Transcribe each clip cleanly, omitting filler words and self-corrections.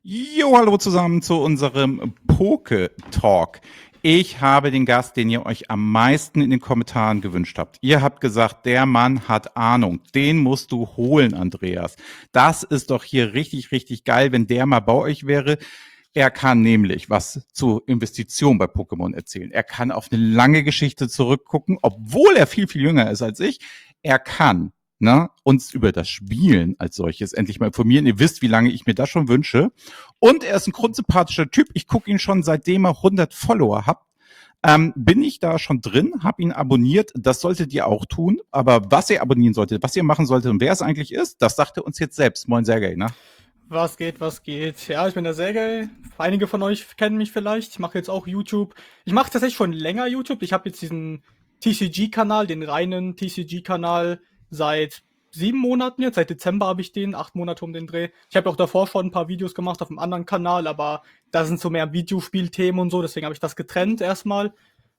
Jo, hallo zusammen zu unserem Poke-Talk. Ich habe den Gast, den ihr euch am meisten in den Kommentaren gewünscht habt. Ihr habt gesagt, der Mann hat Ahnung. Den musst du holen, Andreas. Das ist doch hier richtig, richtig geil, wenn der mal bei euch wäre. Er kann nämlich was zur Investition bei Pokémon erzählen. Er kann auf eine lange Geschichte zurückgucken, obwohl er viel, viel jünger ist als ich. Er kann uns über das Spielen als solches endlich mal informieren. Ihr wisst, wie lange ich mir das schon wünsche. Und er ist ein grundsympathischer Typ. Ich gucke ihn schon, seitdem er 100 Follower hat. Bin ich da schon drin, habe ihn abonniert. Das solltet ihr auch tun. Aber was ihr abonnieren solltet, was ihr machen solltet und wer es eigentlich ist, das sagt er uns jetzt selbst. Moin Sergej, ne? Was geht, was geht? Ja, ich bin der Sergej. Einige von euch kennen mich vielleicht. Ich mache jetzt auch YouTube. Ich mache tatsächlich schon länger YouTube. Ich habe jetzt diesen TCG-Kanal, den reinen TCG-Kanal, seit 7 Monaten jetzt. Seit Dezember habe ich den, 8 Monate um den Dreh. Ich habe auch davor schon ein paar Videos gemacht auf einem anderen Kanal, aber da sind so mehr Videospielthemen und so, deswegen habe ich das getrennt erstmal.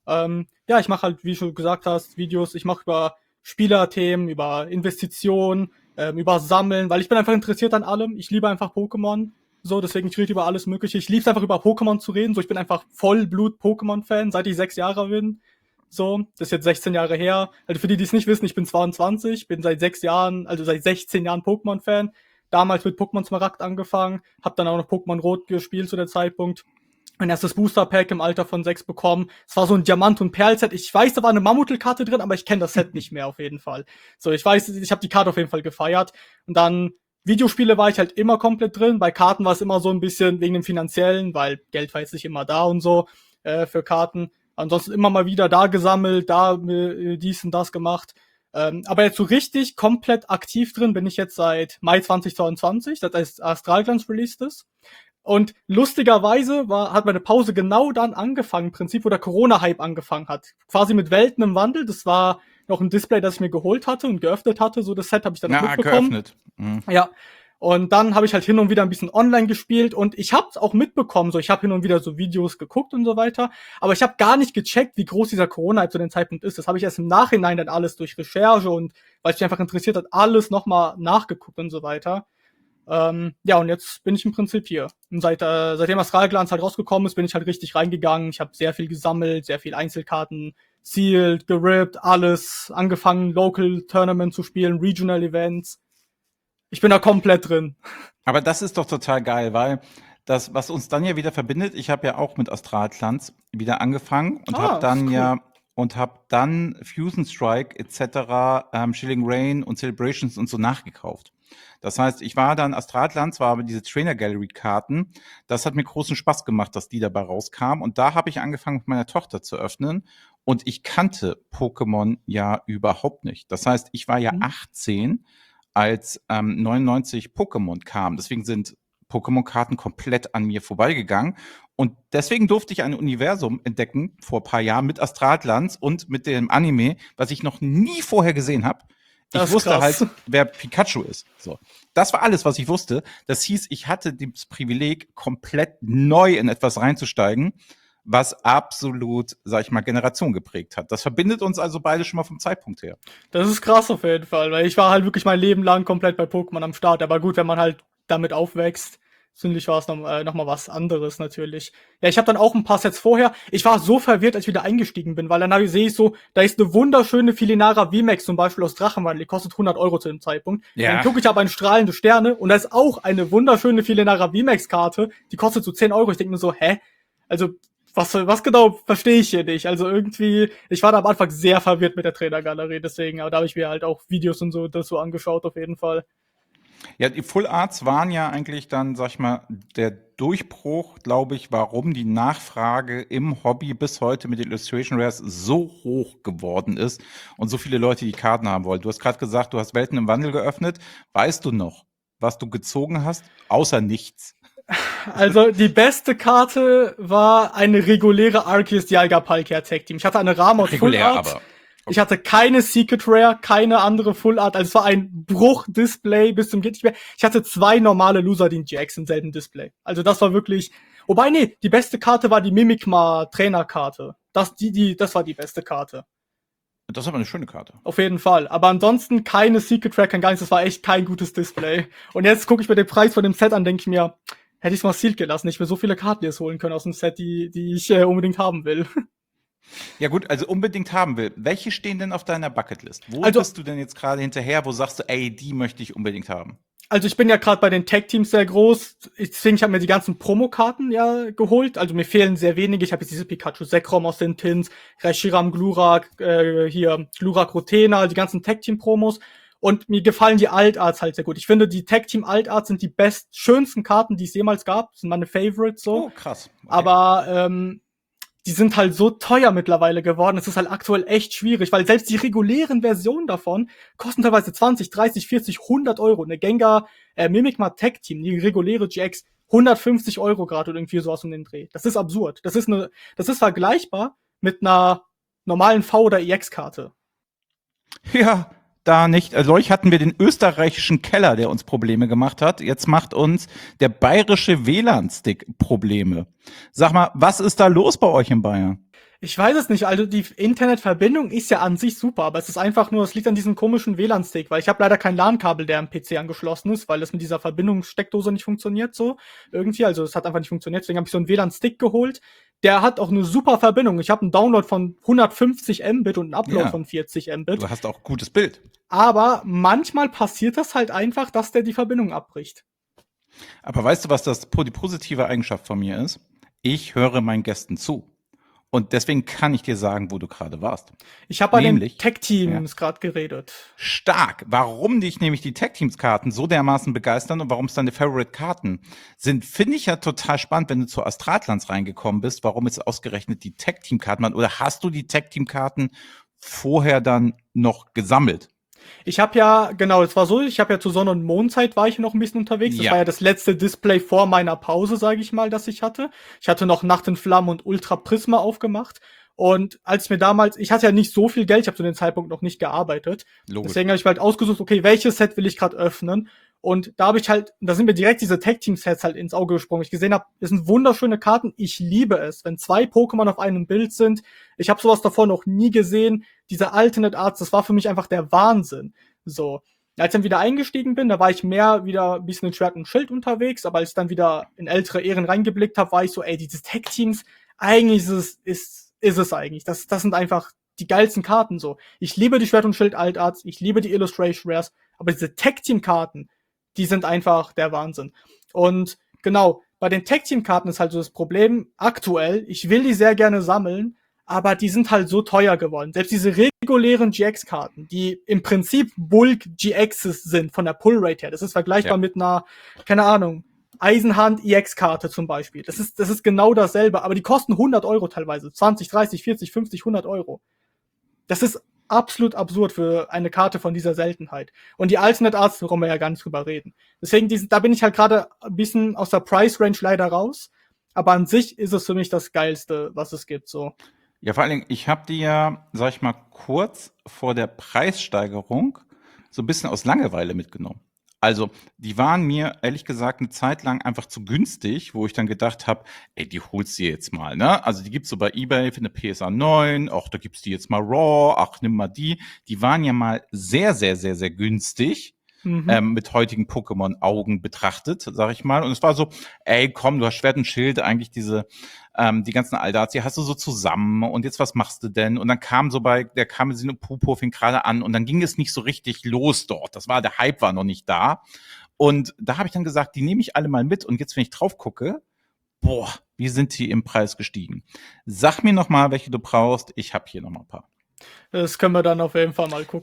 Ja, ich mache halt, wie du schon gesagt hast, Videos. Ich mache über Spielerthemen, über Investitionen, über Sammeln, weil ich bin einfach interessiert an allem. Ich liebe einfach Pokémon. So, deswegen ich rede über alles Mögliche. Ich liebe es einfach über Pokémon zu reden. So, ich bin einfach Vollblut-Pokémon-Fan, seit ich 6 Jahre bin. So, das ist jetzt 16 Jahre her. Also für die, die es nicht wissen, ich bin 22, bin seit 6 Jahren, also seit 16 Jahren Pokémon-Fan. Damals mit Pokémon Smaragd angefangen, hab dann auch noch Pokémon Rot gespielt zu der Zeitpunkt. Mein erstes Booster-Pack im Alter von 6 bekommen. Es war so ein Diamant- und Perl-Set. Ich weiß, da war eine Mammutel-Karte drin, aber ich kenne das Set nicht mehr auf jeden Fall. So, ich weiß, ich habe die Karte auf jeden Fall gefeiert. Und dann Videospiele war ich halt immer komplett drin. Bei Karten war es immer so ein bisschen wegen dem Finanziellen, weil Geld war jetzt nicht immer da und so für Karten. Ansonsten immer mal wieder da gesammelt, da dies und das gemacht. Aber jetzt so richtig komplett aktiv drin bin ich jetzt seit Mai 2022, das heißt Astralglanz released ist. Und lustigerweise hat meine Pause genau dann angefangen, im Prinzip, wo der Corona-Hype angefangen hat. Quasi mit Welten im Wandel. Das war noch ein Display, das ich mir geholt hatte und geöffnet hatte. So das Set habe ich dann noch mitbekommen. Geöffnet. Mhm. Ja. Und dann habe ich halt hin und wieder ein bisschen online gespielt und ich habe es auch mitbekommen. So, ich habe hin und wieder so Videos geguckt und so weiter. Aber ich habe gar nicht gecheckt, wie groß dieser Corona-Hype zu dem Zeitpunkt ist. Das habe ich erst im Nachhinein dann alles durch Recherche und weil es mich einfach interessiert hat, alles nochmal nachgeguckt und so weiter. Ja, und jetzt bin ich im Prinzip hier. Und seitdem Astralglanz halt rausgekommen ist, bin ich halt richtig reingegangen. Ich habe sehr viel gesammelt, sehr viel Einzelkarten, sealed, gerippt, alles, angefangen, Local Tournament zu spielen, Regional Events. Ich bin da komplett drin. Aber das ist doch total geil, weil das, was uns dann ja wieder verbindet, ich habe ja auch mit Astralglanz wieder angefangen und habe dann cool. Fusion Strike etc., Shilling Rain und Celebrations und so nachgekauft. Das heißt, ich war dann Astralglanz, war aber diese Trainer Gallery Karten. Das hat mir großen Spaß gemacht, dass die dabei rauskamen. Und da habe ich angefangen, mit meiner Tochter zu öffnen. Und ich kannte Pokémon ja überhaupt nicht. Das heißt, ich war ja 18, als 99 Pokémon kam. Deswegen sind Pokémon-Karten komplett an mir vorbeigegangen. Und deswegen durfte ich ein Universum entdecken vor ein paar Jahren mit Astralglanz und mit dem Anime, was ich noch nie vorher gesehen habe. Ich wusste halt, wer Pikachu ist. So. Das war alles, was ich wusste. Das hieß, ich hatte das Privileg, komplett neu in etwas reinzusteigen, was absolut, sag ich mal, Generation geprägt hat. Das verbindet uns also beide schon mal vom Zeitpunkt her. Das ist krass auf jeden Fall, weil ich war halt wirklich mein Leben lang komplett bei Pokémon am Start. Aber gut, wenn man halt damit aufwächst, finde ich, war es noch mal was anderes natürlich. Ja, ich habe dann auch ein paar Sets vorher. Ich war so verwirrt, als ich wieder eingestiegen bin, weil dann sehe ich so, da ist eine wunderschöne Filinara VMAX zum Beispiel aus Drachenwandel, die kostet 100 Euro zu dem Zeitpunkt. Ja. Dann gucke ich aber in strahlende Sterne und da ist auch eine wunderschöne Filinara VMAX-Karte, die kostet so 10 Euro. Ich denke mir so, hä? Also, was genau verstehe ich hier nicht? Also irgendwie, ich war da am Anfang sehr verwirrt mit der Trainergalerie, deswegen, aber da habe ich mir halt auch Videos und so dazu angeschaut, auf jeden Fall. Ja, die Full Arts waren ja eigentlich dann, sag ich mal, der Durchbruch, glaube ich, warum die Nachfrage im Hobby bis heute mit Illustration Rares so hoch geworden ist und so viele Leute die Karten haben wollen. Du hast gerade gesagt, du hast Welten im Wandel geöffnet. Weißt du noch, was du gezogen hast? Außer nichts. Also die beste Karte war eine reguläre Arceus Dialga Palkia Tag Team. Ich hatte eine Ramos Full Art. Aber. Okay. Ich hatte keine Secret Rare, keine andere Full Art. Also es war ein Bruch-Display bis zum geht nicht mehr. Ich hatte 2 normale Lusadin GX im selben Display. Also das war wirklich. Wobei, nee, die beste Karte war die Mimikma Trainerkarte. Das war die beste Karte. Das ist aber eine schöne Karte. Auf jeden Fall. Aber ansonsten keine Secret Rare, kein gar nichts. Das war echt kein gutes Display. Und jetzt gucke ich mir den Preis von dem Set an, denke ich mir, hätte ich es mal sealed gelassen. Ich will so viele Karten jetzt holen können aus dem Set, die ich unbedingt haben will. Ja gut, also unbedingt haben will. Welche stehen denn auf deiner Bucketlist? Wo Also, bist du denn jetzt gerade hinterher? Wo sagst du, ey, die möchte ich unbedingt haben? Also ich bin ja gerade bei den Tech-Teams sehr groß, deswegen ich habe mir die ganzen Promokarten ja geholt. Also mir fehlen sehr wenige. Ich habe jetzt diese Pikachu Zekrom aus den Tins, Reshiram Glurak, hier Glurak Rotena, die ganzen Tech-Team-Promos. Und mir gefallen die Alt-Arts halt sehr gut. Ich finde, die Tech-Team-Alt-Arts sind die schönsten Karten, die es jemals gab. Das sind meine Favorites so. Oh, krass. Okay. Aber die sind halt so teuer mittlerweile geworden. Es ist halt aktuell echt schwierig, weil selbst die regulären Versionen davon kosten teilweise 20, 30, 40, 100 Euro. Eine Gengar Mimikma Tech Team, die reguläre GX, 150 Euro gerade oder irgendwie sowas um den Dreh. Das ist absurd. Das ist vergleichbar mit einer normalen V- oder EX-Karte. Ja, da nicht. Also euch hatten wir den österreichischen Keller, der uns Probleme gemacht hat. Jetzt macht uns der bayerische WLAN-Stick Probleme. Sag mal, was ist da los bei euch in Bayern? Ich weiß es nicht, also die Internetverbindung ist ja an sich super, aber es ist einfach nur, es liegt an diesem komischen WLAN-Stick, weil ich habe leider kein LAN-Kabel, der am PC angeschlossen ist, weil das mit dieser Verbindungssteckdose nicht funktioniert so irgendwie, also es hat einfach nicht funktioniert, deswegen habe ich so einen WLAN-Stick geholt. Der hat auch eine super Verbindung. Ich habe einen Download von 150 Mbit und einen Upload Ja, von 40 Mbit, du hast auch gutes Bild. aber manchmal passiert das halt einfach, dass der die Verbindung abbricht. Aber weißt du, was die positive Eigenschaft von mir ist? Ich höre meinen Gästen zu. Und deswegen kann ich dir sagen, wo du gerade warst. Ich habe bei den Nämlich, ja, Tech-Teams gerade geredet. stark. Warum dich nämlich die Tech-Teams-Karten so dermaßen begeistern und warum es deine Favorite-Karten sind, finde ich ja total spannend, wenn du zu Astratlands reingekommen bist, warum es ausgerechnet die Tech-Team-Karten waren. Oder hast du die Tech-Team-Karten vorher dann noch gesammelt? Ich habe ja, genau, es war so, ich habe ja zur Sonne- und Mondzeit war ich noch ein bisschen unterwegs. Das Ja, war ja das letzte Display vor meiner Pause, sage ich mal, das ich hatte. Ich hatte noch Nacht in Flammen und Ultra Prisma aufgemacht. Und als mir damals, ich hatte ja nicht so viel Geld, ich habe zu dem Zeitpunkt noch nicht gearbeitet. logisch. Deswegen habe ich mir halt ausgesucht, okay, welches Set will ich gerade öffnen? Und da habe ich halt, da sind mir direkt diese Tag-Team-Sets halt ins Auge gesprungen. Ich gesehen habe, das sind wunderschöne Karten. Ich liebe es, wenn zwei Pokémon auf einem Bild sind. Ich habe sowas davor noch nie gesehen. Diese Alternate Arts, das war für mich einfach der Wahnsinn. So. Als ich dann wieder eingestiegen bin, da war ich mehr wieder ein bisschen in Schwert und Schild unterwegs, aber als ich dann wieder in ältere Ehren reingeblickt habe, war ich so, ey, diese Tech-Teams, eigentlich ist es eigentlich. Das sind einfach die geilsten Karten so. Ich liebe die Schwert und Schild Altarts, ich liebe die Illustration Rares, aber diese Tech-Team-Karten, die sind einfach der Wahnsinn. Und genau, bei den Tech-Team-Karten ist halt so das Problem, aktuell, ich will die sehr gerne sammeln, aber die sind halt so teuer geworden. Selbst diese regulären GX-Karten, die im Prinzip Bulk GXs sind von der Pull-Rate her, das ist vergleichbar Ja. mit einer, keine Ahnung, Eisenhand EX-Karte zum Beispiel. Das ist genau dasselbe, aber die kosten 100 Euro teilweise. 20, 30, 40, 50, 100 Euro. Das ist absolut absurd für eine Karte von dieser Seltenheit. Und die Alternate Arts, worüber wir ja gar nicht drüber reden. Deswegen, da bin ich halt gerade ein bisschen aus der Price Range leider raus. Aber an sich ist es für mich das Geilste, was es gibt, so. Ja, vor allen Dingen, ich habe die ja, sag ich mal, kurz vor der Preissteigerung so ein bisschen aus Langeweile mitgenommen. Also, die waren mir ehrlich gesagt eine Zeit lang einfach zu günstig, wo ich dann gedacht habe, ey, die holst du jetzt mal, ne? Also, die gibt's so bei eBay für eine PSA 9, ach, da gibt's die jetzt mal raw, ach, nimm mal die. Die waren ja mal sehr, sehr, sehr, sehr günstig. Mhm. Mit heutigen Pokémon-Augen betrachtet, sag ich mal. Und es war so, ey, komm, du hast Schwert und Schild, eigentlich die ganzen Aldats, die hast du so zusammen und jetzt was machst du denn? Und dann kam der Kamezin und Pupo fing gerade an und dann ging es nicht so richtig los dort. Der Hype war noch nicht da. Und da habe ich dann gesagt, die nehme ich alle mal mit und jetzt, wenn ich drauf gucke, boah, wie sind die im Preis gestiegen? Sag mir noch mal, welche du brauchst. Ich habe hier noch mal ein paar. Das können wir dann auf jeden Fall mal gucken.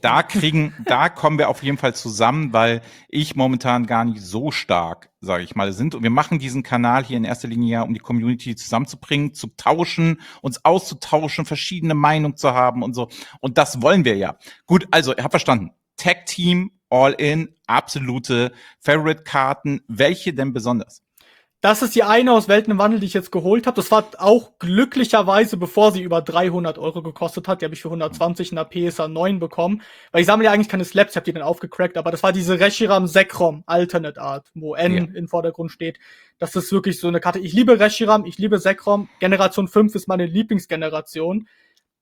Da kommen wir auf jeden Fall zusammen, weil ich momentan gar nicht so stark, sage ich mal, sind. Und wir machen diesen Kanal hier in erster Linie ja, um die Community zusammenzubringen, zu tauschen, uns auszutauschen, verschiedene Meinungen zu haben und so. Und das wollen wir ja. Gut, also, ihr habt verstanden. Tag Team, All-In, absolute Favorite-Karten. Welche denn besonders? Das ist die eine aus Welten im Wandel, die ich jetzt geholt habe. Das war auch glücklicherweise, bevor sie über 300 Euro gekostet hat. Die habe ich für 120 in der PSA 9 bekommen. Weil ich sammle ja eigentlich keine Slaps, ich habe die dann aufgecrackt. Aber das war diese Reshiram Zekrom Alternate Art, wo N Ja. im Vordergrund steht. Das ist wirklich so eine Karte. Ich liebe Reshiram, ich liebe Zekrom. Generation 5 ist meine Lieblingsgeneration.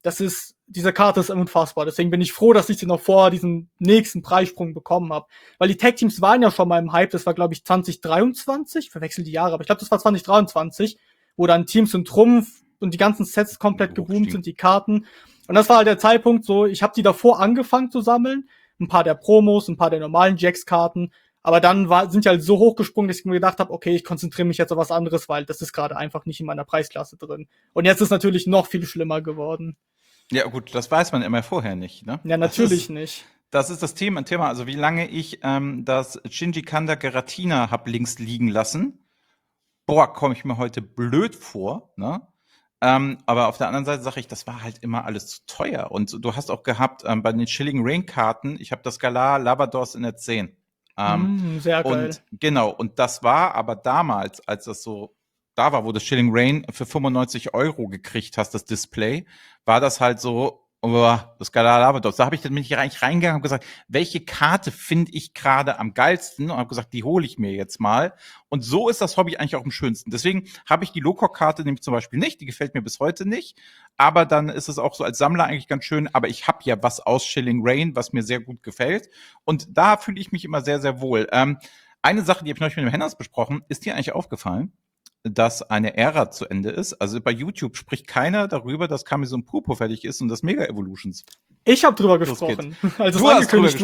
diese Karte ist unfassbar. Deswegen bin ich froh, dass ich sie noch vor diesem nächsten Preissprung bekommen habe. Weil die Tag-Teams waren ja schon mal im Hype. Das war, glaube ich, 2023. Ich verwechsel die Jahre, aber ich glaube, das war 2023, wo dann Teams und Trumpf und die ganzen Sets komplett geboomt sind, die Karten. Und das war halt der Zeitpunkt so, ich habe die davor angefangen zu sammeln. Ein paar der Promos, ein paar der normalen Jax-Karten. Aber dann sind die halt so hochgesprungen, dass ich mir gedacht habe, okay, ich konzentriere mich jetzt auf was anderes, weil das ist gerade einfach nicht in meiner Preisklasse drin. Und jetzt ist natürlich noch viel schlimmer geworden. Ja, gut, das weiß man immer vorher nicht, ne? Ja, natürlich nicht. Das ist das Thema. Also wie lange ich das Shinji Kanda Giratina hab links liegen lassen. Boah, komme ich mir heute blöd vor, ne? Aber auf der anderen Seite sage ich, das war halt immer alles zu teuer. Und du hast auch gehabt bei den Shilling Rain Karten, ich habe das Galar Lavados in der 10. Sehr geil. Und genau, und das war aber damals, als das so da war, wo du Shilling Rain für 95 € gekriegt hast, das Display, war das halt so, das Galar Lavados. Da bin ich eigentlich reingegangen und gesagt, welche Karte finde ich gerade am geilsten? Und habe gesagt, die hole ich mir jetzt mal. Und so ist das Hobby eigentlich auch am schönsten. Deswegen habe ich die Lokok-Karte nämlich zum Beispiel nicht. Die gefällt mir bis heute nicht. Aber dann ist es auch so als Sammler eigentlich ganz schön. Aber ich habe ja was aus Shilling Rain, was mir sehr gut gefällt. Und da fühle ich mich immer sehr, sehr wohl. Eine Sache, die habe ich neulich mit dem Hennas besprochen, ist dir eigentlich aufgefallen, dass eine Ära zu Ende ist? Also bei YouTube spricht keiner darüber, dass Kamisun Purpur fertig ist und das Mega Evolutions. Ich habe drüber gesprochen, als es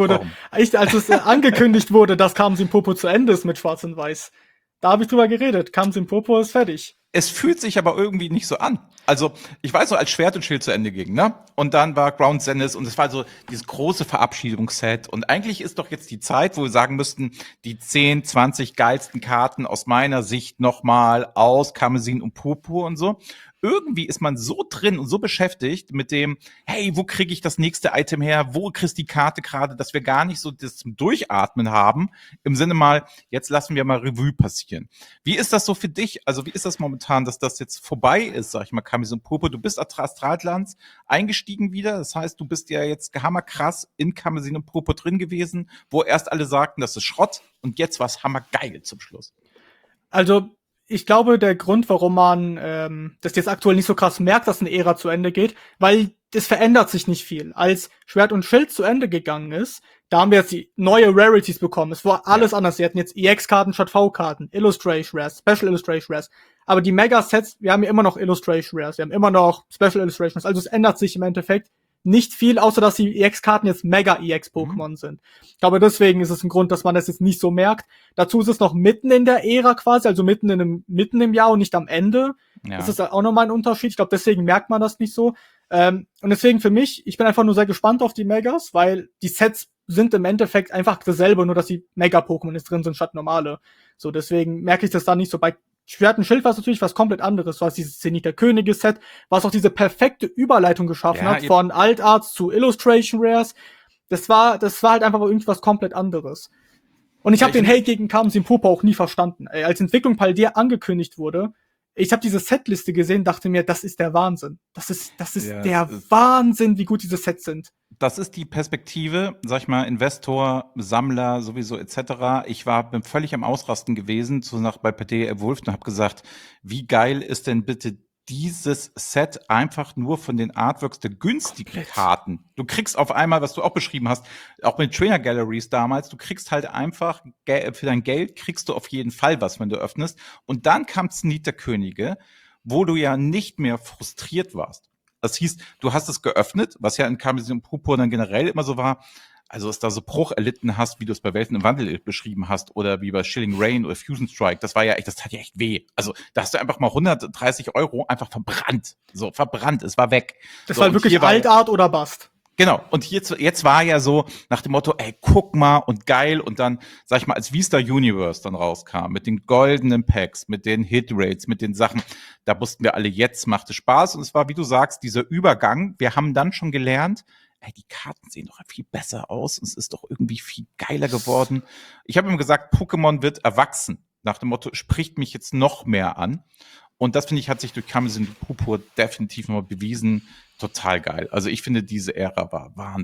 angekündigt wurde, dass Kamisun Purpur zu Ende ist mit Schwarz und Weiß. Da habe ich drüber geredet. Kamisun Purpur ist fertig. Es fühlt sich aber irgendwie nicht so an. Also, ich weiß noch, als Schwert und Schild zu Ende ging, ne? Und dann war Ground Zenith und es war so dieses große Verabschiedungsset. Und eigentlich ist doch jetzt die Zeit, wo wir sagen müssten, die 10, 20 geilsten Karten aus meiner Sicht nochmal aus Karmesin und Purpur und so. Irgendwie ist man so drin und so beschäftigt mit dem, hey, wo kriege ich das nächste Item her? Wo kriegst die Karte gerade, dass wir gar nicht so das zum Durchatmen haben? Im Sinne mal, jetzt lassen wir mal Revue passieren. Wie ist das so für dich? Also wie ist das momentan, dass das jetzt vorbei ist, sag ich mal, Kamisun Purpur? Du bist Astrallands eingestiegen wieder. Das heißt, du bist ja jetzt hammerkrass in Kamisun Purpur drin gewesen, wo erst alle sagten, das ist Schrott und jetzt war es hammergeil zum Schluss. Also ich glaube, der Grund, warum man das jetzt aktuell nicht so krass merkt, dass eine Ära zu Ende geht, weil es verändert sich nicht viel. Als Schwert und Schild zu Ende gegangen ist, da haben wir jetzt die neue Rarities bekommen. Es war alles anders. Wir hatten jetzt EX-Karten statt V-Karten, Illustration Rares, Special Illustration Rares. Aber die Mega-Sets, wir haben ja immer noch Illustration Rares, wir haben immer noch Special Illustration Rares. Also es ändert sich im Endeffekt nicht viel, außer dass die EX-Karten jetzt Mega-EX-Pokémon sind. Ich glaube, deswegen ist es ein Grund, dass man das jetzt nicht so merkt. Dazu ist es noch mitten in der Ära quasi, also mitten im Jahr und nicht am Ende. Ja. Das ist auch nochmal ein Unterschied. Ich glaube, deswegen merkt man das nicht so. Und deswegen für mich, ich bin einfach nur sehr gespannt auf die Megas, weil die Sets sind im Endeffekt einfach dasselbe, nur dass die Mega-Pokémon jetzt drin sind statt normale. So, deswegen merke ich das da nicht so. Bei Schwert und Schild war es natürlich was komplett anderes. Was dieses Zenith der Könige-Set, was auch diese perfekte Überleitung geschaffen hat von Altarts zu Illustration Rares. Das war halt einfach irgendwas komplett anderes. Und ich habe den Hate gegen Kamisun Purpur auch nie verstanden. Als Entwicklung Paldea angekündigt wurde, ich habe diese Setliste gesehen, dachte mir, das ist der Wahnsinn. Das ist der Wahnsinn, wie gut diese Sets sind. Das ist die Perspektive, sag ich mal, Investor, Sammler, sowieso etc. Ich bin völlig am Ausrasten gewesen, bei Paldea Evolved und habe gesagt, wie geil ist denn bitte dieses Set einfach nur von den Artworks der günstigen Karten. Du kriegst auf einmal, was du auch beschrieben hast, auch mit Trainer Galleries damals, du kriegst halt einfach, für dein Geld kriegst du auf jeden Fall was, wenn du öffnest. Und dann kam Zenith der Könige, wo du ja nicht mehr frustriert warst. Das hieß, du hast es geöffnet, was ja in Kamisun Purpur dann generell immer so war, also dass da so Bruch erlitten hast, wie du es bei Welten im Wandel beschrieben hast oder wie bei Shilling Rain oder Fusion Strike, das tat ja echt weh. Also da hast du einfach mal 130 € einfach verbrannt. So, verbrannt, es war weg. Das war wirklich Altart oder Bust. Genau, und jetzt war ja so nach dem Motto, ey, guck mal und geil und dann, sag ich mal, als Vista Universe dann rauskam, mit den goldenen Packs, mit den Hitrates, mit den Sachen, da wussten wir alle, jetzt macht es Spaß und es war, wie du sagst, dieser Übergang, wir haben dann schon gelernt, ey, die Karten sehen doch viel besser aus und es ist doch irgendwie viel geiler geworden. Ich habe ihm gesagt, Pokémon wird erwachsen, nach dem Motto, spricht mich jetzt noch mehr an. Und das, finde ich, hat sich durch Kamisun Purpur definitiv nochmal bewiesen. Total geil. Also ich finde, diese Ära war Wahnsinn.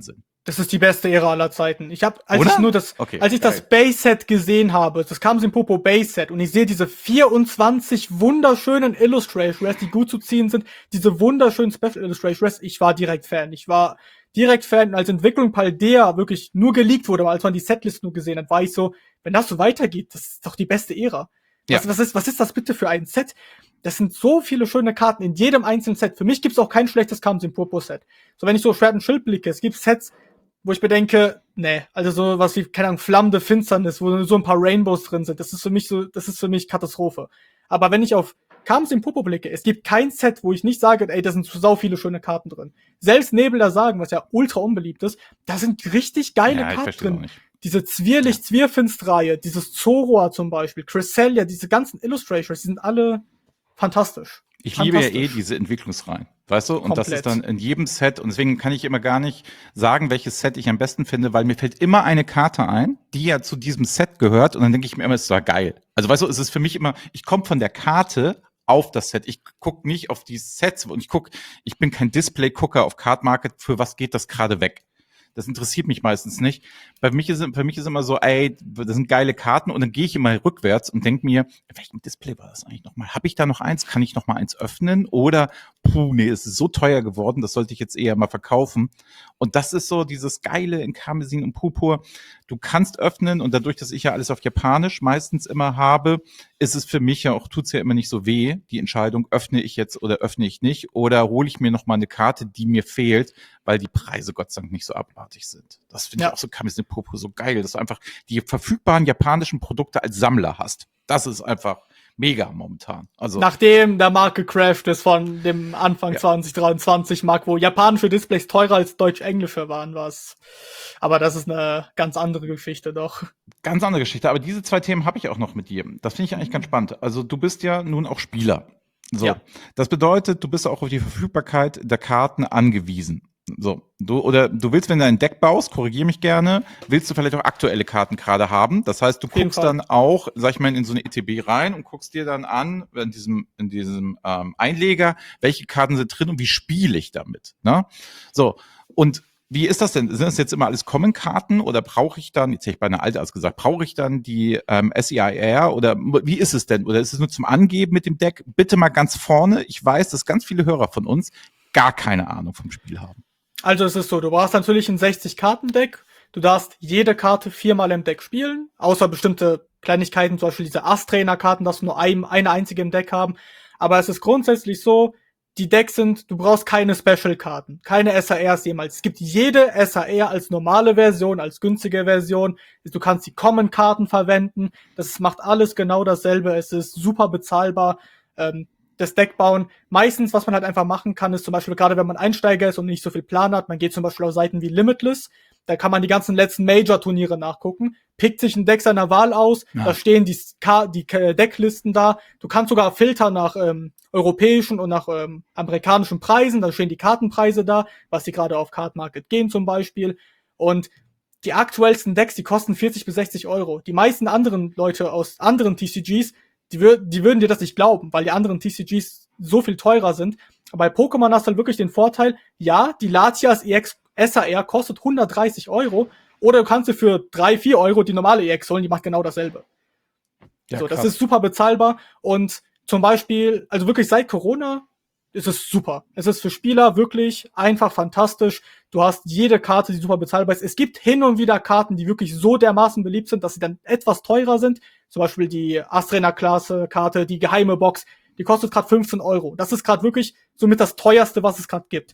Das ist die beste Ära aller Zeiten. Oder? Okay, Als ich geil. das Base-Set gesehen habe, das Kamsin-Popo Base-Set, und ich sehe diese 24 wunderschönen Illustration, die gut zu ziehen sind, diese wunderschönen Special Illustration, ich war direkt Fan. Ich war direkt Fan, als Entwicklung Paldea wirklich nur geleakt wurde, als man die Setlist nur gesehen hat, war ich so, wenn das so weitergeht, das ist doch die beste Ära. Ja. Was ist das bitte für ein Set? Das sind so viele schöne Karten in jedem einzelnen Set. Für mich gibt's auch kein schlechtes Kamsin-Popo-Set. So, wenn ich so Schwert und Schild blicke, es gibt Sets, wo ich bedenke, nee, also so was wie, keine Ahnung, flammende Finsternis, wo so ein paar Rainbows drin sind, das ist für mich Katastrophe. Aber wenn ich auf Kamsin-Popo blicke, es gibt kein Set, wo ich nicht sage, ey, da sind so sau viele schöne Karten drin. Selbst Nebel der Sagen, was ja ultra unbeliebt ist, da sind richtig geile Karten drin. Diese Zwirfinst-Reihe, dieses Zoroa zum Beispiel, Cresselia, diese ganzen Illustrations, die sind alle fantastisch. Ich liebe ja diese Entwicklungsreihen, weißt du? Und komplett. Das ist dann in jedem Set. Und deswegen kann ich immer gar nicht sagen, welches Set ich am besten finde, weil mir fällt immer eine Karte ein, die ja zu diesem Set gehört. Und dann denke ich mir immer, es ist doch geil. Also weißt du, es ist für mich immer, ich komme von der Karte auf das Set. Ich gucke nicht auf die Sets und ich bin kein Display-Gucker auf Card Market, für was geht das gerade weg. Das interessiert mich meistens nicht. Für mich ist immer so, ey, das sind geile Karten und dann gehe ich immer rückwärts und denke mir, in welchem Display war das eigentlich nochmal? Habe ich da noch eins? Kann ich noch mal eins öffnen? Oder, nee, es ist so teuer geworden, das sollte ich jetzt eher mal verkaufen. Und das ist so dieses Geile in Karmesin und Purpur. Du kannst öffnen und dadurch, dass ich ja alles auf Japanisch meistens immer habe, ist es für mich ja auch, tut's ja immer nicht so weh, die Entscheidung, öffne ich jetzt oder öffne ich nicht oder hole ich mir noch mal eine Karte, die mir fehlt, weil die Preise Gott sei Dank nicht so abartig sind. Das finde ich auch so Karmesin und Purpur so geil, dass du einfach die verfügbaren japanischen Produkte als Sammler hast. Das ist einfach mega momentan. Also nachdem der Markt gecrashed ist von dem Anfang 2023 Markt, wo japanische Displays teurer als deutsch-englische waren, was. Aber das ist eine ganz andere Geschichte doch. Ganz andere Geschichte. Aber diese zwei Themen habe ich auch noch mit dir. Das finde ich eigentlich ganz spannend. Also du bist ja nun auch Spieler. So, das bedeutet, du bist auch auf die Verfügbarkeit der Karten angewiesen. So, du willst, wenn du ein Deck baust, korrigiere mich gerne, willst du vielleicht auch aktuelle Karten gerade haben. Das heißt, du guckst dann auch, sag ich mal, in so eine ETB rein und guckst dir dann an, in diesem Einleger, welche Karten sind drin und wie spiele ich damit. Ne? So, und wie ist das denn? Sind das jetzt immer alles Common-Karten oder brauche ich dann, jetzt hätte ich bei einer Alte gesagt, brauche ich dann die SEIR oder wie ist es denn? Oder ist es nur zum Angeben mit dem Deck? Bitte mal ganz vorne. Ich weiß, dass ganz viele Hörer von uns gar keine Ahnung vom Spiel haben. Also es ist so, du brauchst natürlich ein 60-Karten-Deck. Du darfst jede Karte 4-mal im Deck spielen, außer bestimmte Kleinigkeiten, zum Beispiel diese Ass-Trainer-Karten, dass du nur eine einzige im Deck haben. Aber es ist grundsätzlich so, die Decks du brauchst keine Special-Karten, keine SARs jemals. Es gibt jede SAR als normale Version, als günstige Version. Du kannst die Common-Karten verwenden. Das macht alles genau dasselbe. Es ist super bezahlbar. Das Deck bauen. Meistens, was man halt einfach machen kann, ist zum Beispiel, gerade wenn man Einsteiger ist und nicht so viel Plan hat, man geht zum Beispiel auf Seiten wie Limitless, da kann man die ganzen letzten Major-Turniere nachgucken, pickt sich ein Deck seiner Wahl aus, da stehen die Decklisten da, du kannst sogar filtern nach europäischen und nach amerikanischen Preisen, da stehen die Kartenpreise da, was die gerade auf Card Market gehen zum Beispiel, und die aktuellsten Decks, die kosten 40 bis 60 Euro. Die meisten anderen Leute aus anderen TCGs, die würden dir das nicht glauben, weil die anderen TCGs so viel teurer sind. Aber bei Pokémon hast du halt wirklich den Vorteil, ja, die Latias EX SAR kostet 130 Euro, oder du kannst dir für 3-4 Euro die normale EX holen, die macht genau dasselbe. Ja, so, das ist super bezahlbar. Und zum Beispiel, also wirklich seit Corona ist es super. Es ist für Spieler wirklich einfach fantastisch. Du hast jede Karte, die super bezahlbar ist. Es gibt hin und wieder Karten, die wirklich so dermaßen beliebt sind, dass sie dann etwas teurer sind. Zum Beispiel die Astrena-Klasse-Karte, die geheime Box, die kostet gerade 15 Euro. Das ist gerade wirklich somit das teuerste, was es gerade gibt.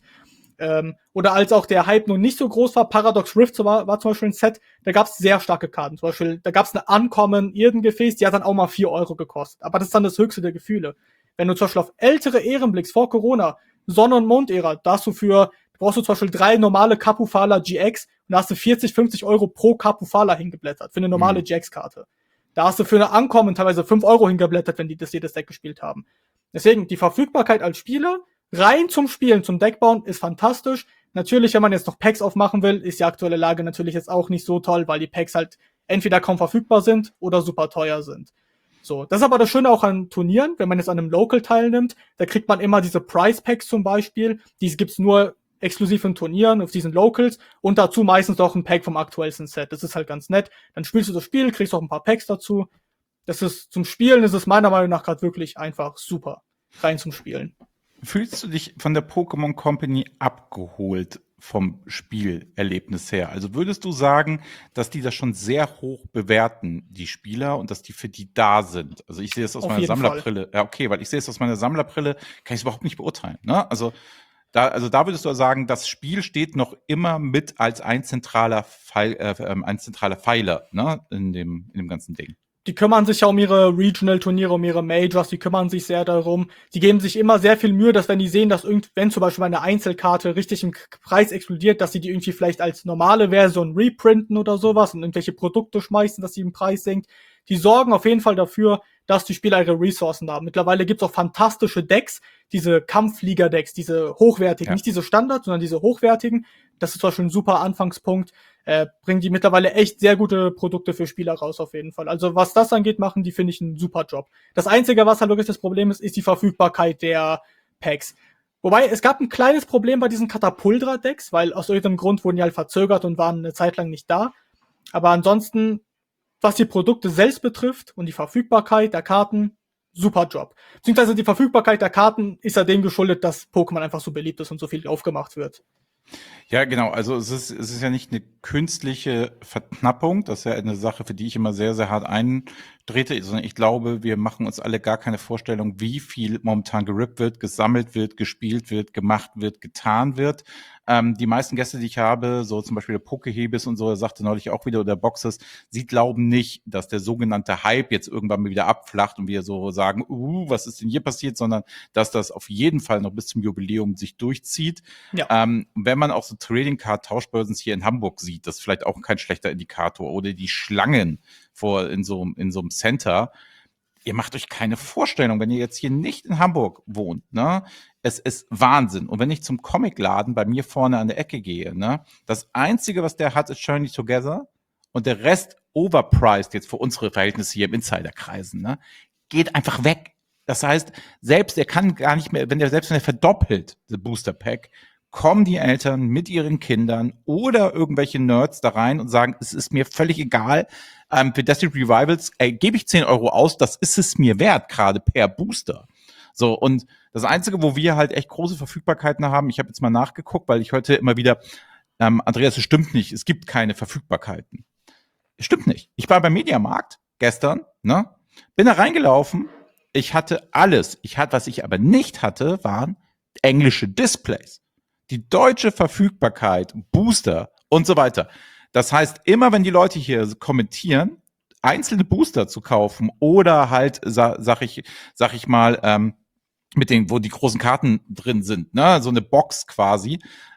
Oder als auch der Hype noch nicht so groß war, Paradox Rift war zum Beispiel ein Set, da gab es sehr starke Karten. Zum Beispiel, da gab es eine Uncommon Erdengefäß, die hat dann auch mal 4 Euro gekostet. Aber das ist dann das höchste der Gefühle. Wenn du zum Beispiel auf ältere Ehrenblicks vor Corona, Sonne- und Mondära, brauchst du zum Beispiel 3 normale Kapufala GX und da hast du 40, 50 Euro pro Kapufala hingeblättert für eine normale GX-Karte. Da hast du für eine Uncommon teilweise 5 Euro hingeblättert, wenn die das jedes Deck gespielt haben. Deswegen, die Verfügbarkeit als Spieler, rein zum Spielen, zum Deckbauen, ist fantastisch. Natürlich, wenn man jetzt noch Packs aufmachen will, ist die aktuelle Lage natürlich jetzt auch nicht so toll, weil die Packs halt entweder kaum verfügbar sind oder super teuer sind. So, das ist aber das Schöne auch an Turnieren, wenn man jetzt an einem Local teilnimmt, da kriegt man immer diese Prize Packs zum Beispiel, die gibt's nur exklusiven Turnieren, auf diesen Locals und dazu meistens auch ein Pack vom aktuellsten Set. Das ist halt ganz nett. Dann spielst du das Spiel, kriegst auch ein paar Packs dazu. Zum Spielen ist es meiner Meinung nach gerade wirklich einfach super. Rein zum Spielen. Fühlst du dich von der Pokémon Company abgeholt vom Spielerlebnis her? Also würdest du sagen, dass die das schon sehr hoch bewerten, die Spieler, und dass die für die da sind? Also ich sehe es aus Auf meiner jeden Sammlerbrille. Ja, okay, weil ich sehe es aus meiner Sammlerbrille, kann ich es überhaupt nicht beurteilen. Ne? Also da würdest du sagen, das Spiel steht noch immer mit als ein zentraler Pfeiler, ne, in dem ganzen Ding. Die kümmern sich ja um ihre Regional-Turniere, um ihre Majors, die kümmern sich sehr darum. Die geben sich immer sehr viel Mühe, dass wenn die sehen, dass wenn zum Beispiel eine Einzelkarte richtig im Preis explodiert, dass sie die irgendwie vielleicht als normale Version reprinten oder sowas und irgendwelche Produkte schmeißen, dass sie im Preis sinkt. Die sorgen auf jeden Fall dafür, dass die Spieler ihre Ressourcen haben. Mittlerweile gibt's auch fantastische Decks, diese Kampfflieger-Decks, diese hochwertigen, Ja. nicht diese Standard, sondern diese hochwertigen. Das ist zum Beispiel ein super Anfangspunkt. Bringen die mittlerweile echt sehr gute Produkte für Spieler raus, auf jeden Fall. Also was das angeht, machen die, finde ich, einen super Job. Das Einzige, was halt wirklich das Problem ist, ist die Verfügbarkeit der Packs. Wobei, es gab ein kleines Problem bei diesen Katapultra-Decks, weil aus irgendeinem Grund wurden die halt verzögert und waren eine Zeit lang nicht da. Aber ansonsten, was die Produkte selbst betrifft und die Verfügbarkeit der Karten, super Job. Beziehungsweise die Verfügbarkeit der Karten ist ja dem geschuldet, dass Pokémon einfach so beliebt ist und so viel aufgemacht wird. Ja, genau. Also es ist ja nicht eine künstliche Verknappung. Das ist ja eine Sache, für die ich immer sehr, sehr hart eintrete, sondern ich glaube, wir machen uns alle gar keine Vorstellung, wie viel momentan gerippt wird, gesammelt wird, gespielt wird, gemacht wird, getan wird. Die meisten Gäste, die ich habe, so zum Beispiel der Pokehebis und so, er sagte neulich auch wieder, oder Boxes, sie glauben nicht, dass der sogenannte Hype jetzt irgendwann mal wieder abflacht und wir so sagen, was ist denn hier passiert, sondern dass das auf jeden Fall noch bis zum Jubiläum sich durchzieht. Ja. Wenn man auch so Trading Card Tauschbörsen hier in Hamburg sieht, das ist vielleicht auch kein schlechter Indikator, oder die Schlangen in so einem Center. Ihr macht euch keine Vorstellung, wenn ihr jetzt hier nicht in Hamburg wohnt, ne? Es ist Wahnsinn. Und wenn ich zum Comicladen bei mir vorne an der Ecke gehe, ne? Das Einzige, was der hat, ist Journey Together, und der Rest overpriced jetzt für unsere Verhältnisse hier im Insiderkreisen, ne? Geht einfach weg. Das heißt, selbst er kann gar nicht mehr, selbst wenn er verdoppelt, das Booster Pack, kommen die Eltern mit ihren Kindern oder irgendwelche Nerds da rein und sagen, es ist mir völlig egal, für Destiny Revivals gebe ich 10 Euro aus, das ist es mir wert, gerade per Booster. So, und das Einzige, wo wir halt echt große Verfügbarkeiten haben, ich habe jetzt mal nachgeguckt, weil ich heute immer wieder, Andreas, es stimmt nicht, es gibt keine Verfügbarkeiten. Es stimmt nicht. Ich war beim Mediamarkt gestern, ne? Bin da reingelaufen, ich hatte alles. Was ich aber nicht hatte, waren englische Displays. Die deutsche Verfügbarkeit, Booster und so weiter. Das heißt, immer wenn die Leute hier kommentieren, einzelne Booster zu kaufen oder halt, sag ich mal, mit denen, wo die großen Karten drin sind, ne, so eine Box quasi,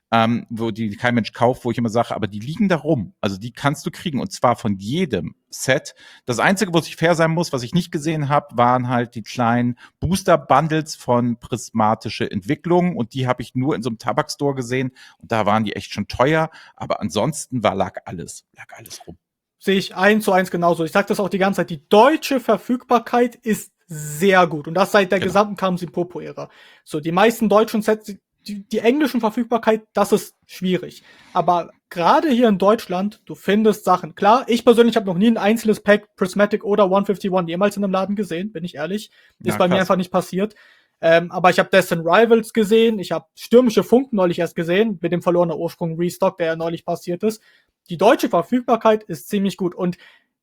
wo die kein Mensch kauft, wo ich immer sage, aber die liegen da rum. Also die kannst du kriegen, und zwar von jedem Set. Das Einzige, wo ich fair sein muss, was ich nicht gesehen habe, waren halt die kleinen Booster-Bundles von Prismatische Entwicklung, und die habe ich nur in so einem Tabakstore gesehen, und da waren die echt schon teuer, aber ansonsten lag alles rum. Sehe ich 1:1 genauso. Ich sage das auch die ganze Zeit. Die deutsche Verfügbarkeit ist sehr gut. Und das seit der gesamten Kamsin-Popo-Ära. So, die meisten deutschen Sets, die englischen Verfügbarkeit, das ist schwierig. Aber gerade hier in Deutschland, du findest Sachen. Klar, ich persönlich habe noch nie ein einzelnes Pack Prismatic oder 151 jemals in einem Laden gesehen, bin ich ehrlich. Ist bei mir einfach nicht passiert. Aber ich habe Destin Rivals gesehen, ich habe Stürmische Funken neulich erst gesehen, mit dem verlorenen Ursprung Restock, der ja neulich passiert ist. Die deutsche Verfügbarkeit ist ziemlich gut, und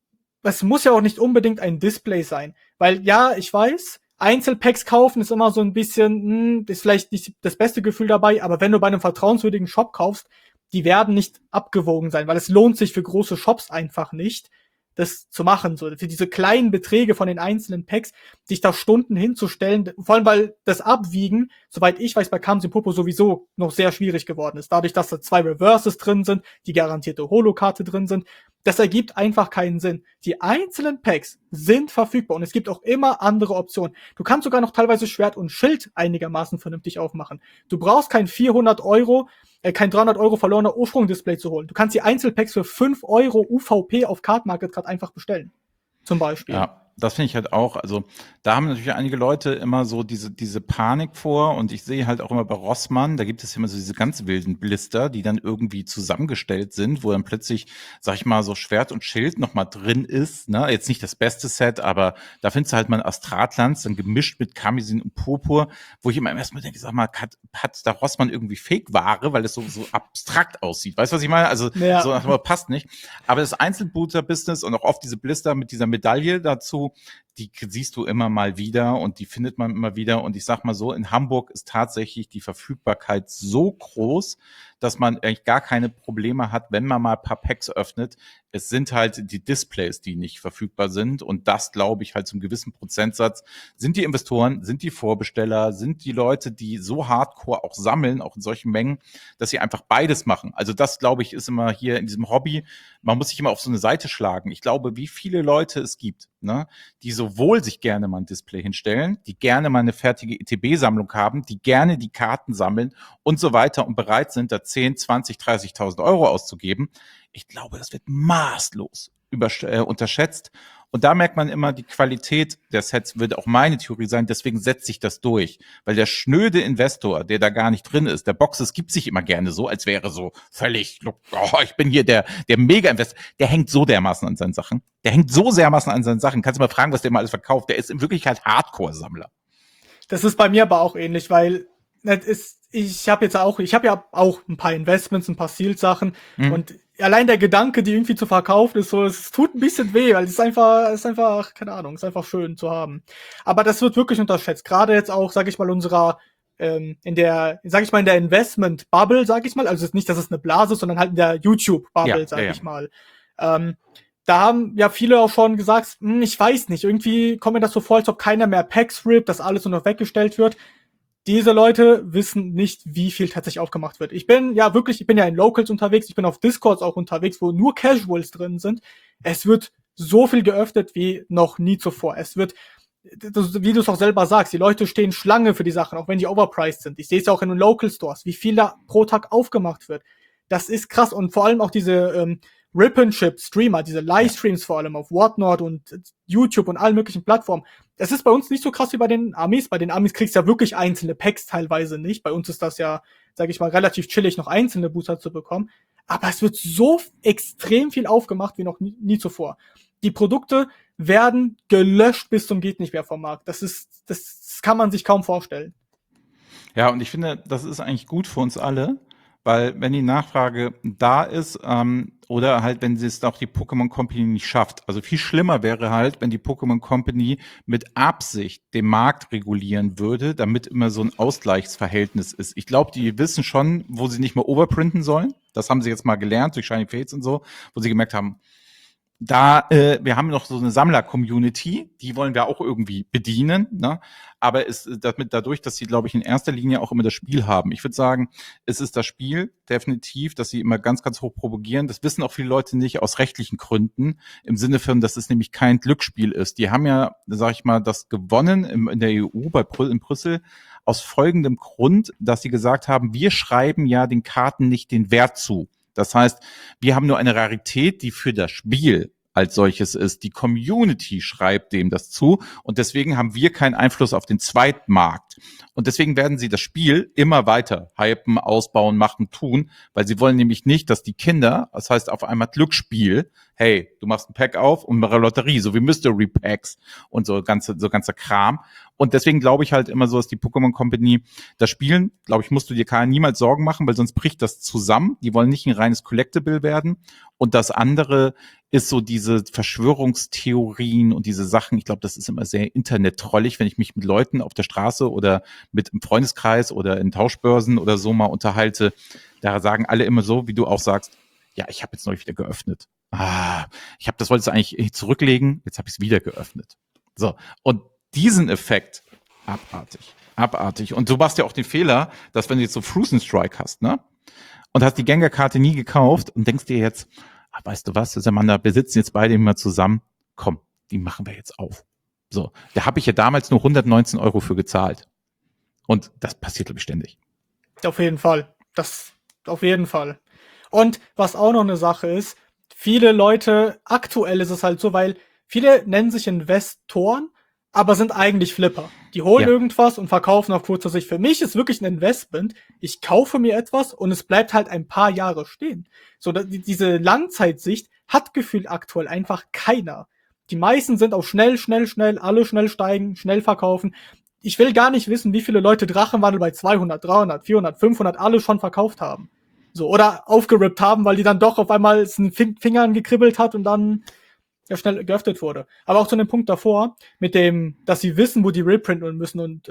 es muss ja auch nicht unbedingt ein Display sein, weil ja, ich weiß, Einzelpacks kaufen ist immer so ein bisschen, ist vielleicht nicht das beste Gefühl dabei, aber wenn du bei einem vertrauenswürdigen Shop kaufst, die werden nicht abgewogen sein, weil es lohnt sich für große Shops einfach nicht, das zu machen, so für diese kleinen Beträge von den einzelnen Packs, sich da Stunden hinzustellen, vor allem weil das Abwiegen, soweit ich weiß, bei Kamsin Popo sowieso noch sehr schwierig geworden ist, dadurch, dass da 2 Reverses drin sind, die garantierte Holo-Karte drin sind, das ergibt einfach keinen Sinn. Die einzelnen Packs sind verfügbar, und es gibt auch immer andere Optionen. Du kannst sogar noch teilweise Schwert und Schild einigermaßen vernünftig aufmachen. Du brauchst kein 400 Euro, kein 300 Euro verlorener Ursprung-Display zu holen. Du kannst die Einzelpacks für 5 Euro UVP auf Card Market gerade einfach bestellen. Zum Beispiel. Ja. das finde ich halt auch. Also da haben natürlich einige Leute immer so diese Panik vor und ich sehe halt auch immer bei Rossmann, da gibt es ja immer so diese ganz wilden Blister, die dann irgendwie zusammengestellt sind, wo dann plötzlich, sag ich mal, so Schwert und Schild noch mal drin ist. Ne? Jetzt nicht das beste Set, aber da findest du halt mal ein Astralglanz, dann gemischt mit Karmesin und Purpur, wo ich immer erstmal denke, sag mal, hat da Rossmann irgendwie Fake-Ware, weil es so abstrakt aussieht. Weißt du, was ich meine? Also so Ja. passt nicht. Aber das Einzelbooter-Business und auch oft diese Blister mit dieser Medaille dazu, die siehst du immer mal wieder und die findet man immer wieder. Und ich sag mal so, in Hamburg ist tatsächlich die Verfügbarkeit so groß, dass man eigentlich gar keine Probleme hat, wenn man mal ein paar Packs öffnet. Es sind halt die Displays, die nicht verfügbar sind. Und das glaube ich halt zum gewissen Prozentsatz sind die Investoren, sind die Vorbesteller, sind die Leute, die so hardcore auch sammeln, auch in solchen Mengen, dass sie einfach beides machen. Also das, glaube ich, ist immer hier in diesem Hobby, man muss sich immer auf so eine Seite schlagen. Ich glaube, wie viele Leute es gibt, ne, die sowohl sich gerne mal ein Display hinstellen, die gerne mal eine fertige ETB-Sammlung haben, die gerne die Karten sammeln und so weiter und bereit sind, da 10, 20, 30.000 Euro auszugeben. Ich glaube, das wird maßlos unterschätzt. Und da merkt man immer, die Qualität der Sets wird auch meine Theorie sein, deswegen setzt sich das durch. Weil der schnöde Investor, der da gar nicht drin ist, der Boxes gibt sich immer gerne so, als wäre so völlig, oh, ich bin hier der Mega-Investor, der hängt so dermaßen an seinen Sachen. Der hängt so dermaßen an seinen Sachen. Kannst du mal fragen, was der mal alles verkauft? Der ist in Wirklichkeit Hardcore-Sammler. Das ist bei mir aber auch ähnlich, weil ich habe ja auch ein paar Investments, ein paar Sealed-Sachen Mhm. und allein der Gedanke, die irgendwie zu verkaufen, ist so, es tut ein bisschen weh, weil es ist einfach, keine Ahnung, ist einfach schön zu haben. Aber das wird wirklich unterschätzt. Gerade jetzt auch, sag ich mal, in der Investment-Bubble, sag ich mal, also nicht, dass es eine Blase ist, sondern halt in der YouTube-Bubble, Ja, ja, sag ja. ich mal. Ähm, Da haben ja viele auch schon gesagt, ich weiß nicht, irgendwie kommt mir das so vor, als ob keiner mehr Packs rippt, dass alles nur noch weggestellt wird. Diese Leute wissen nicht, wie viel tatsächlich aufgemacht wird. Ich bin ja in Locals unterwegs, ich bin auf Discords auch unterwegs, wo nur Casuals drin sind. Es wird so viel geöffnet wie noch nie zuvor. Wie du es auch selber sagst, die Leute stehen Schlange für die Sachen, auch wenn die overpriced sind. Ich sehe es ja auch in den Local Stores, wie viel da pro Tag aufgemacht wird. Das ist krass und vor allem auch diese Rip-and-Ship-Streamer, diese Ja. Livestreams vor allem auf Whatnot und YouTube und allen möglichen Plattformen. Das ist bei uns nicht so krass wie bei den Amis. Bei den Amis kriegst du ja wirklich einzelne Packs teilweise nicht. Bei uns ist das ja, sage ich mal, relativ chillig, noch einzelne Booster zu bekommen. Aber es wird so extrem viel aufgemacht wie noch nie zuvor. Die Produkte werden gelöscht bis zum geht nicht mehr vom Markt. Das kann man sich kaum vorstellen. Ja, und ich finde, das ist eigentlich gut für uns alle, weil wenn die Nachfrage da ist, oder halt, wenn sie es auch die Pokémon Company nicht schafft. Also viel schlimmer wäre halt, wenn die Pokémon Company mit Absicht den Markt regulieren würde, damit immer so ein Ausgleichsverhältnis ist. Ich glaube, die wissen schon, wo sie nicht mehr overprinten sollen. Das haben sie jetzt mal gelernt durch Shiny Fates und so, wo sie gemerkt haben, wir haben noch so eine Sammler-Community, die wollen wir auch irgendwie bedienen, ne? Aber dadurch, dass sie, glaube ich, in erster Linie auch immer das Spiel haben. Ich würde sagen, es ist das Spiel, definitiv, dass sie immer ganz, ganz hoch propagieren. Das wissen auch viele Leute nicht aus rechtlichen Gründen, im Sinne von, dass es nämlich kein Glücksspiel ist. Die haben ja, sag ich mal, das gewonnen in der EU, in Brüssel, aus folgendem Grund, dass sie gesagt haben, wir schreiben ja den Karten nicht den Wert zu. Das heißt, wir haben nur eine Rarität, die für das Spiel als solches ist. Die Community schreibt dem das zu und deswegen haben wir keinen Einfluss auf den Zweitmarkt. Und deswegen werden sie das Spiel immer weiter hypen, ausbauen, machen, tun, weil sie wollen nämlich nicht, dass die Kinder, das heißt auf einmal Glücksspiel, hey, du machst ein Pack auf und machst Lotterie, so wie Mystery Packs und so ganzer Kram. Und deswegen glaube ich halt immer so, dass die Pokémon Company das Spielen, glaube ich, musst du dir niemals Sorgen machen, weil sonst bricht das zusammen. Die wollen nicht ein reines Collectible werden. Und das andere ist so diese Verschwörungstheorien und diese Sachen. Ich glaube, das ist immer sehr internettrollig, wenn ich mich mit Leuten auf der Straße oder mit im Freundeskreis oder in Tauschbörsen oder so mal unterhalte. Da sagen alle immer so, wie du auch sagst, ja, ich habe jetzt neulich wieder geöffnet. Wollte es eigentlich zurücklegen, jetzt habe ich es wieder geöffnet. So, und diesen Effekt, abartig, abartig. Und du machst ja auch den Fehler, dass wenn du jetzt so Frozen Strike hast, ne? Und hast die Gengar-Karte nie gekauft und denkst dir jetzt, weißt du was, Samanda, wir sitzen jetzt beide immer zusammen, komm, die machen wir jetzt auf. So, da habe ich ja damals nur 119 Euro für gezahlt. Und das passiert, glaube ich, ständig. Auf jeden Fall. Das auf jeden Fall. Und was auch noch eine Sache ist, aktuell ist es halt so, weil viele nennen sich Investoren, aber sind eigentlich Flipper. Die holen irgendwas und verkaufen auf kurzer Sicht. Für mich ist wirklich ein Investment. Ich kaufe mir etwas und es bleibt halt ein paar Jahre stehen. So, diese Langzeitsicht hat gefühlt aktuell einfach keiner. Die meisten sind auf schnell, alle schnell steigen, schnell verkaufen. Ich will gar nicht wissen, wie viele Leute Drachenwandel bei 200, 300, 400, 500 alle schon verkauft haben. So, oder aufgerippt haben, weil die dann doch auf einmal es in den Fingern gekribbelt hat und dann ja schnell geöffnet wurde. Aber auch zu dem Punkt davor, mit dem, dass sie wissen, wo die reprinten müssen und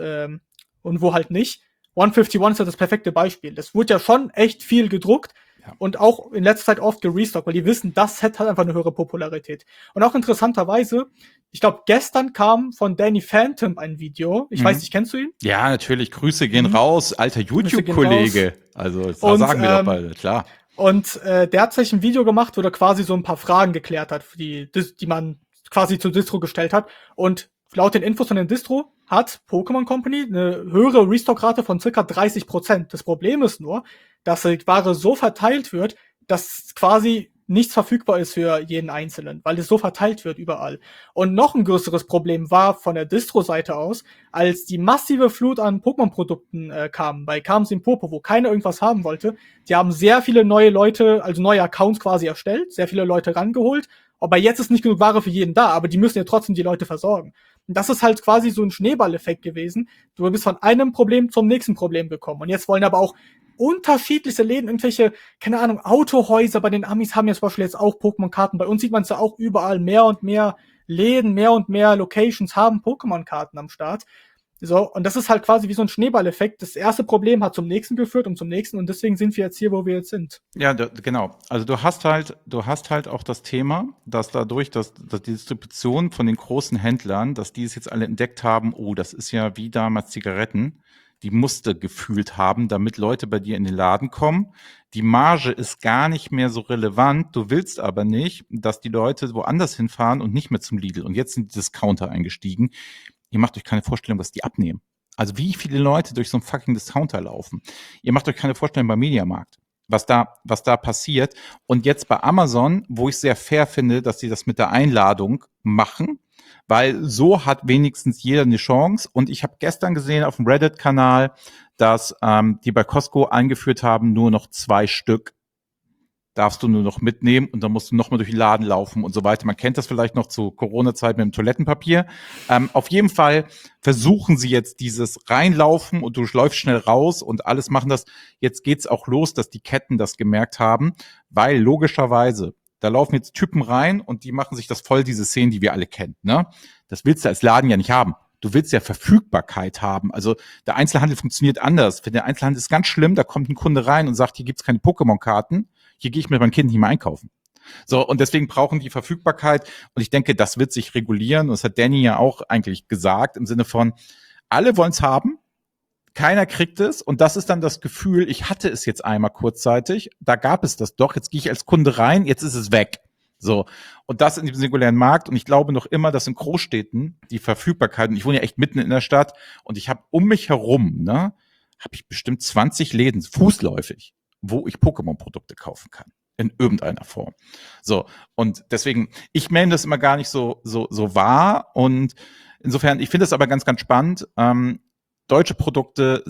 wo halt nicht. 151 ist ja das perfekte Beispiel. Das wurde ja schon echt viel gedruckt und auch in letzter Zeit oft gerestockt, weil die wissen, das Set hat einfach eine höhere Popularität. Und auch interessanterweise, ich glaube, gestern kam von Danny Phantom ein Video. Ich weiß nicht, kennst du ihn? Ja, natürlich. Grüße gehen raus, alter YouTube-Kollege. Also, das sagen wir doch beide, klar. Und der hat sich ein Video gemacht, wo er quasi so ein paar Fragen geklärt hat, die man quasi zur Distro gestellt hat. Und laut den Infos von der Distro hat Pokémon Company eine höhere Restockrate von circa 30%. Das Problem ist nur, dass die Ware so verteilt wird, dass quasi nichts verfügbar ist für jeden Einzelnen, weil es so verteilt wird überall. Und noch ein größeres Problem war von der Distro-Seite aus, als die massive Flut an Pokémon-Produkten kam, bei Kamsin Popo, wo keiner irgendwas haben wollte. Die haben sehr viele neue Leute, also neue Accounts quasi erstellt, sehr viele Leute rangeholt. Aber jetzt ist nicht genug Ware für jeden da, aber die müssen ja trotzdem die Leute versorgen. Und das ist halt quasi so ein Schneeballeffekt gewesen. Du bist von einem Problem zum nächsten Problem gekommen. Und jetzt wollen aber auch unterschiedlichste Läden, irgendwelche, keine Ahnung, Autohäuser, bei den Amis haben ja zum Beispiel jetzt auch Pokémon-Karten. Bei uns sieht man es ja auch überall, mehr und mehr Läden, mehr und mehr Locations haben Pokémon-Karten am Start. So, und das ist halt quasi wie so ein Schneeballeffekt. Das erste Problem hat zum nächsten geführt und zum nächsten und deswegen sind wir jetzt hier, wo wir jetzt sind. Ja, genau. Also du hast halt auch das Thema, dass dadurch, dass die Distribution von den großen Händlern, dass die es jetzt alle entdeckt haben, oh, das ist ja wie damals Zigaretten, die musste gefühlt haben, damit Leute bei dir in den Laden kommen. Die Marge ist gar nicht mehr so relevant. Du willst aber nicht, dass die Leute woanders hinfahren und nicht mehr zum Lidl. Und jetzt sind die Discounter eingestiegen. Ihr macht euch keine Vorstellung, was die abnehmen. Also wie viele Leute durch so einen fucking Discounter laufen. Ihr macht euch keine Vorstellung beim Mediamarkt, was da passiert. Und jetzt bei Amazon, wo ich sehr fair finde, dass sie das mit der Einladung machen, weil so hat wenigstens jeder eine Chance. Und ich habe gestern gesehen auf dem Reddit-Kanal, dass die bei Costco eingeführt haben, nur noch 2 Stück darfst du nur noch mitnehmen und dann musst du nochmal durch den Laden laufen und so weiter. Man kennt das vielleicht noch zu Corona-Zeit mit dem Toilettenpapier. Auf jeden Fall versuchen sie jetzt dieses reinlaufen und du läufst schnell raus und alles machen das. Jetzt geht's auch los, dass die Ketten das gemerkt haben, weil logischerweise da laufen jetzt Typen rein und die machen sich das voll, diese Szenen, die wir alle kennen. Ne? Das willst du als Laden ja nicht haben. Du willst ja Verfügbarkeit haben. Also der Einzelhandel funktioniert anders. Für den Einzelhandel ist es ganz schlimm, da kommt ein Kunde rein und sagt, hier gibt's keine Pokémon-Karten. Hier gehe ich mit meinem Kind nicht mehr einkaufen. So, und deswegen brauchen die Verfügbarkeit. Und ich denke, das wird sich regulieren. Und das hat Danny ja auch eigentlich gesagt, im Sinne von, alle wollen es haben, keiner kriegt es. Und das ist dann das Gefühl, ich hatte es jetzt einmal kurzzeitig, da gab es das doch, jetzt gehe ich als Kunde rein, jetzt ist es weg. So, und das in dem singulären Markt. Und ich glaube noch immer, dass in Großstädten die Verfügbarkeit, und ich wohne ja echt mitten in der Stadt, und ich habe um mich herum, ne, habe ich bestimmt 20 Läden, fußläufig, wo ich Pokémon-Produkte kaufen kann. In irgendeiner Form. So, und deswegen, ich nehme das immer gar nicht so wahr. Und insofern, ich finde es aber ganz, ganz spannend. Deutsche Produkte,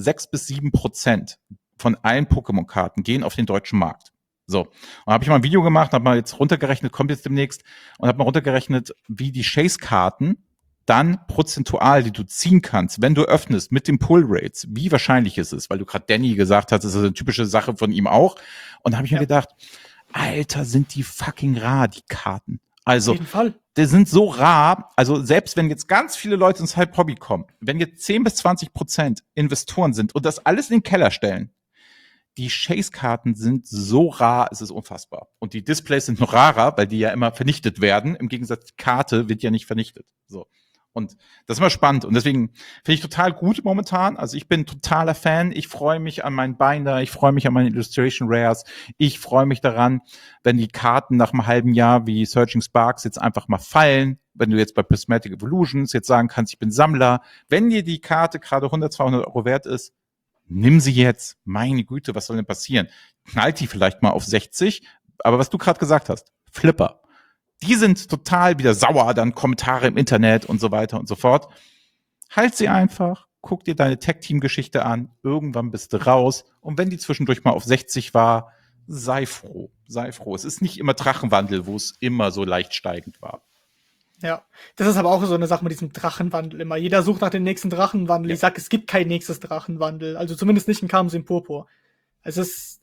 6-7% von allen Pokémon-Karten gehen auf den deutschen Markt. So, und habe ich mal ein Video gemacht, habe mal jetzt runtergerechnet, kommt jetzt demnächst, und habe mal runtergerechnet, wie die Chase-Karten dann prozentual, die du ziehen kannst, wenn du öffnest mit den Pull-Rates, wie wahrscheinlich ist es, weil du gerade Danny gesagt hast, das ist eine typische Sache von ihm auch. Und da habe ich mir gedacht, Alter, sind die fucking rar, die Karten. Also, auf jeden Fall. Die sind so rar, also selbst wenn jetzt ganz viele Leute ins Hype-Hobby kommen, wenn jetzt 10-20% Investoren sind und das alles in den Keller stellen, die Chase-Karten sind so rar, es ist unfassbar. Und die Displays sind noch rarer, weil die ja immer vernichtet werden. Im Gegensatz, die Karte wird ja nicht vernichtet. So. Und das ist immer spannend. Und deswegen finde ich total gut momentan. Also ich bin totaler Fan. Ich freue mich an meinen Binder. Ich freue mich an meine Illustration Rares. Ich freue mich daran, wenn die Karten nach einem halben Jahr wie Searching Sparks jetzt einfach mal fallen. Wenn du jetzt bei Prismatic Evolutions jetzt sagen kannst, ich bin Sammler. Wenn dir die Karte gerade 100, 200 Euro wert ist, nimm sie jetzt. Meine Güte, was soll denn passieren? Knallt die vielleicht mal auf 60. Aber was du gerade gesagt hast, Flipper. Die sind total wieder sauer, dann Kommentare im Internet und so weiter und so fort. Halt sie einfach, guck dir deine Tag-Team-Geschichte an, irgendwann bist du raus. Und wenn die zwischendurch mal auf 60 war, sei froh, sei froh. Es ist nicht immer Drachenwandel, wo es immer so leicht steigend war. Ja, das ist aber auch so eine Sache mit diesem Drachenwandel immer. Jeder sucht nach dem nächsten Drachenwandel. Ja. Ich sag, es gibt kein nächstes Drachenwandel. Also zumindest nicht in Karmesin Purpur. Es ist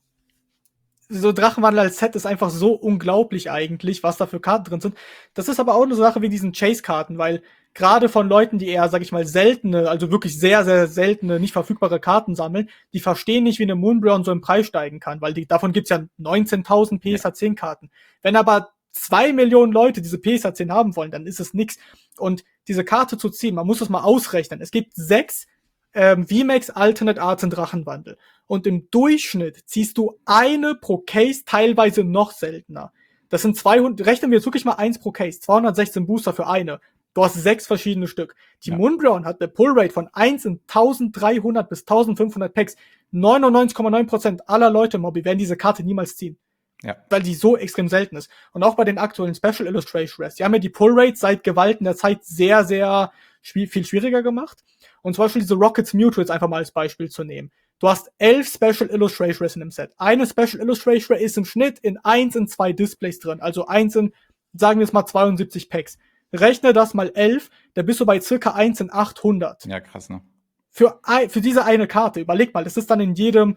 so Drachenwandel als Set ist einfach so unglaublich eigentlich, was da für Karten drin sind. Das ist aber auch eine Sache wie diesen Chase-Karten, weil gerade von Leuten, die eher, sag ich mal, seltene, also wirklich sehr, sehr seltene, nicht verfügbare Karten sammeln, die verstehen nicht, wie eine Moonbreon so im Preis steigen kann, weil davon gibt's ja 19.000 PSA 10 Karten. Wenn aber 2 Millionen Leute diese PSA 10 haben wollen, dann ist es nix. Und diese Karte zu ziehen, man muss es mal ausrechnen. Es gibt 6 VMAX Alternate Arts in Drachenwandel. Und im Durchschnitt ziehst du eine pro Case, teilweise noch seltener. Das sind 200, rechnen wir jetzt wirklich mal 1 pro Case, 216 Booster für eine. Du hast 6 verschiedene Stück. Die Moonbreon hat eine Pullrate von 1 in 1300 bis 1500 Packs. 99,9% aller Leute im Hobby werden diese Karte niemals ziehen. Ja. Weil die so extrem selten ist. Und auch bei den aktuellen Special Illustration Rares. Die haben ja die Pullrate seit Gewalten der Zeit sehr, sehr viel schwieriger gemacht. Und zum Beispiel diese Rockets Mewtwo jetzt einfach mal als Beispiel zu nehmen. Du hast 11 Special Illustration Rares in dem Set. Eine Special Illustration Rare ist im Schnitt in 1 in 2 Displays drin. Also 1 in, sagen wir es mal, 72 Packs. Rechne das mal 11, da bist du bei circa 1 in 800. Ja, krass, ne? Für diese eine Karte, überleg mal, das ist dann in jedem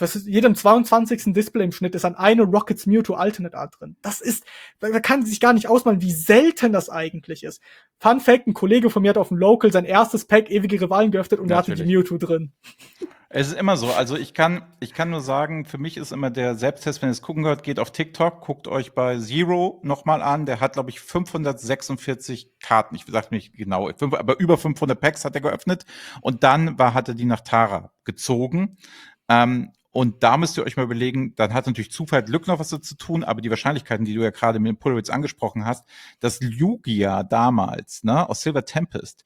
22. Display im Schnitt ist dann eine Rockets Mewtwo Alternate Art drin. Das ist, man kann sich gar nicht ausmalen, wie selten das eigentlich ist. Fun Fact, ein Kollege von mir hat auf dem Local sein erstes Pack ewige Rivalen geöffnet und er hatte die Mewtwo drin. Es ist immer so. Also ich kann nur sagen, für mich ist immer der Selbsttest, wenn ihr es gucken hört, geht auf TikTok, guckt euch bei Zero nochmal an. Der hat, glaube ich, 546 Karten. Ich sag nicht genau, aber über 500 Packs hat er geöffnet. Und dann hat er die nach Tara gezogen. Und da müsst ihr euch mal überlegen, dann hat natürlich Zufall, Glück noch was zu tun, aber die Wahrscheinlichkeiten, die du ja gerade mit dem Pullwitz angesprochen hast, dass Lugia damals, ne, aus Silver Tempest,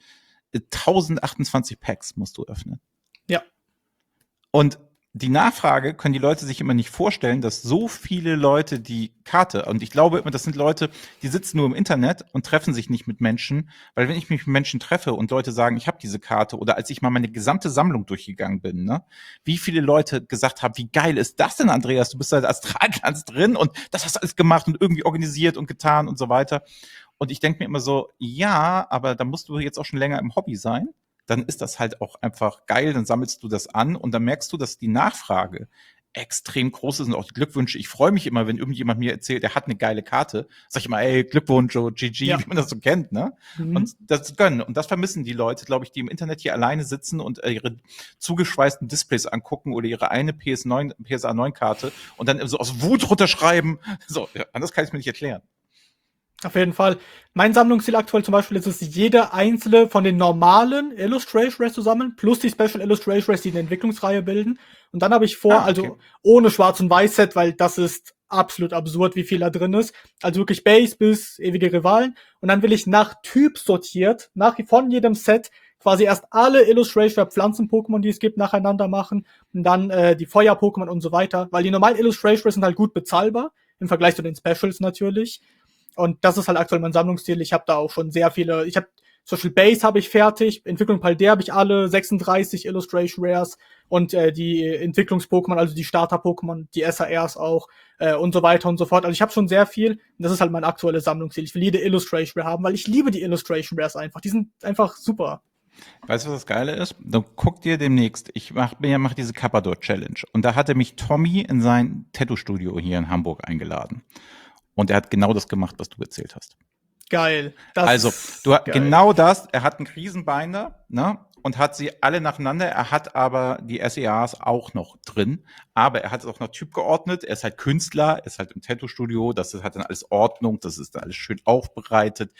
1028 Packs musst du öffnen. Ja. Und die Nachfrage können die Leute sich immer nicht vorstellen, dass so viele Leute die Karte, und ich glaube immer, das sind Leute, die sitzen nur im Internet und treffen sich nicht mit Menschen, weil wenn ich mich mit Menschen treffe und Leute sagen, ich habe diese Karte, oder als ich mal meine gesamte Sammlung durchgegangen bin, ne, wie viele Leute gesagt haben, wie geil ist das denn, Andreas, du bist da Astralglanz drin und das hast du alles gemacht und irgendwie organisiert und getan und so weiter. Und ich denke mir immer so, ja, aber da musst du jetzt auch schon länger im Hobby sein. Dann ist das halt auch einfach geil, dann sammelst du das an und dann merkst du, dass die Nachfrage extrem groß ist und auch die Glückwünsche. Ich freue mich immer, wenn irgendjemand mir erzählt, er hat eine geile Karte. Sag ich immer, ey, Glückwunsch, oh, GG, wie man das so kennt, ne? Und das gönnen. Und das vermissen die Leute, glaube ich, die im Internet hier alleine sitzen und ihre zugeschweißten Displays angucken oder ihre eine PSA 9 Karte und dann so aus Wut runterschreiben. So, ja, anders kann ich es mir nicht erklären. Auf jeden Fall. Mein Sammlungsziel aktuell zum Beispiel ist es, jede einzelne von den normalen Illustration Rares zu sammeln, plus die Special Illustration Rares, die eine Entwicklungsreihe bilden. Und dann habe ich vor, also ohne Schwarz- und Weiß-Set, weil das ist absolut absurd, wie viel da drin ist. Also wirklich Base bis ewige Rivalen. Und dann will ich nach Typ sortiert, von jedem Set quasi erst alle Illustration Pflanzen-Pokémon, die es gibt, nacheinander machen. Und dann die Feuer-Pokémon und so weiter. Weil die normalen Illustration Rares sind halt gut bezahlbar, im Vergleich zu den Specials natürlich. Und das ist halt aktuell mein Sammlungsstil. Ich habe da auch schon sehr viele, ich habe zum Beispiel Base habe ich fertig, Entwicklung Paldea habe ich alle, 36 Illustration Rares und die Entwicklungs-Pokémon, also die Starter-Pokémon, die SARs auch und so weiter und so fort. Also ich habe schon sehr viel und das ist halt mein aktuelles Sammlungsziel. Ich will jede Illustration Rare haben, weil ich liebe die Illustration Rares einfach. Die sind einfach super. Weißt du, was das Geile ist? Dann guck dir demnächst, ich mach diese Kappador Challenge und da hatte mich Tommy in sein Tattoo-Studio hier in Hamburg eingeladen. Und er hat genau das gemacht, was du erzählt hast. Geil. Also, genau das, er hat einen Riesenbinder, ne? Und hat sie alle nacheinander. Er hat aber die SEAs auch noch drin. Aber er hat es auch noch typgeordnet. Er ist halt Künstler, er ist halt im Tattoo-Studio. Das ist halt dann alles Ordnung. Das ist dann alles schön aufbereitet.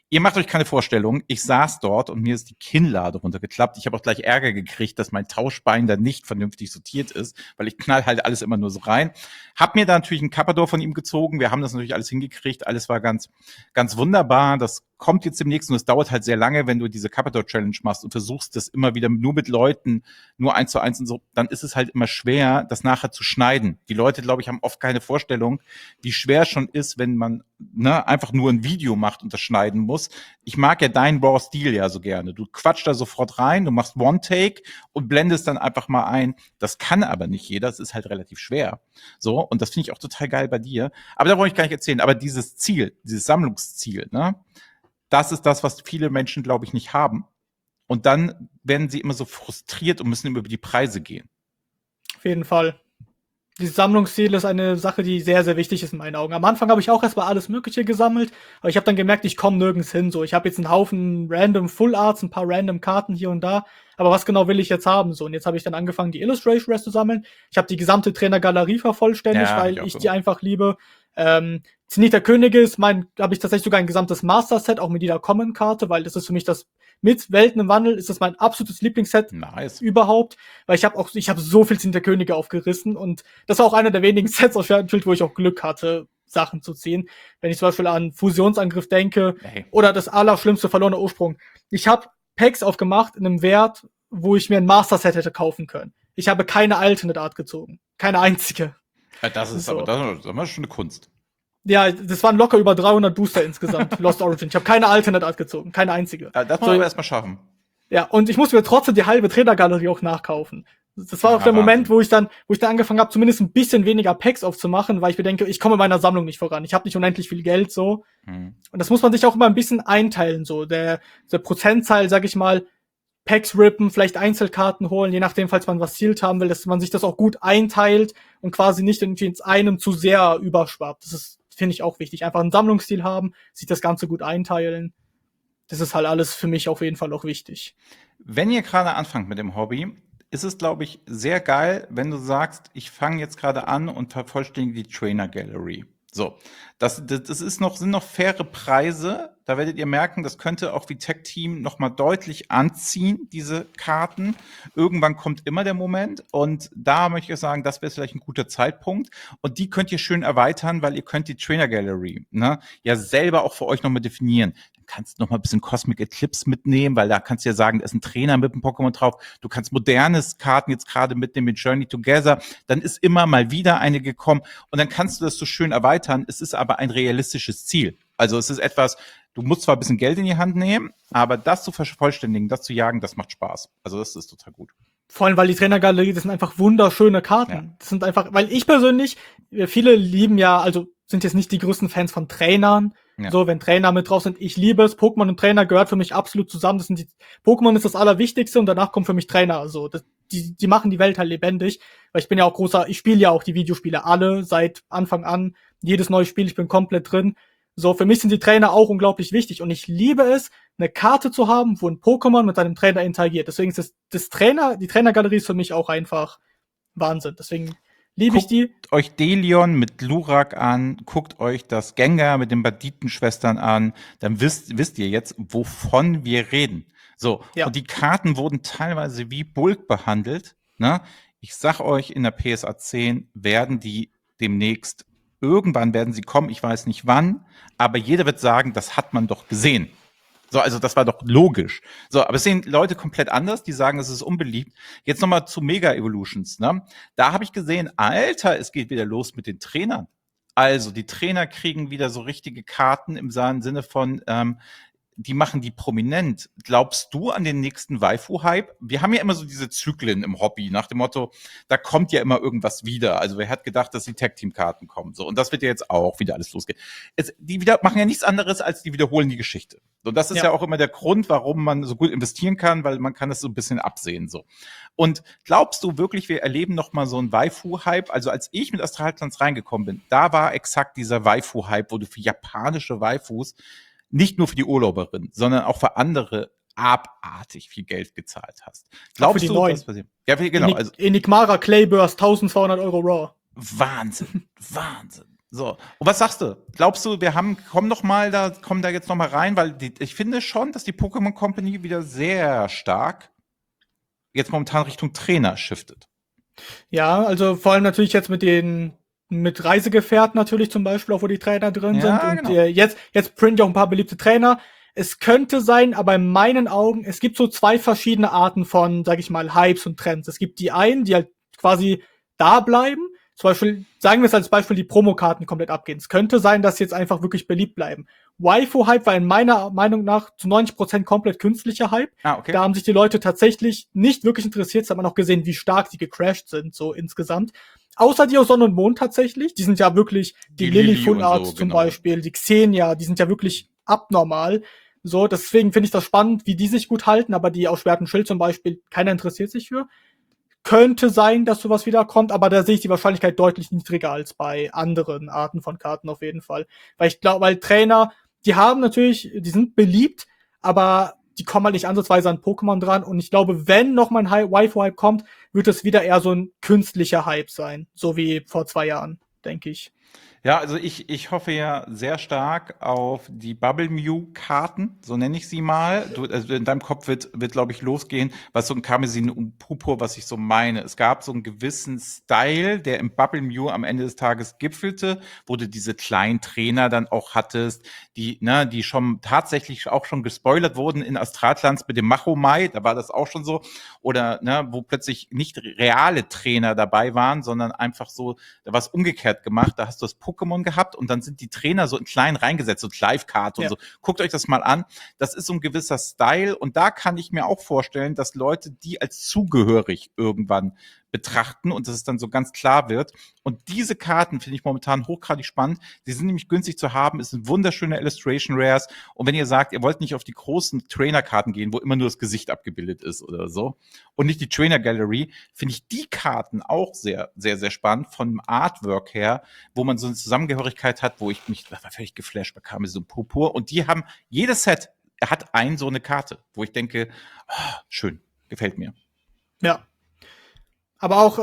Ihr macht euch keine Vorstellung, ich saß dort und mir ist die Kinnlade runtergeklappt. Ich habe auch gleich Ärger gekriegt, dass mein Tauschbein da nicht vernünftig sortiert ist, weil ich knall halt alles immer nur so rein. Hab mir da natürlich einen Kappador von ihm gezogen. Wir haben das natürlich alles hingekriegt. Alles war ganz, ganz wunderbar. Das kommt jetzt demnächst und es dauert halt sehr lange, wenn du diese Kappador-Challenge machst und versuchst, das immer wieder nur mit Leuten, nur 1:1 und so, dann ist es halt immer schwer, das nachher zu schneiden. Die Leute, glaube ich, haben oft keine Vorstellung, wie schwer es schon ist, wenn man einfach nur ein Video macht und das schneiden muss. Ich mag ja deinen Raw-Stil ja so gerne. Du quatschst da sofort rein, du machst One-Take und blendest dann einfach mal ein. Das kann aber nicht jeder, das ist halt relativ schwer. So, und das finde ich auch total geil bei dir. Aber da wollte ich gar nicht erzählen. Aber dieses Ziel, dieses Sammlungsziel, ne, das ist das, was viele Menschen, glaube ich, nicht haben. Und dann werden sie immer so frustriert und müssen immer über die Preise gehen. Auf jeden Fall. Dieses Sammlungsziel ist eine Sache, die sehr, sehr wichtig ist in meinen Augen. Am Anfang habe ich auch erstmal alles Mögliche gesammelt, aber ich habe dann gemerkt, ich komme nirgends hin. So, ich habe jetzt einen Haufen random Full Arts, ein paar random Karten hier und da, aber was genau will ich jetzt haben? So, und jetzt habe ich dann angefangen, die Illustration Rares zu sammeln. Ich habe die gesamte Trainergalerie vervollständigt, Ja, weil ich auch ich so. die einfach liebe. Zenith der Könige ist habe ich tatsächlich sogar ein gesamtes Master-Set, auch mit jeder Common-Karte, weil das ist für mich das, mit Welten im Wandel ist das mein absolutes Lieblingsset Nice. überhaupt, weil ich habe so viel Zenith der Könige aufgerissen und das war auch einer der wenigen Sets aus Schwertenschild, wo ich auch Glück hatte, Sachen zu ziehen. Wenn ich zum Beispiel an Fusionsangriff denke Hey. oder das allerschlimmste verlorene Ursprung. Ich habe Packs aufgemacht in einem Wert, wo ich mir ein Master-Set hätte kaufen können. Ich habe keine Alternate Art gezogen. Keine einzige. Ja, das ist So. aber das ist schon eine Kunst. Ja, das waren locker über 300 Booster insgesamt, Lost Origin. Ich habe keine Alternate Art gezogen, keine einzige. Das muss man aber erstmal schaffen. Ja, und ich musste mir trotzdem die halbe Trainergalerie auch nachkaufen. Das war Ja, auch der Moment, Wahnsinn. wo ich dann angefangen habe, zumindest ein bisschen weniger Packs aufzumachen, weil ich mir denke, ich komme in meiner Sammlung nicht voran. Ich habe nicht unendlich viel Geld so. Und das muss man sich auch immer ein bisschen einteilen. So der Prozentzahl, sag ich mal, Packs rippen, vielleicht Einzelkarten holen, je nachdem, falls man was sealed haben will, dass man sich das auch gut einteilt und quasi nicht irgendwie ins einem zu sehr überschwappt. Das ist, finde ich, auch wichtig. Einfach einen Sammlungsstil haben, sich das Ganze gut einteilen. Das ist halt alles für mich auf jeden Fall auch wichtig. Wenn ihr gerade anfangt mit dem Hobby, ist es, glaube ich, sehr geil, wenn du sagst, ich fange jetzt gerade an und vervollständige die Trainer Gallery. So, das sind noch faire Preise. Da werdet ihr merken, das könnte auch wie Tech Team noch mal deutlich anziehen, diese Karten. Irgendwann kommt immer der Moment und da möchte ich sagen, das wäre vielleicht ein guter Zeitpunkt. Und die könnt ihr schön erweitern, weil ihr könnt die Trainer Gallery, ne, ja selber auch für euch noch mal definieren. Dann kannst du noch mal ein bisschen Cosmic Eclipse mitnehmen, weil da kannst du ja sagen, da ist ein Trainer mit einem Pokémon drauf. Du kannst modernes Karten jetzt gerade mitnehmen mit Journey Together. Dann ist immer mal wieder eine gekommen und dann kannst du das so schön erweitern. Es ist aber ein realistisches Ziel. Also es ist etwas, du musst zwar ein bisschen Geld in die Hand nehmen, aber das zu vervollständigen, das zu jagen, das macht Spaß. Also das ist total gut. Vor allem, weil die Trainergalerie, das sind einfach wunderschöne Karten. Ja. Das sind einfach, weil ich persönlich, viele lieben ja, also sind jetzt nicht die größten Fans von Trainern. Ja. So, wenn Trainer mit drauf sind, ich liebe es. Pokémon und Trainer gehört für mich absolut zusammen. Pokémon ist das Allerwichtigste und danach kommt für mich Trainer. Also, die machen die Welt halt lebendig. Weil ich bin ja auch ich spiele ja auch die Videospiele alle seit Anfang an. Jedes neue Spiel, ich bin komplett drin. So, für mich sind die Trainer auch unglaublich wichtig und ich liebe es, eine Karte zu haben, wo ein Pokémon mit seinem Trainer interagiert. Deswegen ist die Trainergalerie ist für mich auch einfach Wahnsinn. Deswegen liebe ich die. Guckt euch Delion mit Glurak an, guckt euch das Gengar mit den Banditenschwestern an, dann wisst ihr jetzt, wovon wir reden. So, Ja. und die Karten wurden teilweise wie Bulk behandelt. Ne? Ich sag euch, in der PSA 10 werden die demnächst, irgendwann werden sie kommen, ich weiß nicht wann, aber jeder wird sagen, das hat man doch gesehen. So, also das war doch logisch. So, aber es sehen Leute komplett anders, die sagen, es ist unbeliebt. Jetzt nochmal zu Mega Evolutions, ne? Da habe ich gesehen, Alter, es geht wieder los mit den Trainern. Also, die Trainer kriegen wieder so richtige Karten im Sinne von, die machen die prominent. Glaubst du an den nächsten Waifu-Hype? Wir haben ja immer so diese Zyklen im Hobby, nach dem Motto, da kommt ja immer irgendwas wieder. Also wer hat gedacht, dass die Tag-Team-Karten kommen? So, und das wird ja jetzt auch wieder alles losgehen. Die machen ja nichts anderes, als die wiederholen die Geschichte. Und das ist ja auch immer der Grund, warum man so gut investieren kann, weil man kann das so ein bisschen absehen. So. Und glaubst du wirklich, wir erleben noch mal so einen Waifu-Hype? Also als ich mit Astralglanz reingekommen bin, da war exakt dieser Waifu-Hype, wo du für japanische Waifus nicht nur für die Urlauberin, sondern auch für andere abartig viel Geld gezahlt hast. Glaubst du, das passiert? Ja, genau. Enigmara Clayburst, 1200 € Raw. Wahnsinn, Wahnsinn. So, und was sagst du? Glaubst du, kommen da jetzt noch mal rein, weil ich finde schon, dass die Pokémon Company wieder sehr stark jetzt momentan Richtung Trainer shiftet. Ja, also vor allem natürlich jetzt mit Reisegefährten natürlich zum Beispiel, auch wo die Trainer drin sind. Ja, Und genau. jetzt print ja auch ein paar beliebte Trainer. Es könnte sein, aber in meinen Augen, es gibt so zwei verschiedene Arten von, sag ich mal, Hypes und Trends. Es gibt die einen, die halt quasi da bleiben. Zum Beispiel, sagen wir es als Beispiel, die Promokarten komplett abgehen. Es könnte sein, dass sie jetzt einfach wirklich beliebt bleiben. Waifu-Hype war in meiner Meinung nach zu 90% komplett künstlicher Hype. Ah, okay. Da haben sich die Leute tatsächlich nicht wirklich interessiert. Da hat man auch gesehen, wie stark sie gecrashed sind, so insgesamt. Außer die aus Sonne und Mond tatsächlich. Die sind ja wirklich, die Lilly Lilifun-Art und so, zum genau. Beispiel, die Xenia, die sind ja wirklich abnormal. So, deswegen finde ich das spannend, wie die sich gut halten, aber die aus Schwert und Schild zum Beispiel, keiner interessiert sich für. Könnte sein, dass sowas wiederkommt, aber da sehe ich die Wahrscheinlichkeit deutlich niedriger als bei anderen Arten von Karten auf jeden Fall. Weil ich glaube, weil Trainer, die sind beliebt, aber die kommen halt nicht ansatzweise an Pokémon dran. Und ich glaube, wenn noch mal ein Waifu-Hype kommt, wird es wieder eher so ein künstlicher Hype sein. So wie vor 2 Jahren, denke ich. Ja, also ich hoffe ja sehr stark auf die Bubble Mew-Karten, so nenne ich sie mal. Also in deinem Kopf wird glaube ich, losgehen, was so ein Karmesin und Purpur, was ich so meine. Es gab so einen gewissen Style, der im Bubble Mew am Ende des Tages gipfelte, wo du diese kleinen Trainer dann auch hattest, die schon tatsächlich auch schon gespoilert wurden in Astralglanz mit dem Machomai, da war das auch schon so. Oder wo plötzlich nicht reale Trainer dabei waren, sondern einfach so, da war es umgekehrt gemacht, da hast du das Pokémon gehabt und dann sind die Trainer so in klein reingesetzt, so Live-Karte und Ja. so. Guckt euch das mal an. Das ist so ein gewisser Style und da kann ich mir auch vorstellen, dass Leute die als zugehörig irgendwann betrachten und dass es dann so ganz klar wird. Und diese Karten finde ich momentan hochgradig spannend. Die sind nämlich günstig zu haben, es sind wunderschöne Illustration Rares. Und wenn ihr sagt, ihr wollt nicht auf die großen Trainer-Karten gehen, wo immer nur das Gesicht abgebildet ist oder so, und nicht die Trainer Gallery, finde ich die Karten auch sehr, sehr, sehr spannend von Artwork her, wo man so eine Zusammengehörigkeit hat, wo ich mich, das war völlig geflasht bekam, so ein Purpur. Und die haben, jedes Set hat so eine Karte, wo ich denke, schön, gefällt mir. Ja. Aber auch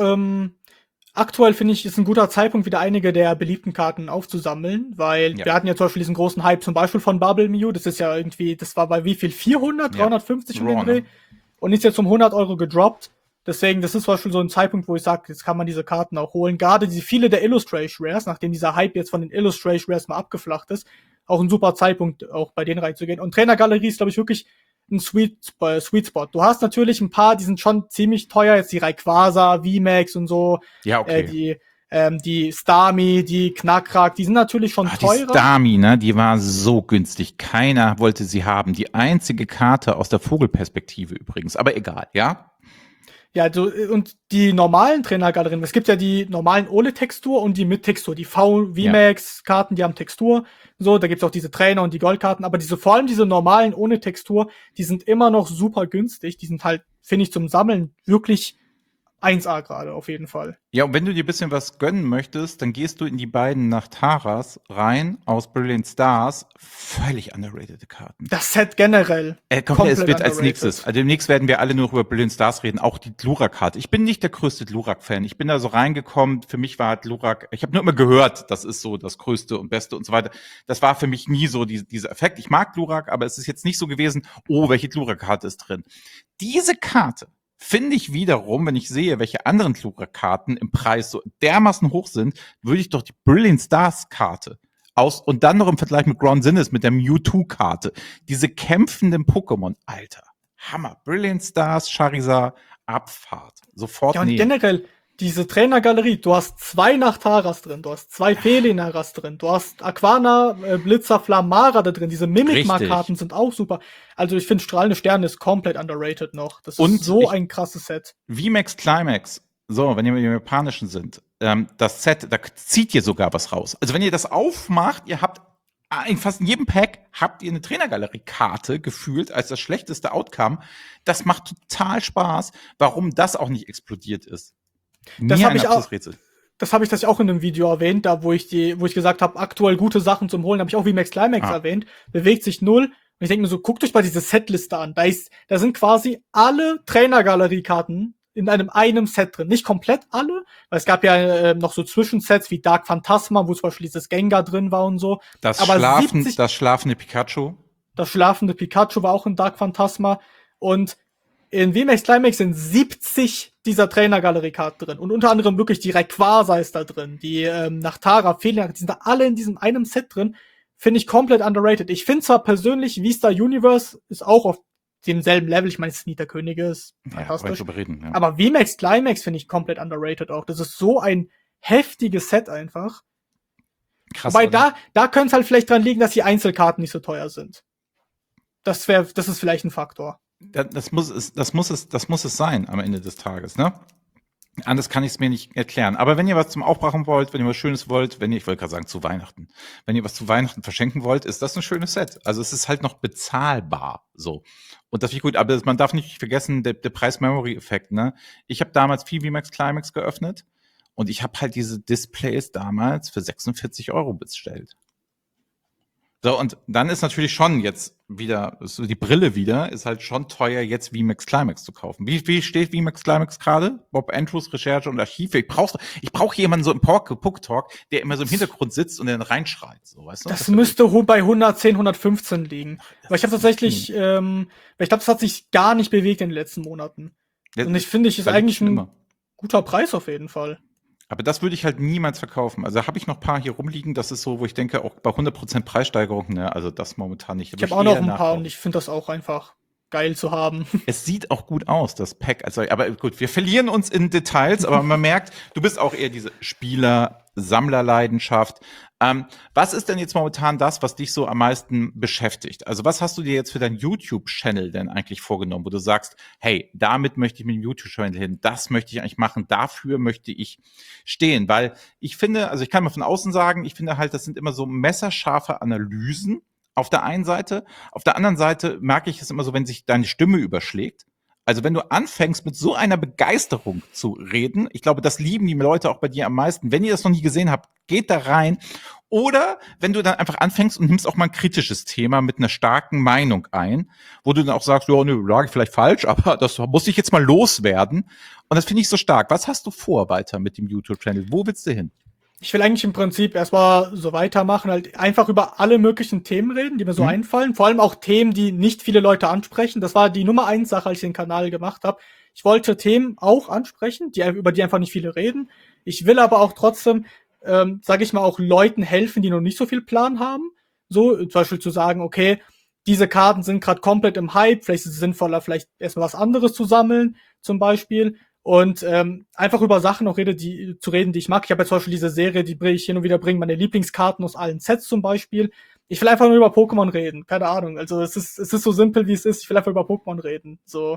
aktuell finde ich, ist ein guter Zeitpunkt, wieder einige der beliebten Karten aufzusammeln, weil Ja. wir hatten ja zum Beispiel diesen großen Hype zum Beispiel von Bubble Mew. Das ist ja irgendwie, das war bei wie viel? 400, Ja. 350 um den Raw, Dreh. ne? Und ist jetzt um 100 Euro gedroppt. Deswegen, das ist zum Beispiel so ein Zeitpunkt, wo ich sage, jetzt kann man diese Karten auch holen. Gerade viele der Illustration Rares, nachdem dieser Hype jetzt von den Illustration Rares mal abgeflacht ist, auch ein super Zeitpunkt, auch bei denen reinzugehen. Und Trainergalerie ist, glaube ich, wirklich ein Sweet Spot. Du hast natürlich ein paar, die sind schon ziemlich teuer, jetzt die Rayquaza, VMAX und so, Ja, okay. die Starmie, die Knackrack, die sind natürlich schon Die teurer. Starmie, ne, die war so günstig. Keiner wollte sie haben. Die einzige Karte aus der Vogelperspektive übrigens. Aber egal, ja? Ja, und die normalen Trainergalerien, es gibt ja die normalen ohne Textur und die mit Textur. Die VMAX-Karten, die haben Textur. So, da gibt's auch diese Trainer und die Goldkarten. Aber vor allem diese normalen ohne Textur, die sind immer noch super günstig. Die sind halt, finde ich, zum Sammeln wirklich 1A gerade, auf jeden Fall. Ja, und wenn du dir ein bisschen was gönnen möchtest, dann gehst du in die beiden Nachtaras rein aus Brilliant Stars. Völlig underrated Karten. Das Set generell. Komm, es wird als underrated. nächstes. Also demnächst werden wir alle nur noch über Brilliant Stars reden, auch die Glurak-Karte. Ich bin nicht der größte Glurak-Fan. Ich bin da so reingekommen, für mich war Glurak, ich habe nur immer gehört, das ist so das Größte und Beste und so weiter. Das war für mich nie so dieser Effekt. Ich mag Glurak, aber es ist jetzt nicht so gewesen, oh, welche Glurak-Karte ist drin. Diese Karte finde ich wiederum, wenn ich sehe, welche anderen Glurak-Karten im Preis so dermaßen hoch sind, würde ich doch die Brilliant Stars-Karte und dann noch im Vergleich mit Ground Sinnes, mit der Mewtwo-Karte. Diese kämpfenden Pokémon, Alter. Hammer. Brilliant Stars, Charizard, Abfahrt. Sofort Ja, und nehmen. generell, diese Trainergalerie, du hast 2 Nachtaras drin, du hast 2 Felinaras drin, du hast Aquana, Blitzer, Flamara da drin, diese Mimikma-Karten sind auch super. Also ich finde, Strahlende Sterne ist komplett underrated noch. Das Und ist so ein krasses Set. VMAX Climax. So, wenn ihr mit dem Japanischen sind, das Set, da zieht ihr sogar was raus. Also wenn ihr das aufmacht, ihr habt in fast in jedem Pack habt ihr eine Trainergalerie-Karte gefühlt als das schlechteste Outcome. Das macht total Spaß, warum das auch nicht explodiert ist. Das habe ich auch. Rätsel. Das habe ich auch in einem Video erwähnt, da wo ich gesagt habe, aktuell gute Sachen zum Holen, habe ich auch wie Max Climax erwähnt. Bewegt sich null. Und ich denke mir so, guckt euch mal diese Setliste an. Da sind quasi alle Trainergalerie-Karten in einem Set drin. Nicht komplett alle, weil es gab ja noch so Zwischensets wie Dark Phantasma, wo zum Beispiel dieses Gengar drin war und so. Das Aber schlafende Pikachu. Das schlafende Pikachu war auch in Dark Phantasma. Und in VMAX Climax sind 70 dieser Trainergalerie-Karten drin. Und unter anderem wirklich die Rayquaza ist da drin. Die Nachtara, Fehler, die sind da alle in diesem einem Set drin. Finde ich komplett underrated. Ich finde zwar persönlich, Vista Universe ist auch auf demselben Level. Ich meine, es ist nie der Könige, ist fantastisch. Ja. Aber VMAX Climax finde ich komplett underrated auch. Das ist so ein heftiges Set einfach. Krass. Wobei da könnte es halt vielleicht dran liegen, dass die Einzelkarten nicht so teuer sind. Das ist vielleicht ein Faktor. Das muss es sein am Ende des Tages, ne? Anders kann ich es mir nicht erklären. Aber wenn ihr was zum Aufbrachen wollt, wenn ihr was Schönes wollt, ich wollte gerade sagen zu Weihnachten, wenn ihr was zu Weihnachten verschenken wollt, ist das ein schönes Set. Also es ist halt noch bezahlbar, so. Und das finde ich gut, aber man darf nicht vergessen, der Preis-Memory-Effekt, ne? Ich habe damals viel VMAX Climax geöffnet und ich habe halt diese Displays damals für 46 € bestellt. So, und dann ist natürlich schon jetzt wieder, so die Brille wieder, ist halt schon teuer, jetzt VMAX Climax zu kaufen. Wie steht VMAX Climax gerade? Bob Andrews, Recherche und Archiv. Ich brauche jemanden so im Puck Talk, der immer so im Hintergrund sitzt und dann reinschreit, so, weißt du? Das müsste bei 110, 115 liegen. Weil ich habe tatsächlich, weil ich glaube, das hat sich gar nicht bewegt in den letzten Monaten. Und ich finde, ist eigentlich ein guter Preis auf jeden Fall. Aber das würde ich halt niemals verkaufen. Also da habe ich noch ein paar hier rumliegen. Das ist so, wo ich denke, auch bei 100% Preissteigerung, ne, also das momentan nicht. Ich habe auch noch ein paar und ich finde das auch einfach geil zu haben. Es sieht auch gut aus, das Pack. Also, aber gut, wir verlieren uns in Details, aber man merkt, du bist auch eher diese Sammlerleidenschaft. Was ist denn jetzt momentan das, was dich so am meisten beschäftigt? Also was hast du dir jetzt für deinen YouTube-Channel denn eigentlich vorgenommen, wo du sagst, hey, damit möchte ich mit dem YouTube-Channel hin, das möchte ich eigentlich machen, dafür möchte ich stehen? Weil ich finde, also ich kann mal von außen sagen, ich finde halt, das sind immer so messerscharfe Analysen auf der einen Seite. Auf der anderen Seite merke ich es immer so, wenn sich deine Stimme überschlägt. Also wenn du anfängst, mit so einer Begeisterung zu reden, ich glaube, das lieben die Leute auch bei dir am meisten. Wenn ihr das noch nie gesehen habt, geht da rein. Oder wenn du dann einfach anfängst und nimmst auch mal ein kritisches Thema mit einer starken Meinung ein, wo du dann auch sagst, ja, ne, lag ich vielleicht falsch, aber das muss ich jetzt mal loswerden. Und das finde ich so stark. Was hast du vor weiter mit dem YouTube-Channel? Wo willst du hin? Ich will eigentlich im Prinzip erstmal so weitermachen, halt einfach über alle möglichen Themen reden, die mir so einfallen. Vor allem auch Themen, die nicht viele Leute ansprechen. Das war die Nummer 1 Sache, als ich den Kanal gemacht habe. Ich wollte Themen auch ansprechen, über die einfach nicht viele reden. Ich will aber auch trotzdem, sage ich mal, auch Leuten helfen, die noch nicht so viel Plan haben. So zum Beispiel zu sagen, okay, diese Karten sind gerade komplett im Hype, vielleicht ist es sinnvoller, vielleicht erstmal was anderes zu sammeln, zum Beispiel. Und einfach über Sachen auch zu reden, die ich mag. Ich habe jetzt zum Beispiel diese Serie, die ich hin und wieder bringe, meine Lieblingskarten aus allen Sets zum Beispiel. Ich will einfach nur über Pokémon reden, keine Ahnung. Also es ist so simpel, wie es ist. Ich will einfach über Pokémon reden. So.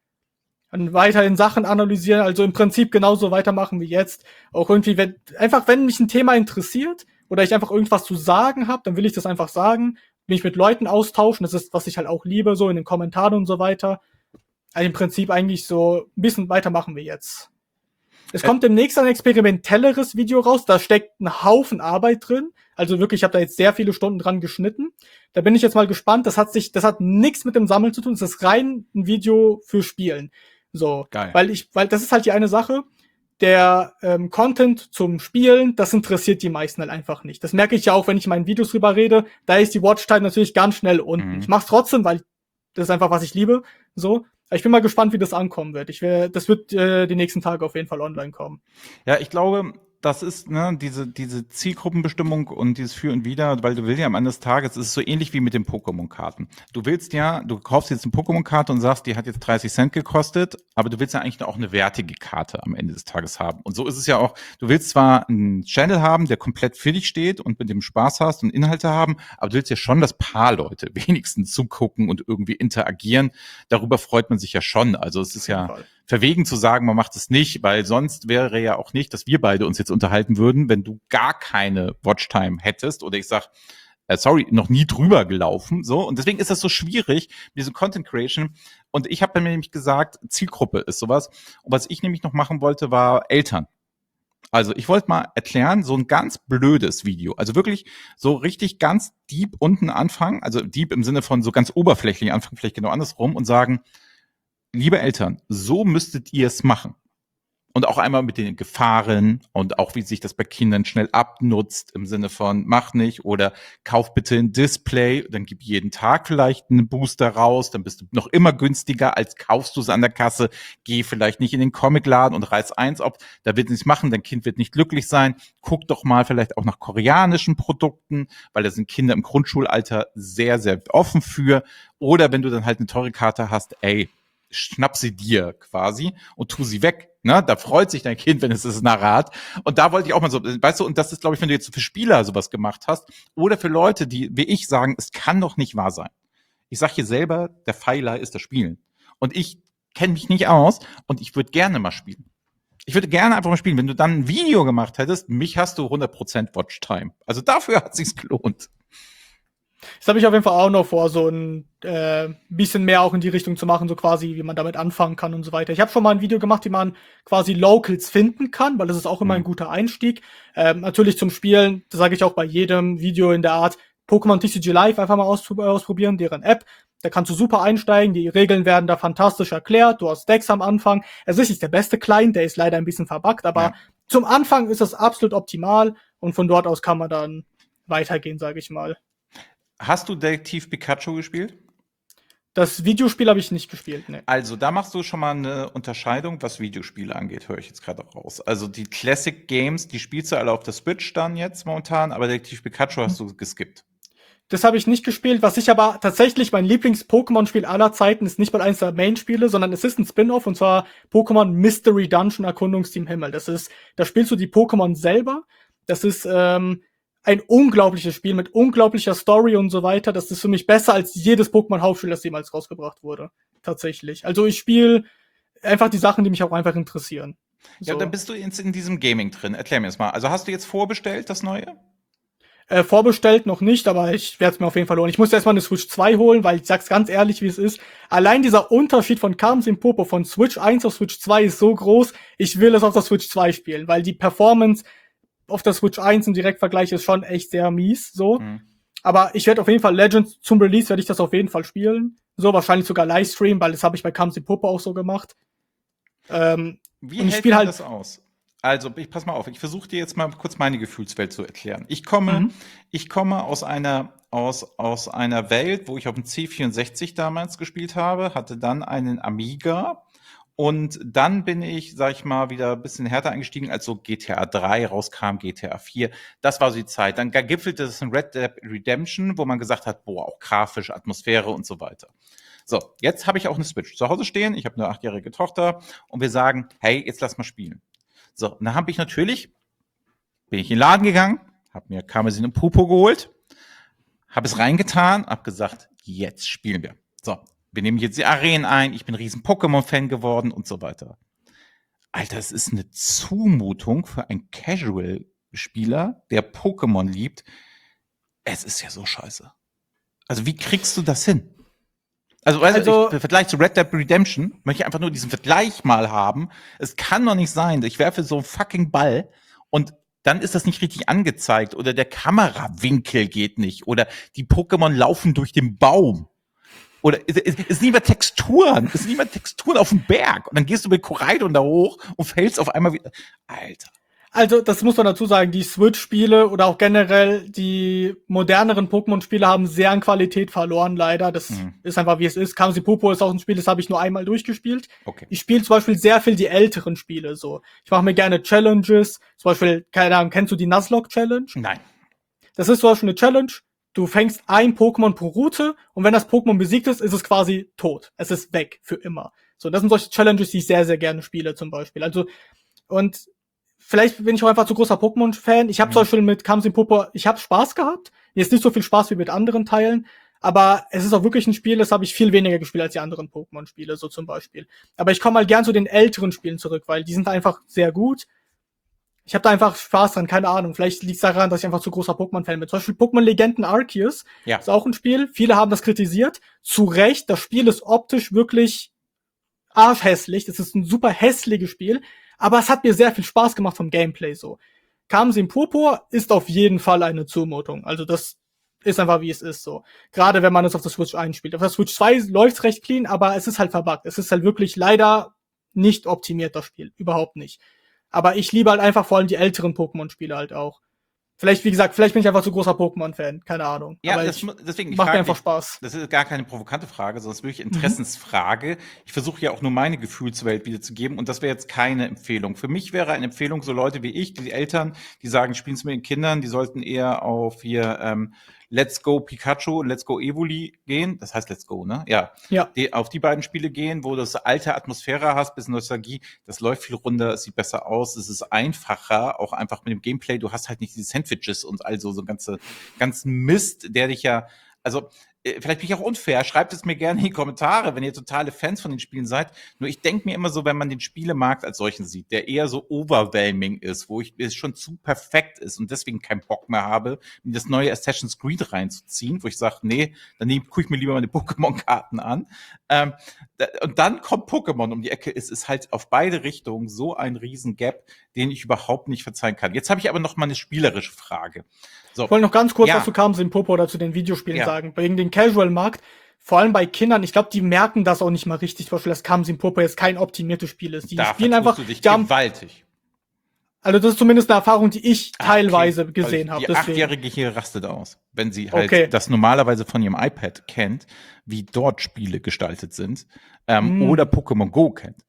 Und weiterhin Sachen analysieren, also im Prinzip genauso weitermachen wie jetzt. Auch irgendwie, wenn mich ein Thema interessiert oder ich einfach irgendwas zu sagen habe, dann will ich das einfach sagen. Mich mit Leuten austauschen, das ist, was ich halt auch liebe, so in den Kommentaren und so weiter. Also im Prinzip eigentlich so ein bisschen weitermachen wie jetzt. Es kommt demnächst ein experimentelleres Video raus, da steckt ein Haufen Arbeit drin. Also wirklich, ich habe da jetzt sehr viele Stunden dran geschnitten. Da bin ich jetzt mal gespannt. Das hat nichts mit dem Sammeln zu tun. Das ist rein ein Video für Spielen. So, geil. Weil das ist halt die eine Sache. Der Content zum Spielen, das interessiert die meisten halt einfach nicht. Das merke ich ja auch, wenn ich in meinen Videos drüber rede. Da ist die Watchtime natürlich ganz schnell unten. Ich mache es trotzdem, weil das ist einfach, was ich liebe. So. Ich bin mal gespannt, wie das ankommen wird. Das wird die nächsten Tage auf jeden Fall online kommen. Ja, ich glaube, das ist diese Zielgruppenbestimmung und dieses Für und Wider, weil du willst ja am Ende des Tages, es ist so ähnlich wie mit den Pokémon-Karten. Du kaufst jetzt eine Pokémon-Karte und sagst, die hat jetzt 30 Cent gekostet, aber du willst ja eigentlich auch eine wertige Karte am Ende des Tages haben. Und so ist es ja auch, du willst zwar einen Channel haben, der komplett für dich steht und mit dem Spaß hast und Inhalte haben, aber du willst ja schon, dass paar Leute wenigstens zugucken und irgendwie interagieren. Darüber freut man sich ja schon. Also es ist ja verwegen zu sagen, man macht es nicht, weil sonst wäre ja auch nicht, dass wir beide uns jetzt unterhalten würden, wenn du gar keine Watchtime hättest oder ich sag, sorry, noch nie drüber gelaufen, so. Und deswegen ist das so schwierig, diese Content Creation. Und ich habe mir nämlich gesagt, Zielgruppe ist sowas. Und was ich nämlich noch machen wollte, war Eltern. Also ich wollte mal erklären, so ein ganz blödes Video, also wirklich so richtig ganz deep unten anfangen, also deep im Sinne von so ganz oberflächlich anfangen, vielleicht genau andersrum und sagen, liebe Eltern, so müsstet ihr es machen. Und auch einmal mit den Gefahren und auch wie sich das bei Kindern schnell abnutzt im Sinne von mach nicht oder kauf bitte ein Display, dann gib jeden Tag vielleicht einen Booster raus, dann bist du noch immer günstiger, als kaufst du es an der Kasse, geh vielleicht nicht in den Comicladen und reiß eins auf, da wird nichts machen, dein Kind wird nicht glücklich sein, guck doch mal vielleicht auch nach koreanischen Produkten, weil da sind Kinder im Grundschulalter sehr, sehr offen für, oder wenn du dann halt eine teure Karte hast, ey, schnapp sie dir quasi und tu sie weg. Ne? Da freut sich dein Kind, wenn es es nachher hat. Und da wollte ich auch mal so, weißt du, und das ist, glaube ich, wenn du jetzt für Spieler sowas gemacht hast oder für Leute, die, wie ich, sagen, es kann doch nicht wahr sein. Ich sage hier selber, der Pfeiler ist das Spielen. Und ich kenne mich nicht aus und ich würde gerne mal spielen. Ich würde gerne einfach mal spielen. Wenn du dann ein Video gemacht hättest, mich hast du 100% Watchtime. Also dafür hat es sich gelohnt. Das habe ich auf jeden Fall auch noch vor, so ein bisschen mehr auch in die Richtung zu machen, so quasi, wie man damit anfangen kann und so weiter. Ich habe schon mal ein Video gemacht, wie man quasi Locals finden kann, weil das ist auch immer ein guter Einstieg. Natürlich zum Spielen, das sage ich auch bei jedem Video in der Art, Pokémon TCG Live einfach mal ausprobieren, deren App. Da kannst du super einsteigen, die Regeln werden da fantastisch erklärt, du hast Decks am Anfang. Es ist nicht der beste Client, der ist leider ein bisschen verbuggt, aber zum Anfang ist das absolut optimal und von dort aus kann man dann weitergehen, sage ich mal. Hast du Detektiv Pikachu gespielt? Das Videospiel habe ich nicht gespielt, ne. Also, da machst du schon mal eine Unterscheidung, was Videospiele angeht, höre ich jetzt gerade raus. Also, die Classic Games, die spielst du alle auf der Switch dann jetzt momentan, aber Detektiv Pikachu hast du geskippt. Das habe ich nicht gespielt. Was ich aber tatsächlich, mein Lieblings-Pokémon-Spiel aller Zeiten ist nicht mal eins der Main-Spiele, sondern es ist ein Spin-off und zwar Pokémon Mystery Dungeon Erkundungsteam Himmel. Da spielst du die Pokémon selber. Das ist ein unglaubliches Spiel mit unglaublicher Story und so weiter. Das ist für mich besser als jedes Pokémon-Hauptspiel, das jemals rausgebracht wurde. Tatsächlich. Also ich spiele einfach die Sachen, die mich auch einfach interessieren. Ja, So. dann bist du jetzt in diesem Gaming drin. Erklär mir das mal. Also, hast du jetzt vorbestellt, das Neue? Vorbestellt noch nicht, aber ich werde es mir auf jeden Fall holen. Ich muss erstmal eine Switch 2 holen, weil ich sag's ganz ehrlich, wie es ist. Allein dieser Unterschied von Carmen Popo von Switch 1 auf Switch 2 ist so groß, ich will es auf der Switch 2 spielen, weil die Performance auf der Switch 1 im Direktvergleich ist schon echt sehr mies, so. Aber ich werde auf jeden Fall Legends zum Release, werde ich das auf jeden Fall spielen. So, wahrscheinlich sogar Livestream, weil das habe ich bei Carmen Popo auch so gemacht. Wie und ich hält spiele man halt das aus? Also, pass mal auf, ich versuche dir jetzt mal kurz meine Gefühlswelt zu erklären. Ich komme aus einer Welt, wo ich auf dem C64 damals gespielt habe, hatte dann einen Amiga und dann bin ich, sag ich mal, wieder ein bisschen härter eingestiegen, als so GTA 3 rauskam, GTA 4. Das war so die Zeit. Dann gipfelte es in Red Dead Redemption, wo man gesagt hat, boah, auch grafisch, Atmosphäre und so weiter. So, jetzt habe ich auch eine Switch zu Hause stehen. Ich habe eine 8-jährige Tochter und wir sagen, hey, jetzt lass mal spielen. So, und dann habe ich natürlich, bin ich in den Laden gegangen, habe mir Karmesin und Pupo geholt, habe es reingetan, habe gesagt, jetzt spielen wir. So, wir nehmen jetzt die Arenen ein, ich bin ein riesen Pokémon-Fan geworden und so weiter. Alter, es ist eine Zumutung für einen Casual-Spieler, der Pokémon liebt. Es ist ja so scheiße. Also, wie kriegst du das hin? Also, weißt du, im Vergleich zu Red Dead Redemption möchte ich einfach nur diesen Vergleich mal haben. Es kann doch nicht sein, ich werfe so einen fucking Ball und dann ist das nicht richtig angezeigt oder der Kamerawinkel geht nicht oder die Pokémon laufen durch den Baum. Oder es ist nie mehr Texturen auf dem Berg. Und dann gehst du mit Koraidon da hoch und fällst auf einmal wieder. Alter. Also, das muss man dazu sagen, die Switch-Spiele oder auch generell die moderneren Pokémon-Spiele haben sehr an Qualität verloren, leider. Das ist einfach, wie es ist. Kamsi Popo ist auch ein Spiel, das habe ich nur einmal durchgespielt. Okay. Ich spiele zum Beispiel sehr viel die älteren Spiele, so. Ich mache mir gerne Challenges. Zum Beispiel, keine Ahnung, kennst du die Nuzlocke-Challenge? Nein. Das ist zum Beispiel eine Challenge. Du fängst ein Pokémon pro Route und wenn das Pokémon besiegt ist, ist es quasi tot. Es ist weg für immer. So, das sind solche Challenges, die ich sehr, sehr gerne spiele, zum Beispiel. Also, und vielleicht bin ich auch einfach zu großer Pokémon-Fan. Ich habe zum Beispiel mit Kamsin Popo, ich habe Spaß gehabt. Jetzt nicht so viel Spaß wie mit anderen Teilen, aber es ist auch wirklich ein Spiel, das habe ich viel weniger gespielt als die anderen Pokémon-Spiele, so zum Beispiel. Aber ich komme mal gern zu den älteren Spielen zurück, weil die sind einfach sehr gut. Ich habe da einfach Spaß dran, keine Ahnung. Vielleicht liegt es daran, dass ich einfach zu großer Pokémon-Fan bin. Zum Beispiel Pokémon Legenden Arceus ist auch ein Spiel. Viele haben das kritisiert. Zu Recht, das Spiel ist optisch wirklich arschhässlich. Das ist ein super hässliches Spiel. Aber es hat mir sehr viel Spaß gemacht vom Gameplay so. Kamsin Purpur ist auf jeden Fall eine Zumutung. Also das ist einfach wie es ist, so. Gerade wenn man es auf der Switch einspielt. Auf der Switch 2 läuft's recht clean, aber es ist halt verbuggt. Es ist halt wirklich leider nicht optimiert, das Spiel. Überhaupt nicht. Aber ich liebe halt einfach vor allem die älteren Pokémon-Spiele halt auch. Vielleicht, wie gesagt, vielleicht bin ich einfach zu großer Pokémon-Fan. Keine Ahnung. Ja, aber deswegen, ich macht mir frage einfach dich, Spaß. das ist gar keine provokante Frage, sondern es ist wirklich Interessensfrage. Ich versuche ja auch nur meine Gefühlswelt wiederzugeben und das wäre jetzt keine Empfehlung. Für mich wäre eine Empfehlung so Leute wie ich, die Eltern, die sagen, spielen es mit den Kindern, die sollten eher auf hier Let's Go Pikachu und Let's Go Evoli gehen. Das heißt Let's Go, ne? Ja. Ja. Auf die beiden Spiele gehen, wo du das alte Atmosphäre hast, bisschen Nostalgie. Das läuft viel runder, es sieht besser aus, es ist einfacher, auch einfach mit dem Gameplay. Du hast halt nicht diese Sandwiches und also so ganzen Mist, der dich ja, also vielleicht bin ich auch unfair, schreibt es mir gerne in die Kommentare, wenn ihr totale Fans von den Spielen seid. Nur ich denke mir immer so, wenn man den Spielemarkt als solchen sieht, der eher so overwhelming ist, wo es schon zu perfekt ist und deswegen keinen Bock mehr habe, mir das neue Assassin's Creed reinzuziehen, wo ich sage, nee, dann gucke ich mir lieber meine Pokémon-Karten an. Und dann kommt Pokémon um die Ecke. Es ist halt auf beide Richtungen so ein riesen Gap, den ich überhaupt nicht verzeihen kann. Jetzt habe ich aber noch mal eine spielerische Frage. So. Ich wollte noch ganz kurz Ja. was zu Kamsin Popo oder zu den Videospielen Ja. sagen. Wegen den Casual-Markt, vor allem bei Kindern, ich glaube, die merken das auch nicht mal richtig, zum Beispiel, dass Kamsin Popo jetzt kein optimiertes Spiel ist. Die Da spielen vertust einfach, du dich die haben, gewaltig. also das ist zumindest eine Erfahrung, die ich Ah, teilweise okay. gesehen Weil habe. Die 8-Jährige hier rastet aus, wenn sie halt Okay. das normalerweise von ihrem iPad kennt, wie dort Spiele gestaltet sind, Mm. oder Pokémon Go kennt.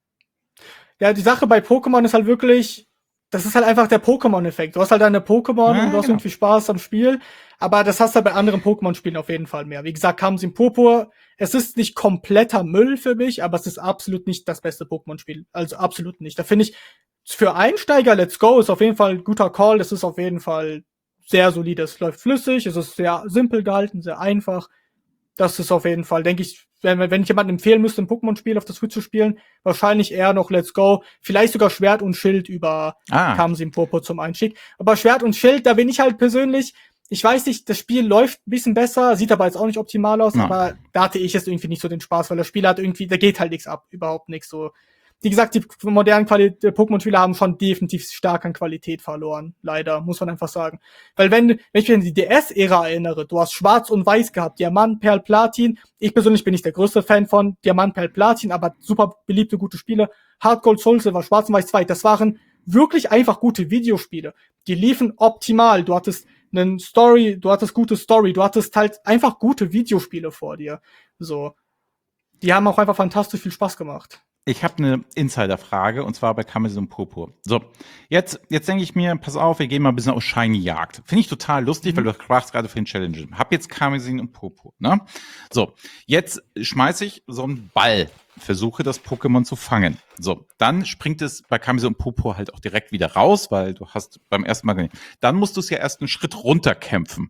Ja, die Sache bei Pokémon ist halt wirklich, das ist halt einfach der Pokémon-Effekt. Du hast halt deine Pokémon Ja, und du hast genau. irgendwie Spaß am Spiel, aber das hast du bei anderen Pokémon-Spielen auf jeden Fall mehr. Wie gesagt, Kamsin Purpur, es ist nicht kompletter Müll für mich, aber es ist absolut nicht das beste Pokémon-Spiel. Also absolut nicht. Da finde ich, für Einsteiger, Let's Go ist auf jeden Fall ein guter Call. Das ist auf jeden Fall sehr solide. Es läuft flüssig, es ist sehr simpel gehalten, sehr einfach. Das ist auf jeden Fall, denke ich, wenn ich jemandem empfehlen müsste, ein Pokémon-Spiel auf der Switch zu spielen, wahrscheinlich eher noch Let's Go. Vielleicht sogar Schwert und Schild über Kamsin Purpur zum Einstieg. Aber Schwert und Schild, da bin ich halt persönlich, ich weiß nicht, das Spiel läuft ein bisschen besser, sieht aber jetzt auch nicht optimal aus, Ja. aber da hatte ich jetzt irgendwie nicht so den Spaß, weil das Spiel hat irgendwie, da geht halt nichts ab, überhaupt nichts so. Wie gesagt, die modernen Pokémon-Spiele haben schon definitiv stark an Qualität verloren. Leider, muss man einfach sagen. Weil wenn ich mich an die DS-Ära erinnere, du hast Schwarz und Weiß gehabt, Diamant, Perl, Platin. Ich persönlich bin nicht der größte Fan von Diamant, Perl, Platin, aber super beliebte, gute Spiele. Hard Gold, Soul Silver, Schwarz und Weiß 2, das waren wirklich einfach gute Videospiele. Die liefen optimal. Du hattest einen Story, du hattest gute Story, du hattest halt einfach gute Videospiele vor dir. So. Die haben auch einfach fantastisch viel Spaß gemacht. Ich habe eine Insider-Frage und zwar bei Kamison Purpur. So, jetzt denke ich mir, pass auf, wir gehen mal ein bisschen auf Shiny-Jagd. Finde ich total lustig, weil du sprachst gerade für den Challenge. Hab jetzt Kamison und Purpur, ne? So, jetzt schmeiße ich so einen Ball, versuche das Pokémon zu fangen. So, dann springt es bei Kamison und Purpur halt auch direkt wieder raus, weil du hast beim ersten Mal, dann musst du es ja erst einen Schritt runterkämpfen.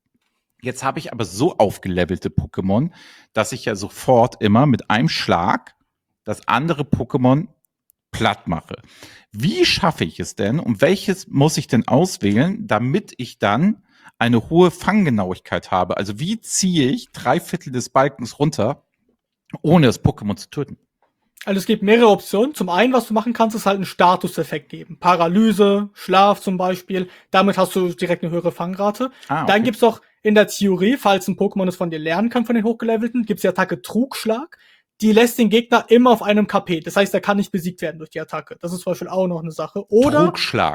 Jetzt habe ich aber so aufgelevelte Pokémon, dass ich ja sofort immer mit einem Schlag das andere Pokémon platt mache. Wie schaffe ich es denn und welches muss ich denn auswählen, damit ich dann eine hohe Fanggenauigkeit habe? Also wie ziehe ich 3/4 des Balkens runter, ohne das Pokémon zu töten? Also es gibt mehrere Optionen. Zum einen, was du machen kannst, ist halt einen Statuseffekt geben. Paralyse, Schlaf zum Beispiel. Damit hast du direkt eine höhere Fangrate. Ah, okay. Dann gibt's auch in der Theorie, falls ein Pokémon es von dir lernen kann, von den Hochgelevelten, gibt's die Attacke Trugschlag. Die lässt den Gegner immer auf einem KP. Das heißt, er kann nicht besiegt werden durch die Attacke. Das ist zum Beispiel auch noch eine Sache. Oder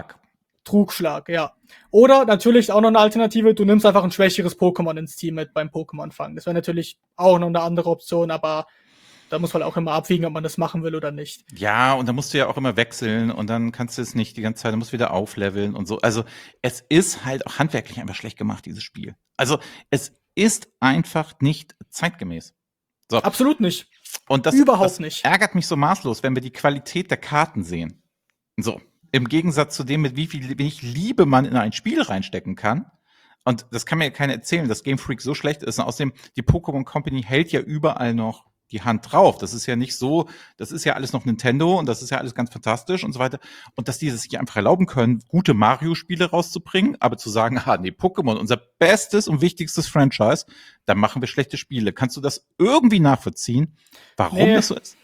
Trugschlag, ja. Oder natürlich auch noch eine Alternative, du nimmst einfach ein schwächeres Pokémon ins Team mit beim Pokémon-Fangen. Das wäre natürlich auch noch eine andere Option, aber da muss man auch immer abwiegen, ob man das machen will oder nicht. Ja, und da musst du ja auch immer wechseln und dann kannst du es nicht die ganze Zeit, du musst wieder aufleveln und so. Also es ist halt auch handwerklich einfach schlecht gemacht, dieses Spiel. Also es ist einfach nicht zeitgemäß. So. Absolut nicht. Und das nicht. Ärgert mich so maßlos, wenn wir die Qualität der Karten sehen. So, im Gegensatz zu dem, mit wie viel wenig Liebe man in ein Spiel reinstecken kann. Und das kann mir ja keiner erzählen, dass Game Freak so schlecht ist. Und außerdem, die Pokémon Company hält ja überall noch die Hand drauf. Das ist ja nicht so, das ist ja alles noch Nintendo und das ist ja alles ganz fantastisch und so weiter. Und dass die es sich einfach erlauben können, gute Mario-Spiele rauszubringen, aber zu sagen, nee, Pokémon, unser bestes und wichtigstes Franchise, dann machen wir schlechte Spiele. Kannst du das irgendwie nachvollziehen, warum das so ist?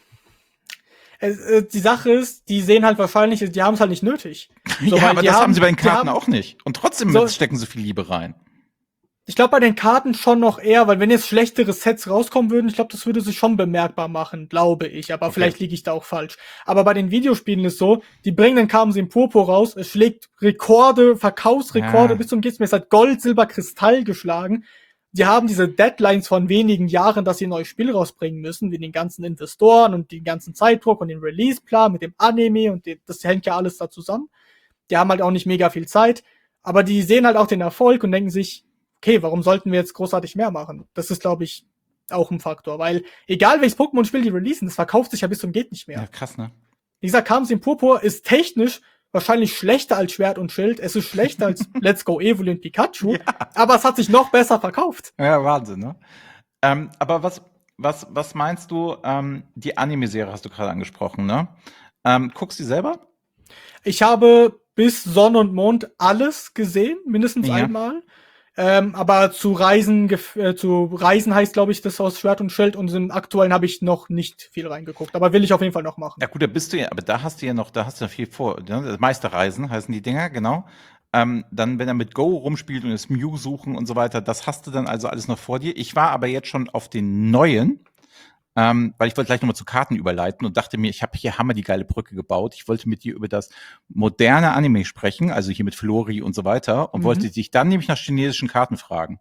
Die Sache ist, die sehen halt wahrscheinlich, die haben es halt nicht nötig. So, ja, aber das haben sie bei den Karten auch nicht. Und trotzdem stecken sie viel Liebe rein. Ich glaube bei den Karten schon noch eher, weil wenn jetzt schlechtere Sets rauskommen würden, ich glaube, das würde sich schon bemerkbar machen, glaube ich. Aber Okay. vielleicht liege ich da auch falsch. Aber bei den Videospielen ist so, die bringen den Carmen in Purpur raus, es schlägt Rekorde, Verkaufsrekorde Ja. bis zum geht's mir. Es hat Gold, Silber, Kristall geschlagen. Die haben diese Deadlines von wenigen Jahren, dass sie ein neues Spiel rausbringen müssen, wie den ganzen Investoren und den ganzen Zeitdruck und den Release-Plan mit dem Anime und das hängt ja alles da zusammen. Die haben halt auch nicht mega viel Zeit, aber die sehen halt auch den Erfolg und denken sich, okay, warum sollten wir jetzt großartig mehr machen? Das ist, glaube ich, auch ein Faktor, weil egal welches Pokémon-Spiel die releasen, das verkauft sich ja bis zum geht nicht mehr. Ja, krass, ne? Wie gesagt, Kamsin Purpur ist technisch wahrscheinlich schlechter als Schwert und Schild. Es ist schlechter als Let's Go Evolyn Pikachu, aber es hat sich noch besser verkauft. Ja, Wahnsinn, ne? Aber was meinst du, die Anime-Serie hast du gerade angesprochen, ne? Guckst du die selber? Ich habe bis Sonne und Mond alles gesehen, mindestens Ja. einmal. Aber zu Reisen heißt, glaube ich, das aus Schwert und Schild und im aktuellen habe ich noch nicht viel reingeguckt. Aber will ich auf jeden Fall noch machen. Ja gut, da bist du ja, aber da hast du ja viel vor. Ne? Meisterreisen heißen die Dinger, genau. Dann, wenn er mit Go rumspielt und das Mew suchen und so weiter, das hast du dann also alles noch vor dir. Ich war aber jetzt schon auf den neuen, weil ich wollte gleich nochmal zu Karten überleiten und dachte mir, ich habe hier hammer die geile Brücke gebaut. Ich wollte mit dir über das moderne Anime sprechen, also hier mit Flori und so weiter, und wollte dich dann nämlich nach chinesischen Karten fragen.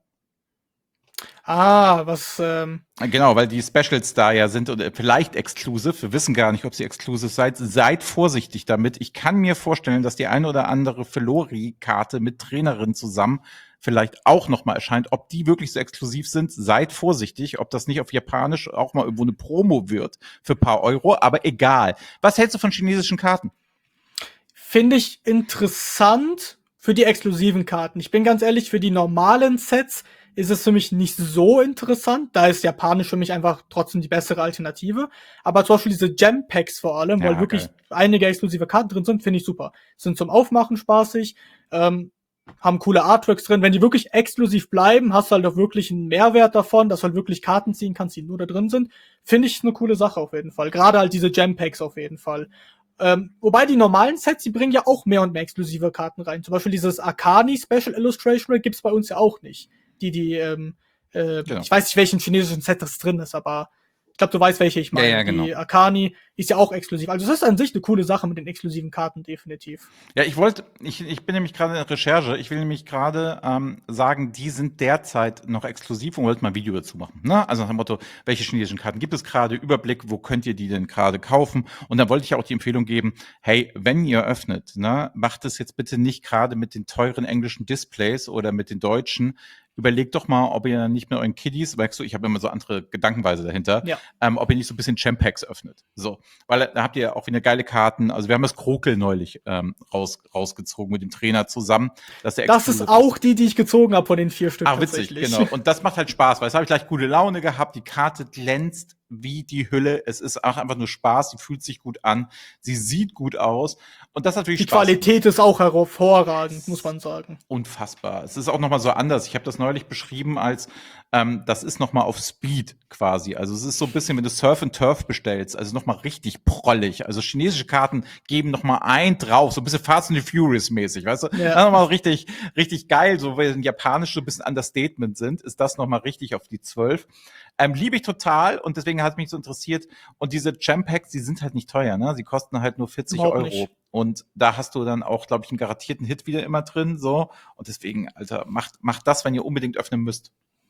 Genau, weil die Specials da ja sind und vielleicht exclusive. Wir wissen gar nicht, ob sie exclusive seid. Seid vorsichtig damit. Ich kann mir vorstellen, dass die eine oder andere Felori-Karte mit Trainerin zusammen vielleicht auch noch mal erscheint. Ob die wirklich so exklusiv sind, seid vorsichtig. Ob das nicht auf Japanisch auch mal irgendwo eine Promo wird für ein paar Euro. Aber egal. Was hältst du von chinesischen Karten? Finde ich interessant für die exklusiven Karten. Ich bin ganz ehrlich, für die normalen Sets ist es für mich nicht so interessant. Da ist Japanisch für mich einfach trotzdem die bessere Alternative. Aber zum Beispiel diese Gem-Packs vor allem, Ja, weil wirklich geil. einige exklusive Karten drin sind, finde ich super. Sind zum Aufmachen spaßig, haben coole Artworks drin. Wenn die wirklich exklusiv bleiben, hast du halt auch wirklich einen Mehrwert davon, dass du halt wirklich Karten ziehen kannst, die nur da drin sind. Finde ich eine coole Sache auf jeden Fall. Gerade halt diese Gem-Packs auf jeden Fall. Wobei die normalen Sets, die bringen ja auch mehr und mehr exklusive Karten rein. Zum Beispiel dieses Akani Special Illustration gibt's bei uns ja auch nicht. Genau. Ich weiß nicht, welchen chinesischen Set das drin ist, aber ich glaube, du weißt, welche ich meine. Ja, genau. Die Akani ist ja auch exklusiv. Also das ist an sich eine coole Sache mit den exklusiven Karten, definitiv. Ja, ich bin nämlich gerade in der Recherche. Ich will nämlich gerade sagen, die sind derzeit noch exklusiv und wollte mal ein Video dazu machen. Ne? Also nach dem Motto, welche chinesischen Karten gibt es gerade? Überblick, wo könnt ihr die denn gerade kaufen? Und dann wollte ich auch die Empfehlung geben, hey, wenn ihr öffnet, ne, macht es jetzt bitte nicht gerade mit den teuren englischen Displays oder mit den deutschen. Überlegt doch mal, ob ihr nicht mit euren Kiddies, weißt du, ich habe immer so andere Gedankenweise dahinter, Ja. ob ihr nicht so ein bisschen Champacks öffnet. So, weil da habt ihr auch wieder geile Karten. Also wir haben das Krokel neulich rausgezogen mit dem Trainer zusammen. Das ist auch die ich gezogen habe von den 4 Stück. Ah, witzig, genau. Und das macht halt Spaß, weil es habe ich gleich gute Laune gehabt. Die Karte glänzt wie die Hülle. Es ist auch einfach nur Spaß. Sie fühlt sich gut an. Sie sieht gut aus. Und das ist natürlich Die Spaß. Qualität ist auch hervorragend, muss man sagen. Unfassbar. Es ist auch noch mal so anders. Ich habe das neulich beschrieben als, das ist noch mal auf Speed quasi. Also es ist so ein bisschen, wenn du Surf and Turf bestellst, also noch mal richtig prollig. Also chinesische Karten geben noch mal ein drauf, so ein bisschen Fast and the Furious mäßig, weißt du? Ja. Noch mal richtig, richtig geil, so weil japanisch so ein bisschen Understatement sind, ist das noch mal richtig auf die 12. Liebe ich total und deswegen hat mich so interessiert. Und diese Gem-Packs, die sind halt nicht teuer, ne? Sie kosten halt nur 40 Überhaupt Euro. nicht. Und da hast du dann auch, glaube ich, einen garantierten Hit wieder immer drin, so. Und deswegen, Alter, macht das, wenn ihr unbedingt öffnen müsst.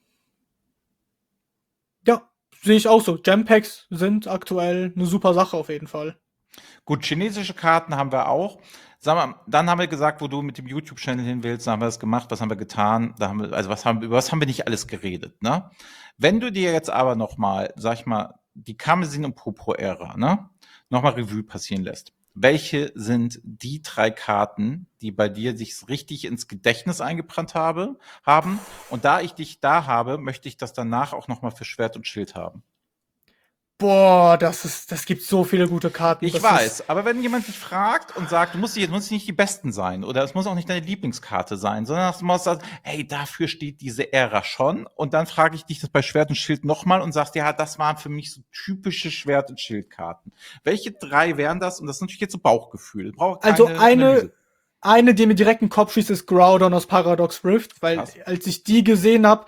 Ja, sehe ich auch so. Gem-Packs sind aktuell eine super Sache auf jeden Fall. Gut, chinesische Karten haben wir auch. Sag mal, dann haben wir gesagt, wo du mit dem YouTube-Channel hin willst, da haben wir das gemacht, was haben wir getan, über was haben wir nicht alles geredet, ne? Wenn du dir jetzt aber noch mal, sag ich mal, die Karmesin und Purpur-Ära, ne, noch mal Revue passieren lässt. Welche sind die 3 Karten, die bei dir sich richtig ins Gedächtnis eingebrannt haben? Und da ich dich da habe, möchte ich das danach auch noch mal für Schwert und Schild haben. Boah, das gibt so viele gute Karten. Ich weiß, aber wenn jemand dich fragt und sagt, du musst nicht die Besten sein oder es muss auch nicht deine Lieblingskarte sein, sondern du musst sagen, hey, dafür steht diese Ära schon und dann frage ich dich das bei Schwert und Schild nochmal und sagst, ja, das waren für mich so typische Schwert- und Schildkarten. Welche 3 wären das? Und das ist natürlich jetzt so Bauchgefühl. Braucht keine Also Analyse. Eine, die mir direkt in den Kopf schießt, ist Groudon aus Paradox Rift, weil Krass. als ich die gesehen habe,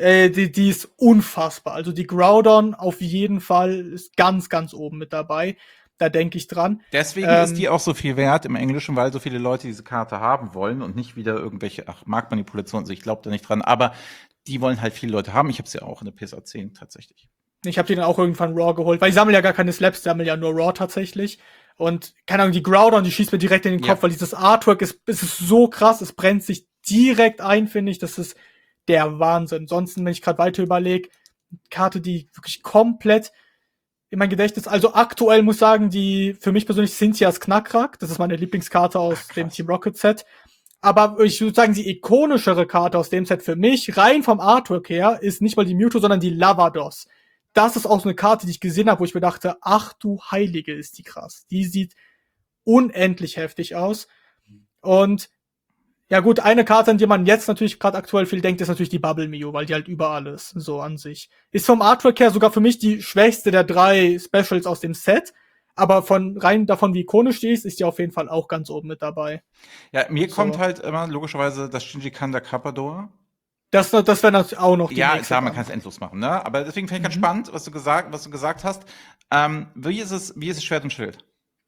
die ist unfassbar. Also die Groudon auf jeden Fall ist ganz, ganz oben mit dabei. Da denke ich dran. Deswegen ist die auch so viel wert im Englischen, weil so viele Leute diese Karte haben wollen und nicht wieder irgendwelche, Marktmanipulationen. Also ich glaube da nicht dran, aber die wollen halt viele Leute haben. Ich habe sie auch in der PSA 10 tatsächlich. Ich habe die dann auch irgendwann Raw geholt, weil ich sammle ja gar keine Slaps, ich sammle ja nur Raw tatsächlich. Und keine Ahnung, die Groudon, die schießt mir direkt in den Kopf, weil dieses Artwork ist so krass, es brennt sich direkt ein, finde ich. Das ist der Wahnsinn. Ansonsten, wenn ich gerade weiter überlege, Karte, die wirklich komplett in mein Gedächtnis, also aktuell muss ich sagen, die für mich persönlich Cynthias Knackrack, das ist meine Lieblingskarte aus dem Team Rocket Set. Aber ich würde sagen, die ikonischere Karte aus dem Set für mich, rein vom Artwork her, ist nicht mal die Mewtwo, sondern die Lavados. Das ist auch so eine Karte, die ich gesehen habe, wo ich mir dachte, ach du Heilige, ist die krass. Die sieht unendlich heftig aus. Und ja gut, eine Karte, an die man jetzt natürlich gerade aktuell viel denkt, ist natürlich die Bubble Mew, weil die halt überall ist, so an sich. Ist vom Artwork her sogar für mich die schwächste der 3 Specials aus dem Set. Aber von rein davon, wie ikonisch die ist die auf jeden Fall auch ganz oben mit dabei. Ja, mir So. kommt halt immer logischerweise das Shinji Kanda Carpador. Das wäre natürlich auch noch die Ja, nächste. klar, man kann es endlos machen, ne? Aber deswegen finde ich ganz spannend, was du gesagt hast. Wie ist es Schwert und Schild?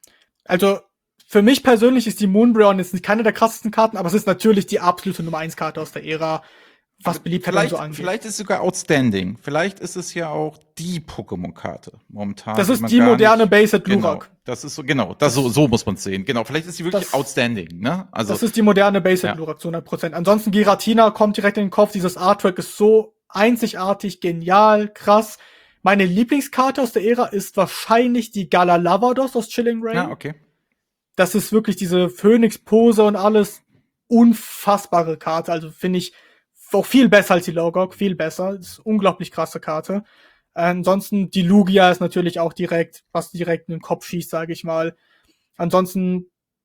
Also, für mich persönlich ist die Moonbreon jetzt nicht keine der krassesten Karten, aber es ist natürlich die absolute Nummer 1 Karte aus der Ära, was Beliebtheit und so angeht. Vielleicht ist es sogar outstanding. Vielleicht ist es ja auch die Pokémon-Karte momentan. Das ist die moderne Basic Genau, Glurak. das ist so muss man es sehen. Genau, vielleicht ist sie wirklich outstanding, ne? Also das ist die moderne Basic Glurak zu 100%. Ansonsten Giratina kommt direkt in den Kopf. Dieses Artwork ist so einzigartig, genial, krass. Meine Lieblingskarte aus der Ära ist wahrscheinlich die Gala Lavados aus Chilling Reign. Ja, okay. Das ist wirklich diese Phoenix-Pose und alles unfassbare Karte. Also finde ich auch viel besser als die Logok, viel besser. Das ist eine unglaublich krasse Karte. Ansonsten die Lugia ist natürlich auch was direkt in den Kopf schießt, sage ich mal. Ansonsten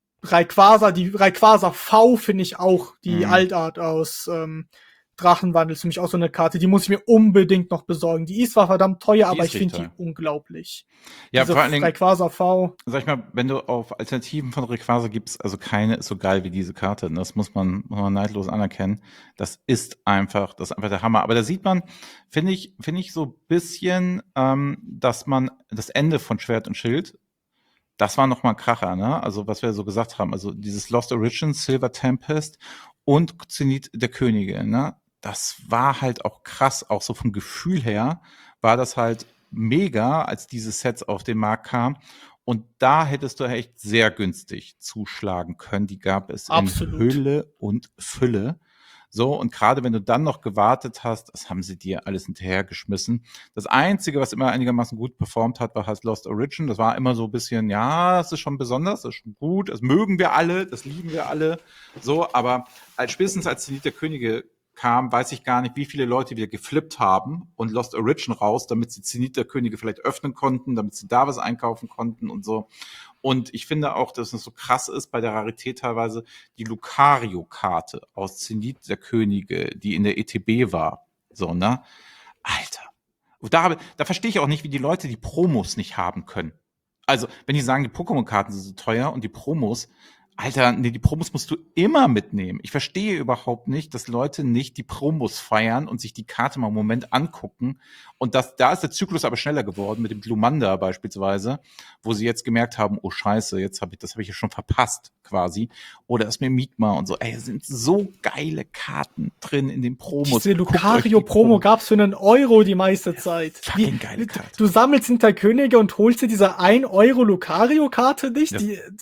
die Rayquaza V finde ich auch, die Altart aus Drachenwandel, ist für mich auch so eine Karte, die muss ich mir unbedingt noch besorgen. Die ist zwar verdammt teuer, aber ich finde die unglaublich. Ja, vor allen Dingen Rayquaza V. Sag ich mal, wenn du auf Alternativen von Rayquaza gibst, also keine ist so geil wie diese Karte. Das muss man neidlos anerkennen. Das ist einfach der Hammer. Aber da sieht man, finde ich so ein bisschen, dass man das Ende von Schwert und Schild, das war noch mal ein Kracher, ne? Also was wir so gesagt haben, also dieses Lost Origins, Silver Tempest und Zenith der Könige, ne? Das war halt auch krass, auch so vom Gefühl her war das halt mega, als diese Sets auf den Markt kamen. Und da hättest du echt sehr günstig zuschlagen können. Die gab es Absolut. in Hülle und Fülle. So, und gerade wenn du dann noch gewartet hast, das haben sie dir alles hinterhergeschmissen. Das Einzige, was immer einigermaßen gut performt hat, war halt Lost Origin. Das war immer so ein bisschen, ja, das ist schon besonders, das ist schon gut, das mögen wir alle, das lieben wir alle. So, aber spätestens als Zenith der Könige kam, weiß ich gar nicht, wie viele Leute wieder geflippt haben und Lost Origin raus, damit sie Zenith der Könige vielleicht öffnen konnten, damit sie da was einkaufen konnten und so. Und ich finde auch, dass es so krass ist bei der Rarität teilweise die Lucario-Karte aus Zenith der Könige, die in der ETB war. So, ne? Alter. Und da verstehe ich auch nicht, wie die Leute die Promos nicht haben können. Also, wenn die sagen, die Pokémon-Karten sind so teuer und die Promos, Alter, nee, die Promos musst du immer mitnehmen. Ich verstehe überhaupt nicht, dass Leute nicht die Promos feiern und sich die Karte mal einen Moment angucken. Und da ist der Zyklus aber schneller geworden mit dem Glumanda beispielsweise, wo sie jetzt gemerkt haben, oh Scheiße, das habe ich ja schon verpasst quasi. Oder das Mimikma und so. Ey, es sind so geile Karten drin in den Promos. Diese Lucario-Promo gab's für €1 die meiste Zeit. Fucking geile Karte. Du sammelst hinter Könige und holst dir diese 1 € Lucario-Karte nicht?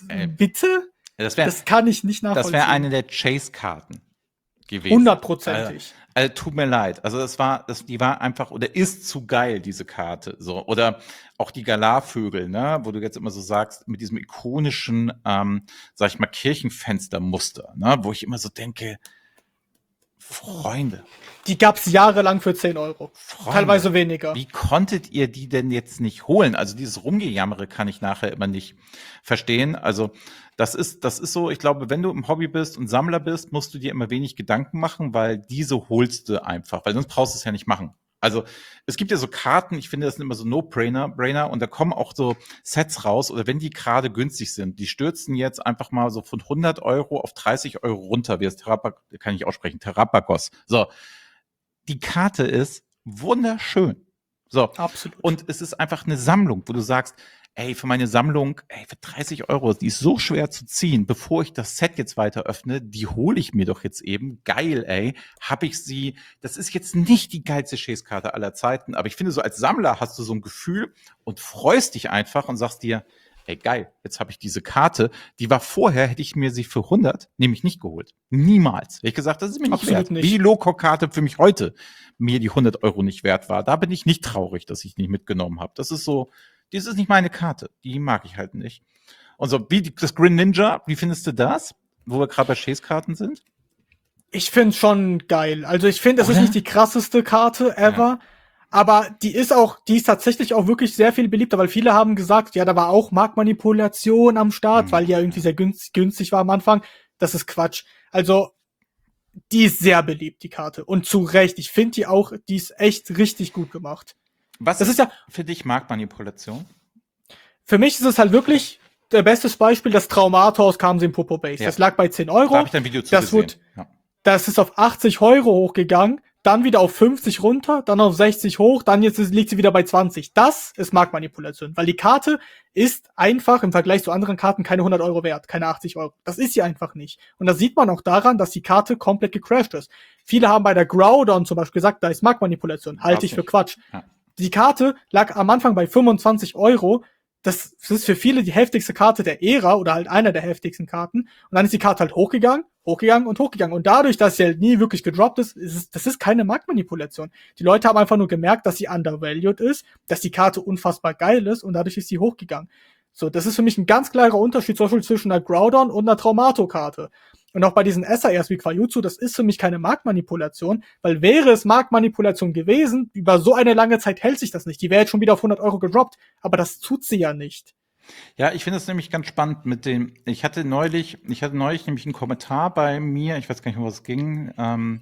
Bitte? Das kann ich nicht nachvollziehen. Das wäre eine der Chase-Karten gewesen. 100%. Tut mir leid. Also die war einfach oder ist zu geil, diese Karte. So. Oder auch die Galarvögel, ne, wo du jetzt immer so sagst, mit diesem ikonischen, sag ich mal, Kirchenfenstermuster, ne, wo ich immer so denke, Freunde. Die gab's jahrelang für 10 €. Freunde, teilweise weniger. Wie konntet ihr die denn jetzt nicht holen? Also dieses Rumgejammere kann ich nachher immer nicht verstehen. Also das ist so, ich glaube, wenn du im Hobby bist und Sammler bist, musst du dir immer wenig Gedanken machen, weil diese holst du einfach, weil sonst brauchst du es ja nicht machen. Also es gibt ja so Karten, ich finde, das sind immer so No-Brainer, und da kommen auch so Sets raus, oder wenn die gerade günstig sind, die stürzen jetzt einfach mal so von 100 Euro auf 30 Euro runter, wie das kann ich aussprechen, Terrapagos. So, die Karte ist wunderschön. So, Absolut. und es ist einfach eine Sammlung, wo du sagst, ey, für meine Sammlung, ey, für 30 Euro, die ist so schwer zu ziehen, bevor ich das Set jetzt weiter öffne, die hole ich mir doch jetzt eben. Geil, ey, hab ich sie. Das ist jetzt nicht die geilste Chase-Karte aller Zeiten, aber ich finde, so als Sammler hast du so ein Gefühl und freust dich einfach und sagst dir, ey, geil, jetzt habe ich diese Karte, die war vorher, hätte ich mir sie für 100 nämlich nicht geholt. Niemals. Hätte ich gesagt, das ist mir nicht Absolut wert. nicht. Wie die Loco-Karte für mich heute mir die 100 Euro nicht wert war. Da bin ich nicht traurig, dass ich nicht mitgenommen habe. Das ist so, das ist nicht meine Karte. Die mag ich halt nicht. Und so, wie das Green Ninja, wie findest du das? Wo wir gerade bei Chase-Karten sind? Ich finde schon geil. Also ich finde, es ist Oder? nicht die krasseste Karte ever, aber die ist tatsächlich auch wirklich sehr viel beliebter, weil viele haben gesagt, ja, da war auch Marktmanipulation am Start, weil die ja irgendwie sehr günstig war am Anfang. Das ist Quatsch. Also, die ist sehr beliebt, die Karte. Und zu Recht. Ich finde die ist echt richtig gut gemacht. Was Das ist ist ja, für dich Marktmanipulation? für mich ist es halt wirklich der beste Beispiel, das Traumator aus Kamsin Popo Base. Ja. Das lag bei 10 Da Euro. habe ich dein Video zu Das gesehen. wurde, das ist auf 80 Euro hochgegangen, dann wieder auf 50 runter, dann auf 60 hoch, dann liegt sie wieder bei 20. Das ist Marktmanipulation, weil die Karte ist einfach im Vergleich zu anderen Karten keine 100 Euro wert, keine 80 Euro. Das ist sie einfach nicht. Und das sieht man auch daran, dass die Karte komplett gecrashed ist. Viele haben bei der Groudon zum Beispiel gesagt, da ist Marktmanipulation. Halte ich für Quatsch. Ja. Die Karte lag am Anfang bei 25 Euro. Das ist für viele die heftigste Karte der Ära oder halt einer der heftigsten Karten. Und dann ist die Karte halt hochgegangen. Und dadurch, dass sie halt nie wirklich gedroppt ist, das ist keine Marktmanipulation. Die Leute haben einfach nur gemerkt, dass sie undervalued ist, dass die Karte unfassbar geil ist und dadurch ist sie hochgegangen. So, das ist für mich ein ganz klarer Unterschied zum Beispiel zwischen einer Groudon und einer Traumato-Karte. Und auch bei diesen SARs wie Quajutsu, das ist für mich keine Marktmanipulation, weil wäre es Marktmanipulation gewesen, über so eine lange Zeit hält sich das nicht. Die wäre jetzt schon wieder auf 100 Euro gedroppt, aber das tut sie ja nicht. Ja, ich finde es nämlich ganz spannend mit dem, ich hatte neulich nämlich einen Kommentar bei mir, ich weiß gar nicht, um was es ging,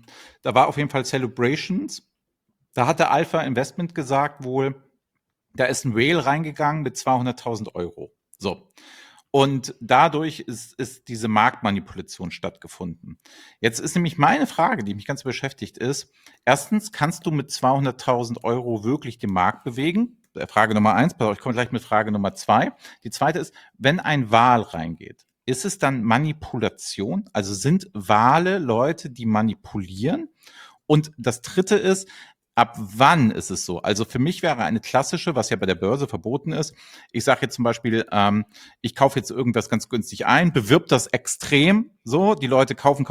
da war auf jeden Fall Celebrations, da hat der Alpha Investment gesagt wohl, da ist ein Whale reingegangen mit 200.000 Euro. So. Und dadurch ist diese Marktmanipulation stattgefunden. Jetzt ist nämlich meine Frage, die mich ganz beschäftigt ist, erstens, kannst du mit 200.000 Euro wirklich den Markt bewegen? Frage Nummer 1, pass auf, ich komme gleich mit Frage Nummer 2. Die zweite ist, wenn ein Wal reingeht, ist es dann Manipulation? Also sind Wale Leute, die manipulieren? Und das dritte ist, ab wann ist es so? Also für mich wäre eine klassische, was ja bei der Börse verboten ist, ich sage jetzt zum Beispiel, ich kaufe jetzt irgendwas ganz günstig ein, bewirb das extrem, so, die Leute kaufen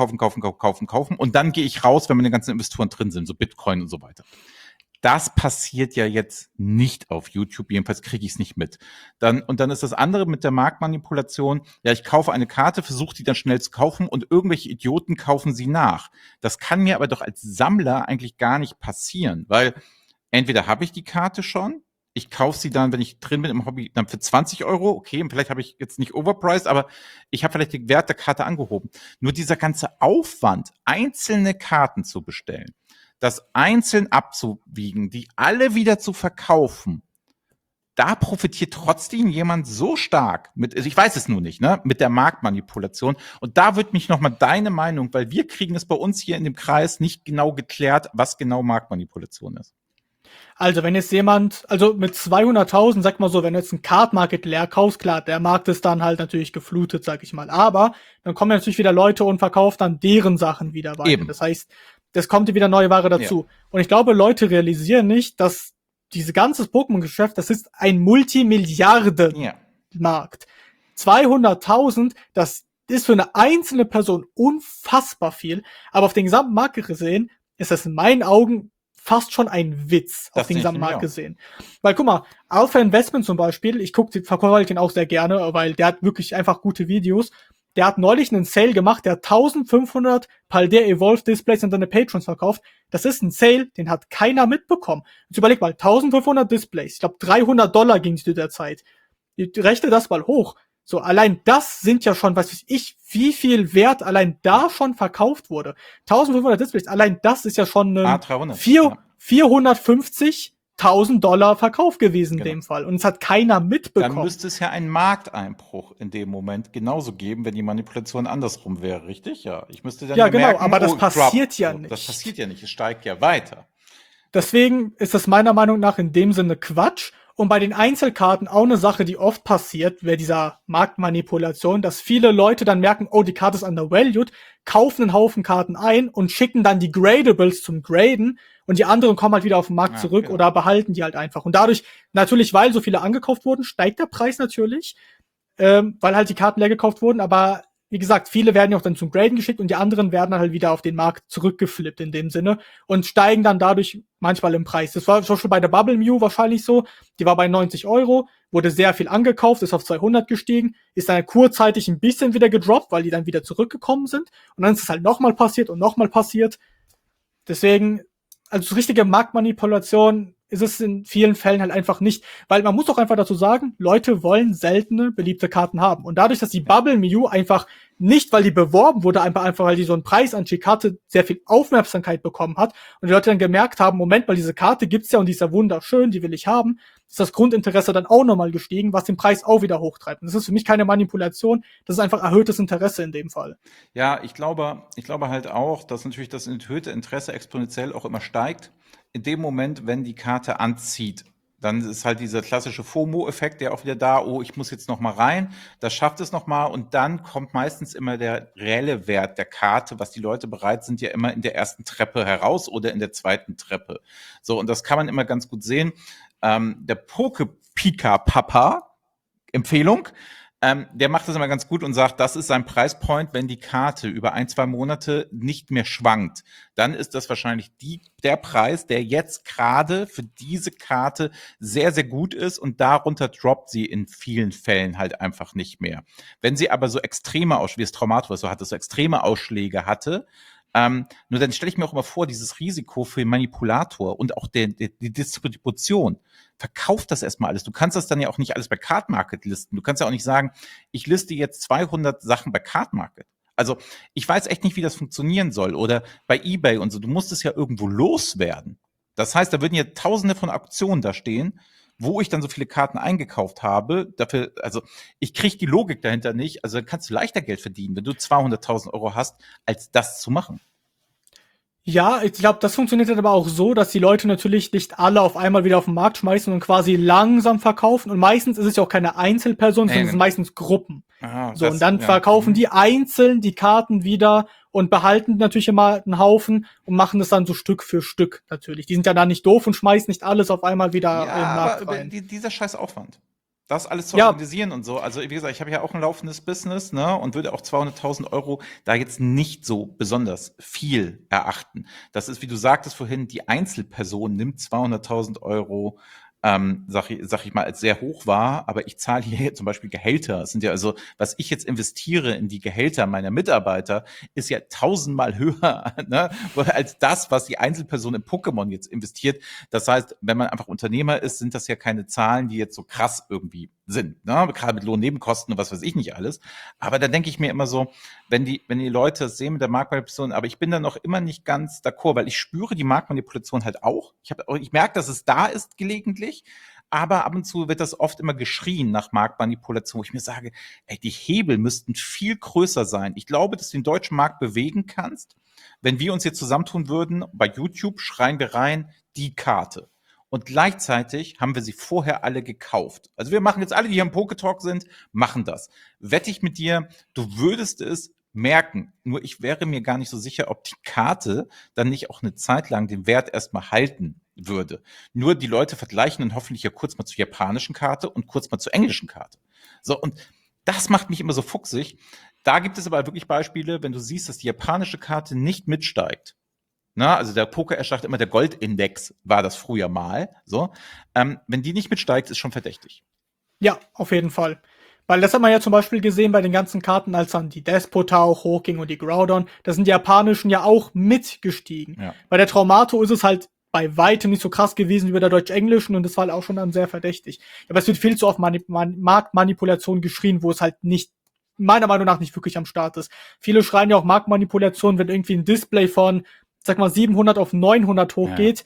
und dann gehe ich raus, wenn meine ganzen Investoren drin sind, so Bitcoin und so weiter. Das passiert ja jetzt nicht auf YouTube, jedenfalls kriege ich es nicht mit. Dann ist das andere mit der Marktmanipulation, ja, ich kaufe eine Karte, versuche die dann schnell zu kaufen und irgendwelche Idioten kaufen sie nach. Das kann mir aber doch als Sammler eigentlich gar nicht passieren, weil entweder habe ich die Karte schon, ich kaufe sie dann, wenn ich drin bin im Hobby, dann für 20 Euro, okay, und vielleicht habe ich jetzt nicht overpriced, aber ich habe vielleicht den Wert der Karte angehoben. Nur dieser ganze Aufwand, einzelne Karten zu bestellen, das einzeln abzuwiegen, die alle wieder zu verkaufen, da profitiert trotzdem jemand so stark mit, also ich weiß es nur nicht, ne, mit der Marktmanipulation. Und da wird mich nochmal deine Meinung, weil wir kriegen es bei uns hier in dem Kreis nicht genau geklärt, was genau Marktmanipulation ist. Also wenn jetzt jemand, also mit 200.000, sag mal so, wenn du jetzt ein Card Market leer kaufst, klar, der Markt ist dann halt natürlich geflutet, sag ich mal. Aber dann kommen natürlich wieder Leute und verkaufen dann deren Sachen wieder weiter. Eben. Das heißt, es kommt wieder neue Ware dazu. Ja. Und ich glaube, Leute realisieren nicht, dass dieses ganze Pokémon-Geschäft, das ist ein Multimilliarden-Markt. 200.000, das ist für eine einzelne Person unfassbar viel. Aber auf den gesamten Markt gesehen, ist das in meinen Augen fast schon ein Witz auf den gesamten Markt gesehen. Weil guck mal, Alpha Investment zum Beispiel, verfolge den auch sehr gerne, weil der hat wirklich einfach gute Videos. Der hat neulich einen Sale gemacht, der hat 1500 Paldea Evolved Displays an seine Patrons verkauft. Das ist ein Sale, den hat keiner mitbekommen. Jetzt überleg mal, 1500 Displays, ich glaube $300 ging es zu der Zeit. Rechne das mal hoch. So, allein das sind ja schon, was weiß ich, wie viel Wert allein da schon verkauft wurde. 1500 Displays, allein das ist ja schon ein $450.000 Verkauf gewesen in dem Fall. Und es hat keiner mitbekommen. Dann müsste es ja einen Markteinbruch in dem Moment genauso geben, wenn die Manipulation andersrum wäre, richtig? Ja, ich müsste dann Ja, genau, merken, aber das oh, passiert Drop. ja So, nicht. das passiert ja nicht, es steigt ja weiter. Deswegen ist das meiner Meinung nach in dem Sinne Quatsch. Und bei den Einzelkarten auch eine Sache, die oft passiert, wäre dieser Marktmanipulation, dass viele Leute dann merken, oh, die Karte ist undervalued, kaufen einen Haufen Karten ein und schicken dann die Gradables zum Graden und die anderen kommen halt wieder auf den Markt zurück genau. oder behalten die halt einfach. Und dadurch, natürlich, weil so viele angekauft wurden, steigt der Preis natürlich, weil halt die Karten leer gekauft wurden, aber wie gesagt, viele werden ja auch dann zum Graden geschickt und die anderen werden dann halt wieder auf den Markt zurückgeflippt in dem Sinne und steigen dann dadurch manchmal im Preis. Das war zum Beispiel bei der Bubble Mew wahrscheinlich so. Die war bei 90 €, wurde sehr viel angekauft, ist auf 200 gestiegen, ist dann kurzzeitig ein bisschen wieder gedroppt, weil die dann wieder zurückgekommen sind. Und dann ist es halt nochmal passiert und nochmal passiert. Deswegen, also richtige Marktmanipulation ist es in vielen Fällen halt einfach nicht. Weil man muss doch einfach dazu sagen, Leute wollen seltene, beliebte Karten haben. Und dadurch, dass die Bubble Mew einfach nicht, weil die beworben wurde, einfach weil die so einen Preisanstieg hatte, sehr viel Aufmerksamkeit bekommen hat und die Leute dann gemerkt haben, Moment mal, diese Karte gibt's ja und die ist ja wunderschön, die will ich haben, ist das Grundinteresse dann auch nochmal gestiegen, was den Preis auch wieder hochtreibt. Und das ist für mich keine Manipulation, das ist einfach erhöhtes Interesse in dem Fall. Ja, ich glaube halt auch, dass natürlich das erhöhte Interesse exponentiell auch immer steigt. In dem Moment, wenn die Karte anzieht, dann ist halt dieser klassische FOMO-Effekt, der auch wieder da, oh, ich muss jetzt noch mal rein, das schafft es noch mal und dann kommt meistens immer der reelle Wert der Karte, was die Leute bereit sind, ja immer in der ersten Treppe heraus oder in der zweiten Treppe. So, und das kann man immer ganz gut sehen. Der Poke-Pika-Papa, Empfehlung, der macht das immer ganz gut und sagt, das ist sein Preispoint, wenn die Karte über 1, 2 Monate nicht mehr schwankt. Dann ist das wahrscheinlich der Preis, der jetzt gerade für diese Karte sehr, sehr gut ist und darunter droppt sie in vielen Fällen halt einfach nicht mehr. Wenn sie aber so extreme Ausschläge, wie es Traumato so hatte, so extreme Ausschläge hatte, nur dann stelle ich mir auch immer vor, dieses Risiko für den Manipulator und auch die Distribution. Verkauf das erstmal alles. Du kannst das dann ja auch nicht alles bei Card Market listen. Du kannst ja auch nicht sagen, ich liste jetzt 200 Sachen bei Card Market. Also ich weiß echt nicht, wie das funktionieren soll. Oder bei eBay und so. Du musst es ja irgendwo loswerden. Das heißt, da würden ja tausende von Auktionen da stehen, wo ich dann so viele Karten eingekauft habe. Dafür, also ich kriege die Logik dahinter nicht. Also dann kannst du leichter Geld verdienen, wenn du 200.000 € hast, als das zu machen. Ja, ich glaube, das funktioniert dann aber auch so, dass die Leute natürlich nicht alle auf einmal wieder auf den Markt schmeißen und quasi langsam verkaufen. Und meistens ist es ja auch keine Einzelperson, sondern es sind meistens Gruppen. So, und dann verkaufen die einzeln die Karten wieder und behalten natürlich immer einen Haufen und machen das dann so Stück für Stück natürlich. Die sind ja da nicht doof und schmeißen nicht alles auf einmal wieder in den Markt rein. Dieser scheiß Aufwand. Das alles zu organisieren und so. Also, wie gesagt, ich habe ja auch ein laufendes Business, ne, und würde auch 200.000 € da jetzt nicht so besonders viel erachten. Das ist, wie du sagtest vorhin, die Einzelperson nimmt 200.000 €, sag ich mal, als sehr hoch wahr, aber ich zahle hier zum Beispiel Gehälter. Das sind ja also, was ich jetzt investiere in die Gehälter meiner Mitarbeiter, ist ja 1000-mal höher, ne, als das, was die Einzelperson in Pokémon jetzt investiert. Das heißt, wenn man einfach Unternehmer ist, sind das ja keine Zahlen, die jetzt so krass irgendwie sind, ne, gerade mit Lohnnebenkosten und was weiß ich nicht alles. Aber da denke ich mir immer so, wenn die Leute das sehen mit der Marktmanipulation, aber ich bin da noch immer nicht ganz d'accord, weil ich spüre die Marktmanipulation halt auch. Ich merke, dass es da ist gelegentlich, aber ab und zu wird das oft immer geschrien nach Marktmanipulation, wo ich mir sage, ey, die Hebel müssten viel größer sein. Ich glaube, dass du den deutschen Markt bewegen kannst. Wenn wir uns jetzt zusammentun würden, bei YouTube schreien wir rein, die Karte. Und gleichzeitig haben wir sie vorher alle gekauft. Also wir machen jetzt alle, die hier im Poketalk sind, machen das. Wette ich mit dir, du würdest es merken. Nur ich wäre mir gar nicht so sicher, ob die Karte dann nicht auch eine Zeit lang den Wert erstmal halten würde. Nur die Leute vergleichen dann hoffentlich ja kurz mal zur japanischen Karte und kurz mal zur englischen Karte. So, und das macht mich immer so fuchsig. Da gibt es aber wirklich Beispiele, wenn du siehst, dass die japanische Karte nicht mitsteigt. Na, also der Poker erschlagt immer der Goldindex, war das früher mal. So, wenn die nicht mitsteigt, ist schon verdächtig. Ja, auf jeden Fall. Weil das hat man ja zum Beispiel gesehen bei den ganzen Karten, als dann die Despota auch hochging und die Groudon. Da sind die japanischen ja auch mitgestiegen. Ja. Bei der Traumato ist es halt bei weitem nicht so krass gewesen wie bei der deutsch-englischen und das war halt auch schon dann sehr verdächtig. Aber es wird viel zu oft Marktmanipulation geschrien, wo es halt nicht, meiner Meinung nach, nicht wirklich am Start ist. Viele schreien ja auch Marktmanipulation, wenn irgendwie ein Display von, sag mal, 700 auf 900 hochgeht. Ja.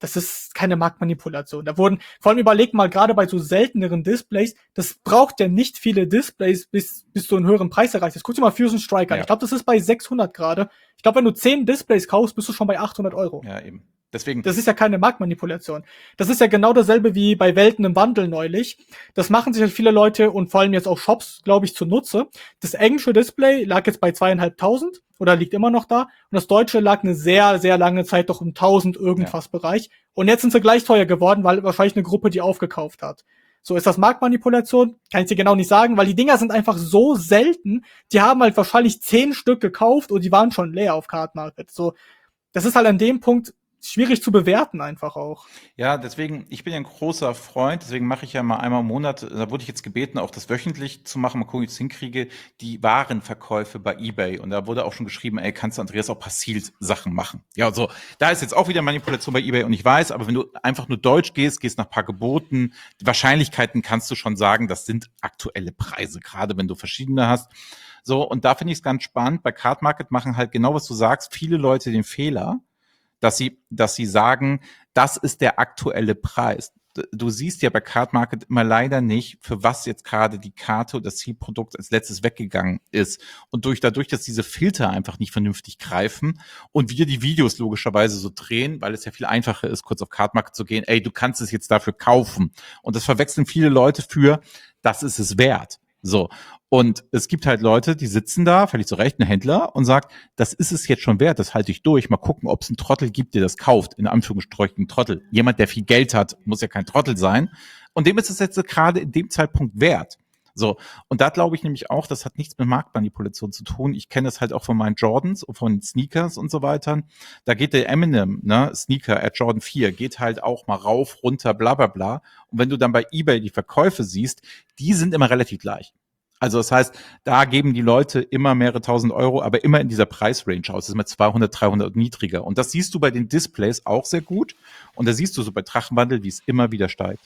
das ist keine Marktmanipulation. Da wurden, vor allem überleg mal, gerade bei so selteneren Displays, das braucht ja nicht viele Displays, bis du einen höheren Preis erreichst. Guck dir mal Fusion Strike an. Ja. Ich glaube, das ist bei 600 gerade. Ich glaube, wenn du 10 Displays kaufst, bist du schon bei 800 Euro. Ja, eben. Deswegen. Das ist ja keine Marktmanipulation. Das ist ja genau dasselbe wie bei Welten im Wandel neulich. Das machen sich halt viele Leute und vor allem jetzt auch Shops, glaube ich, zunutze. Das englische Display lag jetzt bei 2.500 oder liegt immer noch da. Und das deutsche lag eine sehr, sehr lange Zeit doch im 1000 irgendwas Bereich. Und jetzt sind sie gleich teuer geworden, weil wahrscheinlich eine Gruppe die aufgekauft hat. So, ist das Marktmanipulation? Kann ich dir genau nicht sagen, weil die Dinger sind einfach so selten. Die haben halt wahrscheinlich 10 Stück gekauft und die waren schon leer auf Card Market. So, das ist halt an dem Punkt schwierig zu bewerten einfach auch. Ja, deswegen, ich bin ja ein großer Freund, deswegen mache ich ja mal einmal im Monat, da wurde ich jetzt gebeten, auch das wöchentlich zu machen, mal gucken, wie ich es hinkriege, die Warenverkäufe bei eBay. Und da wurde auch schon geschrieben, ey, kannst du, Andreas, auch Passil-Sachen machen. Ja, so, da ist jetzt auch wieder Manipulation bei eBay und ich weiß, aber wenn du einfach nur Deutsch gehst nach paar Geboten, die Wahrscheinlichkeiten kannst du schon sagen, das sind aktuelle Preise, gerade wenn du verschiedene hast. So, und da finde ich es ganz spannend, bei Card Market machen halt genau, was du sagst, viele Leute den Fehler, dass sie sagen, das ist der aktuelle Preis. Du siehst ja bei Card Market immer leider nicht, für was jetzt gerade die Karte oder das Zielprodukt als letztes weggegangen ist. Und dadurch, dass diese Filter einfach nicht vernünftig greifen und wir die Videos logischerweise so drehen, weil es ja viel einfacher ist, kurz auf Card Market zu gehen, ey, du kannst es jetzt dafür kaufen. Und das verwechseln viele Leute für, das ist es wert. So. Und es gibt halt Leute, die sitzen da, völlig zu Recht, ein Händler, und sagt, das ist es jetzt schon wert, das halte ich durch. Mal gucken, ob es einen Trottel gibt, der das kauft. In Anführungsstrichen Trottel. Jemand, der viel Geld hat, muss ja kein Trottel sein. Und dem ist es jetzt gerade in dem Zeitpunkt wert. So. Und da glaube ich nämlich auch, das hat nichts mit Marktmanipulation zu tun. Ich kenne das halt auch von meinen Jordans und von den Sneakers und so weiter. Da geht der Eminem, ne, Sneaker Air Jordan 4, geht halt auch mal rauf, runter, bla, bla, bla. Und wenn du dann bei eBay die Verkäufe siehst, die sind immer relativ gleich. Also das heißt, da geben die Leute immer mehrere tausend Euro, aber immer in dieser Preisrange aus. Das ist immer 200, 300 niedriger. Und das siehst du bei den Displays auch sehr gut. Und da siehst du so bei Drachenwandel, wie es immer wieder steigt.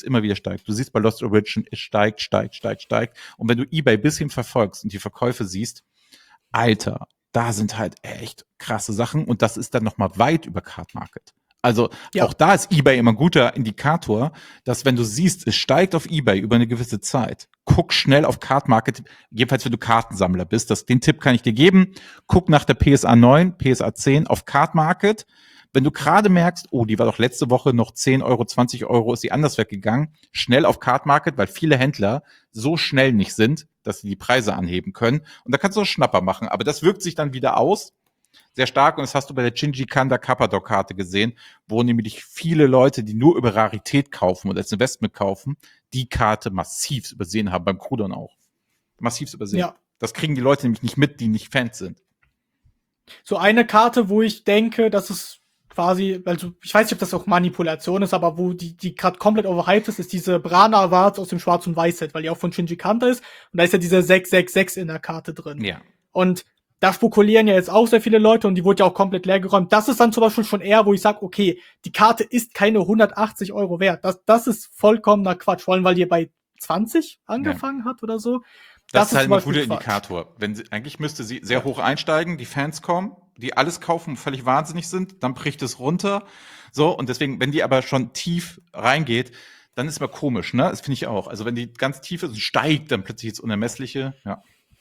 Du siehst bei Lost Origin, es steigt. Und wenn du eBay ein bisschen verfolgst und die Verkäufe siehst, Alter, da sind halt echt krasse Sachen. Und das ist dann nochmal weit über Card Market. Also auch da ist eBay immer ein guter Indikator, dass wenn du siehst, es steigt auf eBay über eine gewisse Zeit, guck schnell auf Card Market, jedenfalls wenn du Kartensammler bist, den Tipp kann ich dir geben, guck nach der PSA 9, PSA 10 auf Card Market. Wenn du gerade merkst, oh, die war doch letzte Woche noch 10 Euro, 20 Euro, ist sie anders weggegangen, schnell auf Card Market, weil viele Händler so schnell nicht sind, dass sie die Preise anheben können. Und da kannst du einen Schnapper machen, aber das wirkt sich dann wieder aus. Sehr stark, und das hast du bei der Shinji Kanda Kappadok-Karte gesehen, wo nämlich viele Leute, die nur über Rarität kaufen und als Investment kaufen, die Karte massiv übersehen haben, beim Crudon auch. Massiv übersehen. Ja. Das kriegen die Leute nämlich nicht mit, die nicht Fans sind. So eine Karte, wo ich denke, dass es quasi, also ich weiß nicht, ob das auch Manipulation ist, aber wo die gerade komplett overhyped ist diese Brana Awards aus dem Schwarz- und Weiß-Set, weil die auch von Shinji Kanda ist, und da ist ja diese 666 in der Karte drin. Ja. Und da spekulieren ja jetzt auch sehr viele Leute und die wurde ja auch komplett leer geräumt. Das ist dann zum Beispiel schon eher, wo ich sage, okay, die Karte ist keine 180 Euro wert. Das ist vollkommener Quatsch, vor allem weil die bei 20 angefangen hat oder so. Das ist halt ein guter Indikator. Eigentlich müsste sie sehr hoch einsteigen, die Fans kommen, die alles kaufen und völlig wahnsinnig sind, dann bricht es runter. So, und deswegen, wenn die aber schon tief reingeht, dann ist es mal komisch, ne? Das finde ich auch. Also wenn die ganz tief ist und steigt, dann plötzlich ins Unermessliche, ja.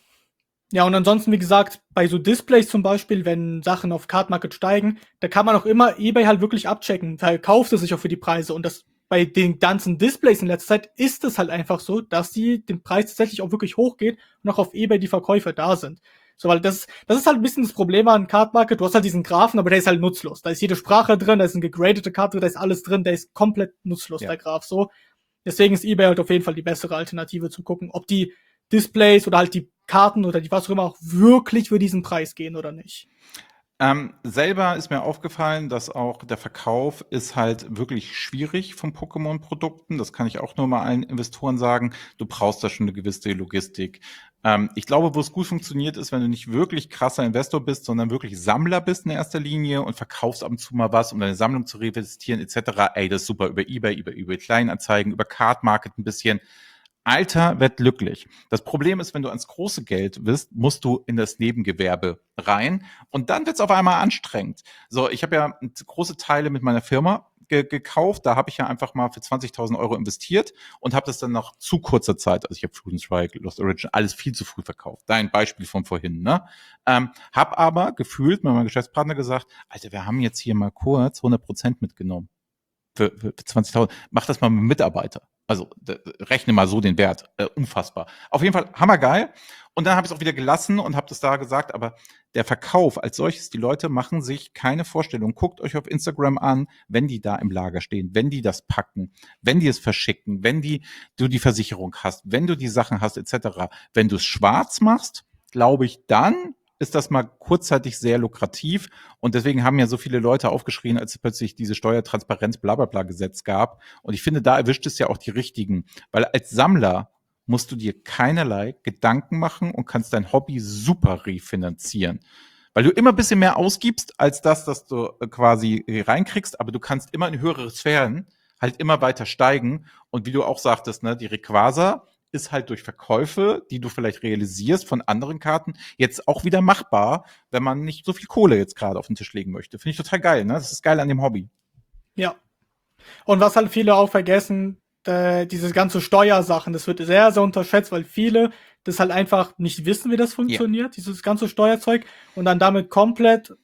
Ja, und ansonsten, wie gesagt, bei so Displays zum Beispiel, wenn Sachen auf Card Market steigen, da kann man auch immer eBay halt wirklich abchecken. Da kauft es sich auch für die Preise. Und das bei den ganzen Displays in letzter Zeit ist es halt einfach so, dass den Preis tatsächlich auch wirklich hochgeht und auch auf eBay die Verkäufe da sind. So, weil das ist halt ein bisschen das Problem an Card Market. Du hast halt diesen Graphen, aber der ist halt nutzlos. Da ist jede Sprache drin, da ist eine gegradete Karte, da ist alles drin, der ist komplett nutzlos, der Graph, so. Deswegen ist eBay halt auf jeden Fall die bessere Alternative zu gucken, ob die Displays oder halt die Karten oder die was auch immer auch wirklich für diesen Preis gehen oder nicht. Selber ist mir aufgefallen, dass auch der Verkauf ist halt wirklich schwierig von Pokémon-Produkten. Das kann ich auch nur mal allen Investoren sagen. Du brauchst da schon eine gewisse Logistik. Ich glaube, wo es gut funktioniert, ist, wenn du nicht wirklich krasser Investor bist, sondern wirklich Sammler bist in erster Linie und verkaufst ab und zu mal was, um deine Sammlung zu reinvestieren etc. Ey, das ist super über eBay, über Kleinanzeigen, über Card Market ein bisschen. Alter, werd glücklich. Das Problem ist, wenn du ans große Geld bist, musst du in das Nebengewerbe rein und dann wird's auf einmal anstrengend. So, ich habe ja große Teile mit meiner Firma gekauft. Da habe ich ja einfach mal für 20.000 Euro investiert und habe das dann nach zu kurzer Zeit, also ich habe Fruit Strike, Lost Origin, alles viel zu früh verkauft. Dein Beispiel von vorhin, ne? Hab aber gefühlt mit meinem Geschäftspartner gesagt, Alter, wir haben jetzt hier mal kurz 100% mitgenommen für 20.000. Mach das mal mit Mitarbeiter. Also rechne mal so den Wert. Unfassbar. Auf jeden Fall hammergeil. Und dann habe ich es auch wieder gelassen und habe das da gesagt, aber der Verkauf als solches, die Leute machen sich keine Vorstellung. Guckt euch auf Instagram an, wenn die da im Lager stehen, wenn die das packen, wenn die es verschicken, wenn du die Versicherung hast, wenn du die Sachen hast, etc. Wenn du es schwarz machst, glaube ich, dann ist das mal kurzzeitig sehr lukrativ. Und deswegen haben ja so viele Leute aufgeschrien, als es plötzlich diese Steuertransparenz blablabla Gesetz gab. Und ich finde, da erwischt es ja auch die Richtigen. Weil als Sammler musst du dir keinerlei Gedanken machen und kannst dein Hobby super refinanzieren. Weil du immer ein bisschen mehr ausgibst, als das, dass du quasi reinkriegst, aber du kannst immer in höhere Sphären halt immer weiter steigen. Und wie du auch sagtest, ne, die Requasa ist halt durch Verkäufe, die du vielleicht realisierst von anderen Karten, jetzt auch wieder machbar, wenn man nicht so viel Kohle jetzt gerade auf den Tisch legen möchte. Finde ich total geil, ne? Das ist geil an dem Hobby. Ja. Und was halt viele auch vergessen, diese ganze Steuersachen, das wird sehr, sehr unterschätzt, weil viele das halt einfach nicht wissen, wie das funktioniert, dieses ganze Steuerzeug, und dann damit komplett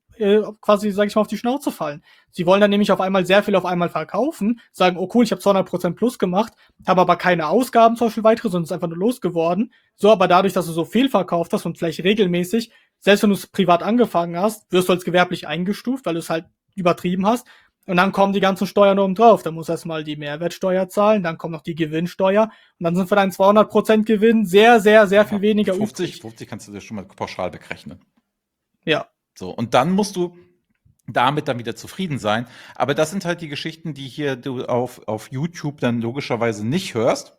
quasi, sag ich mal, auf die Schnauze fallen. Sie wollen dann nämlich auf einmal sehr viel auf einmal verkaufen, sagen, oh cool, ich habe 200% plus gemacht, habe aber keine Ausgaben zum Beispiel weitere, sondern ist einfach nur losgeworden. So, aber dadurch, dass du so viel verkauft hast und vielleicht regelmäßig, selbst wenn du es privat angefangen hast, wirst du als gewerblich eingestuft, weil du es halt übertrieben hast. Und dann kommen die ganzen Steuern oben drauf. Da muss erstmal die Mehrwertsteuer zahlen, dann kommt noch die Gewinnsteuer und dann sind für deinen 200% Gewinn sehr, sehr, sehr viel weniger 50, übrig. 50 kannst du dir schon mal pauschal wegrechnen. Ja. So, und dann musst du damit dann wieder zufrieden sein. Aber das sind halt die Geschichten, die hier du auf YouTube dann logischerweise nicht hörst,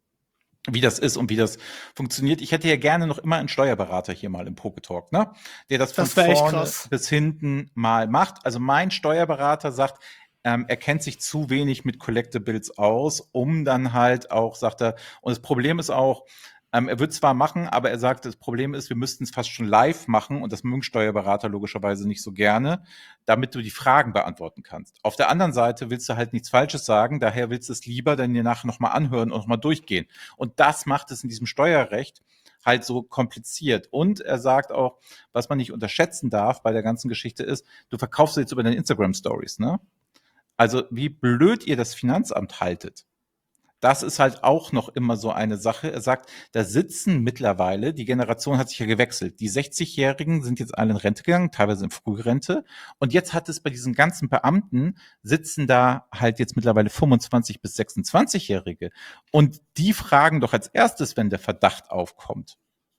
wie das ist und wie das funktioniert. Ich hätte ja gerne noch immer einen Steuerberater hier mal im Poketalk, ne? Der das von vorne bis hinten mal macht. Also mein Steuerberater sagt, er kennt sich zu wenig mit Collectibles aus, um dann halt auch, sagt er, und das Problem ist auch, er wird zwar machen, aber er sagt, das Problem ist, wir müssten es fast schon live machen und das mögen Steuerberater logischerweise nicht so gerne, damit du die Fragen beantworten kannst. Auf der anderen Seite willst du halt nichts Falsches sagen, daher willst du es lieber dann dir nachher nochmal anhören und nochmal durchgehen. Und das macht es in diesem Steuerrecht halt so kompliziert. Und er sagt auch, was man nicht unterschätzen darf bei der ganzen Geschichte ist, du verkaufst jetzt über deine Instagram-Stories, ne? Also wie blöd ihr das Finanzamt haltet, das ist halt auch noch immer so eine Sache. Er sagt, da sitzen mittlerweile, die Generation hat sich ja gewechselt. Die 60-Jährigen sind jetzt alle in Rente gegangen, teilweise in Frührente. Und jetzt hat es bei diesen ganzen Beamten, sitzen da halt jetzt mittlerweile 25- bis 26-Jährige. Und die fragen doch als erstes, wenn der Verdacht aufkommt.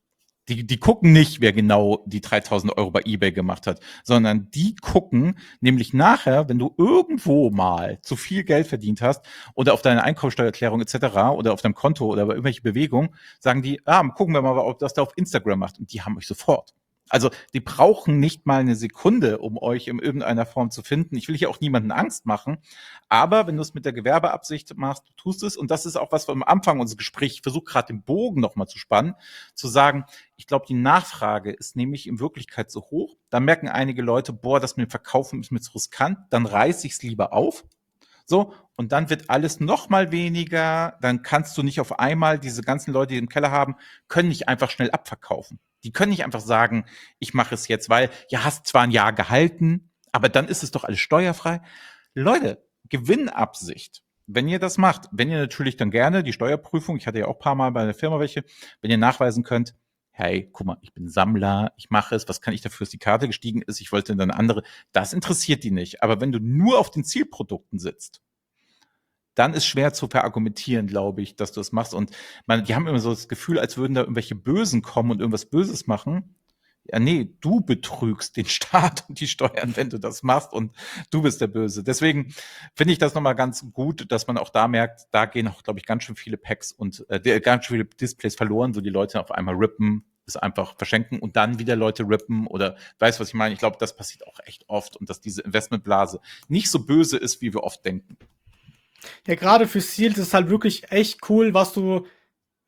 Die gucken nicht, wer genau die 3.000 Euro bei eBay gemacht hat, sondern die gucken nämlich nachher, wenn du irgendwo mal zu viel Geld verdient hast oder auf deine Einkommensteuererklärung etc. oder auf deinem Konto oder bei irgendwelche Bewegungen, sagen die, gucken wir mal, ob das da auf Instagram macht. Und die haben euch sofort. Also die brauchen nicht mal eine Sekunde, um euch in irgendeiner Form zu finden. Ich will hier auch niemanden Angst machen, aber wenn du es mit der Gewerbeabsicht machst, du tust es. Und das ist auch was wir am Anfang unseres Gesprächs, ich versuche gerade den Bogen nochmal zu spannen, zu sagen, ich glaube, die Nachfrage ist nämlich in Wirklichkeit so hoch. Da merken einige Leute, boah, das mit dem Verkaufen ist mir zu riskant, dann reiße ich es lieber auf. So, und dann wird alles noch mal weniger. Dann kannst du nicht auf einmal, diese ganzen Leute, die im Keller haben, können nicht einfach schnell abverkaufen. Die können nicht einfach sagen, ich mache es jetzt, weil, ja, hast zwar ein Jahr gehalten, aber dann ist es doch alles steuerfrei. Leute, Gewinnabsicht. Wenn ihr das macht, wenn ihr natürlich dann gerne die Steuerprüfung, ich hatte ja auch ein paar Mal bei der Firma welche, wenn ihr nachweisen könnt, hey, guck mal, ich bin Sammler, ich mache es, was kann ich dafür, dass die Karte gestiegen ist, ich wollte dann andere, das interessiert die nicht. Aber wenn du nur auf den Zielprodukten sitzt, dann ist schwer zu verargumentieren, glaube ich, dass du es machst. Und die haben immer so das Gefühl, als würden da irgendwelche Bösen kommen und irgendwas Böses machen. Ja, nee, du betrügst den Staat und die Steuern, wenn du das machst und du bist der Böse. Deswegen finde ich das nochmal ganz gut, dass man auch da merkt, da gehen auch, glaube ich, ganz schön viele Packs und ganz schön viele Displays verloren, wo die Leute auf einmal rippen, es einfach verschenken und dann wieder Leute rippen oder weißt was ich meine? Ich glaube, das passiert auch echt oft und dass diese Investmentblase nicht so böse ist, wie wir oft denken. Ja, gerade für Sealed ist es halt wirklich echt cool, was du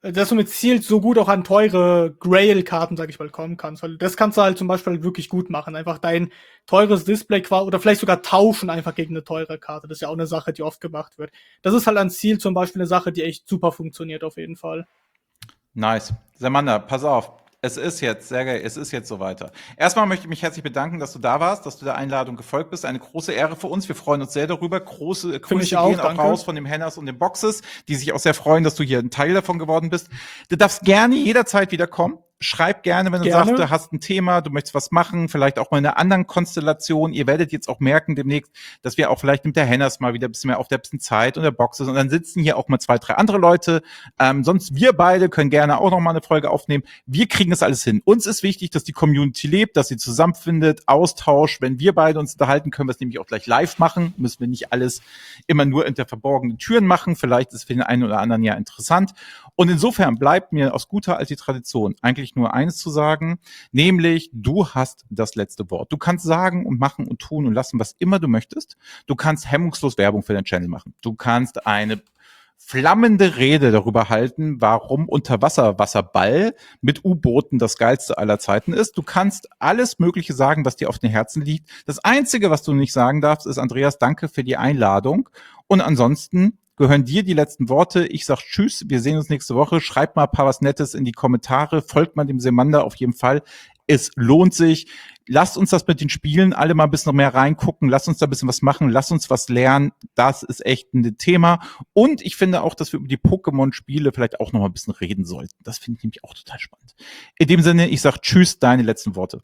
dass du mit Ziel so gut auch an teure Grail-Karten, sag ich mal, kommen kannst. Weil das kannst du halt zum Beispiel halt wirklich gut machen. Einfach dein teures Display oder vielleicht sogar tauschen einfach gegen eine teure Karte. Das ist ja auch eine Sache, die oft gemacht wird. Das ist halt an Ziel zum Beispiel eine Sache, die echt super funktioniert auf jeden Fall. Nice. Samanda, pass auf. Es ist jetzt, Sergej, es ist jetzt so weiter. Erstmal möchte ich mich herzlich bedanken, dass du da warst, dass du der Einladung gefolgt bist. Eine große Ehre für uns. Wir freuen uns sehr darüber. Große Finde ich Grüße auch, gehen auch danke. raus von dem Henners und den Boxes, die sich auch sehr freuen, dass du hier ein Teil davon geworden bist. Du darfst gerne jederzeit wiederkommen. Schreib gerne, wenn du Gerne. sagst, du hast ein Thema, du möchtest was machen, vielleicht auch mal in einer anderen Konstellation. Ihr werdet jetzt auch merken demnächst, dass wir auch vielleicht mit der Henners mal wieder ein bisschen mehr auf der bisschen Zeit und der Box ist. Und dann sitzen hier auch mal 2, 3 andere Leute. Sonst wir beide können gerne auch noch mal eine Folge aufnehmen. Wir kriegen das alles hin. Uns ist wichtig, dass die Community lebt, dass sie zusammenfindet, Austausch. Wenn wir beide uns unterhalten, können wir es nämlich auch gleich live machen. Müssen wir nicht alles immer nur hinter verborgenen Türen machen. Vielleicht ist es für den einen oder anderen ja interessant. Und insofern bleibt mir aus guter alter Tradition eigentlich nur eines zu sagen, nämlich du hast das letzte Wort. Du kannst sagen und machen und tun und lassen, was immer du möchtest. Du kannst hemmungslos Werbung für deinen Channel machen. Du kannst eine flammende Rede darüber halten, warum Unterwasserball mit U-Booten das geilste aller Zeiten ist. Du kannst alles Mögliche sagen, was dir auf den Herzen liegt. Das Einzige, was du nicht sagen darfst, ist, Andreas, danke für die Einladung. Und ansonsten gehören dir die letzten Worte. Ich sag Tschüss, wir sehen uns nächste Woche. Schreibt mal ein paar was Nettes in die Kommentare. Folgt mal dem Semander auf jeden Fall. Es lohnt sich. Lasst uns das mit den Spielen alle mal ein bisschen noch mehr reingucken. Lasst uns da ein bisschen was machen. Lasst uns was lernen. Das ist echt ein Thema. Und ich finde auch, dass wir über die Pokémon-Spiele vielleicht auch noch mal ein bisschen reden sollten. Das finde ich nämlich auch total spannend. In dem Sinne, ich sag Tschüss, deine letzten Worte.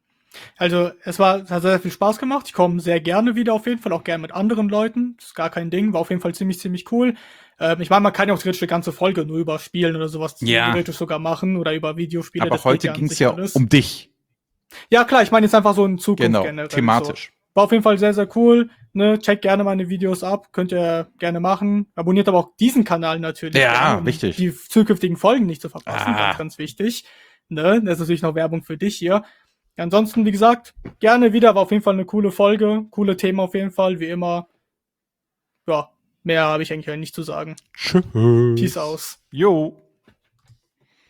Also, hat sehr viel Spaß gemacht. Ich komme sehr gerne wieder auf jeden Fall, auch gerne mit anderen Leuten. Das ist gar kein Ding. War auf jeden Fall ziemlich cool. Ich meine, man kann ja auch theoretisch eine ganze Folge nur über Spielen oder sowas theoretisch sogar machen oder über Videospiele. Aber das heute ging es ja um dich. Ja, klar, ich meine jetzt einfach so in Zukunft generell. Thematisch. So. War auf jeden Fall sehr, sehr cool. Ne? Checkt gerne meine Videos ab. Könnt ihr gerne machen. Abonniert aber auch diesen Kanal natürlich. Ja, gerne, um wichtig. Die zukünftigen Folgen nicht zu verpassen. Ganz wichtig. Ne? Das ist natürlich noch Werbung für dich hier. Ansonsten, wie gesagt, gerne wieder. War auf jeden Fall eine coole Folge. Coole Themen auf jeden Fall, wie immer. Ja, mehr habe ich eigentlich nicht zu sagen. Tschüss. Peace aus. Jo.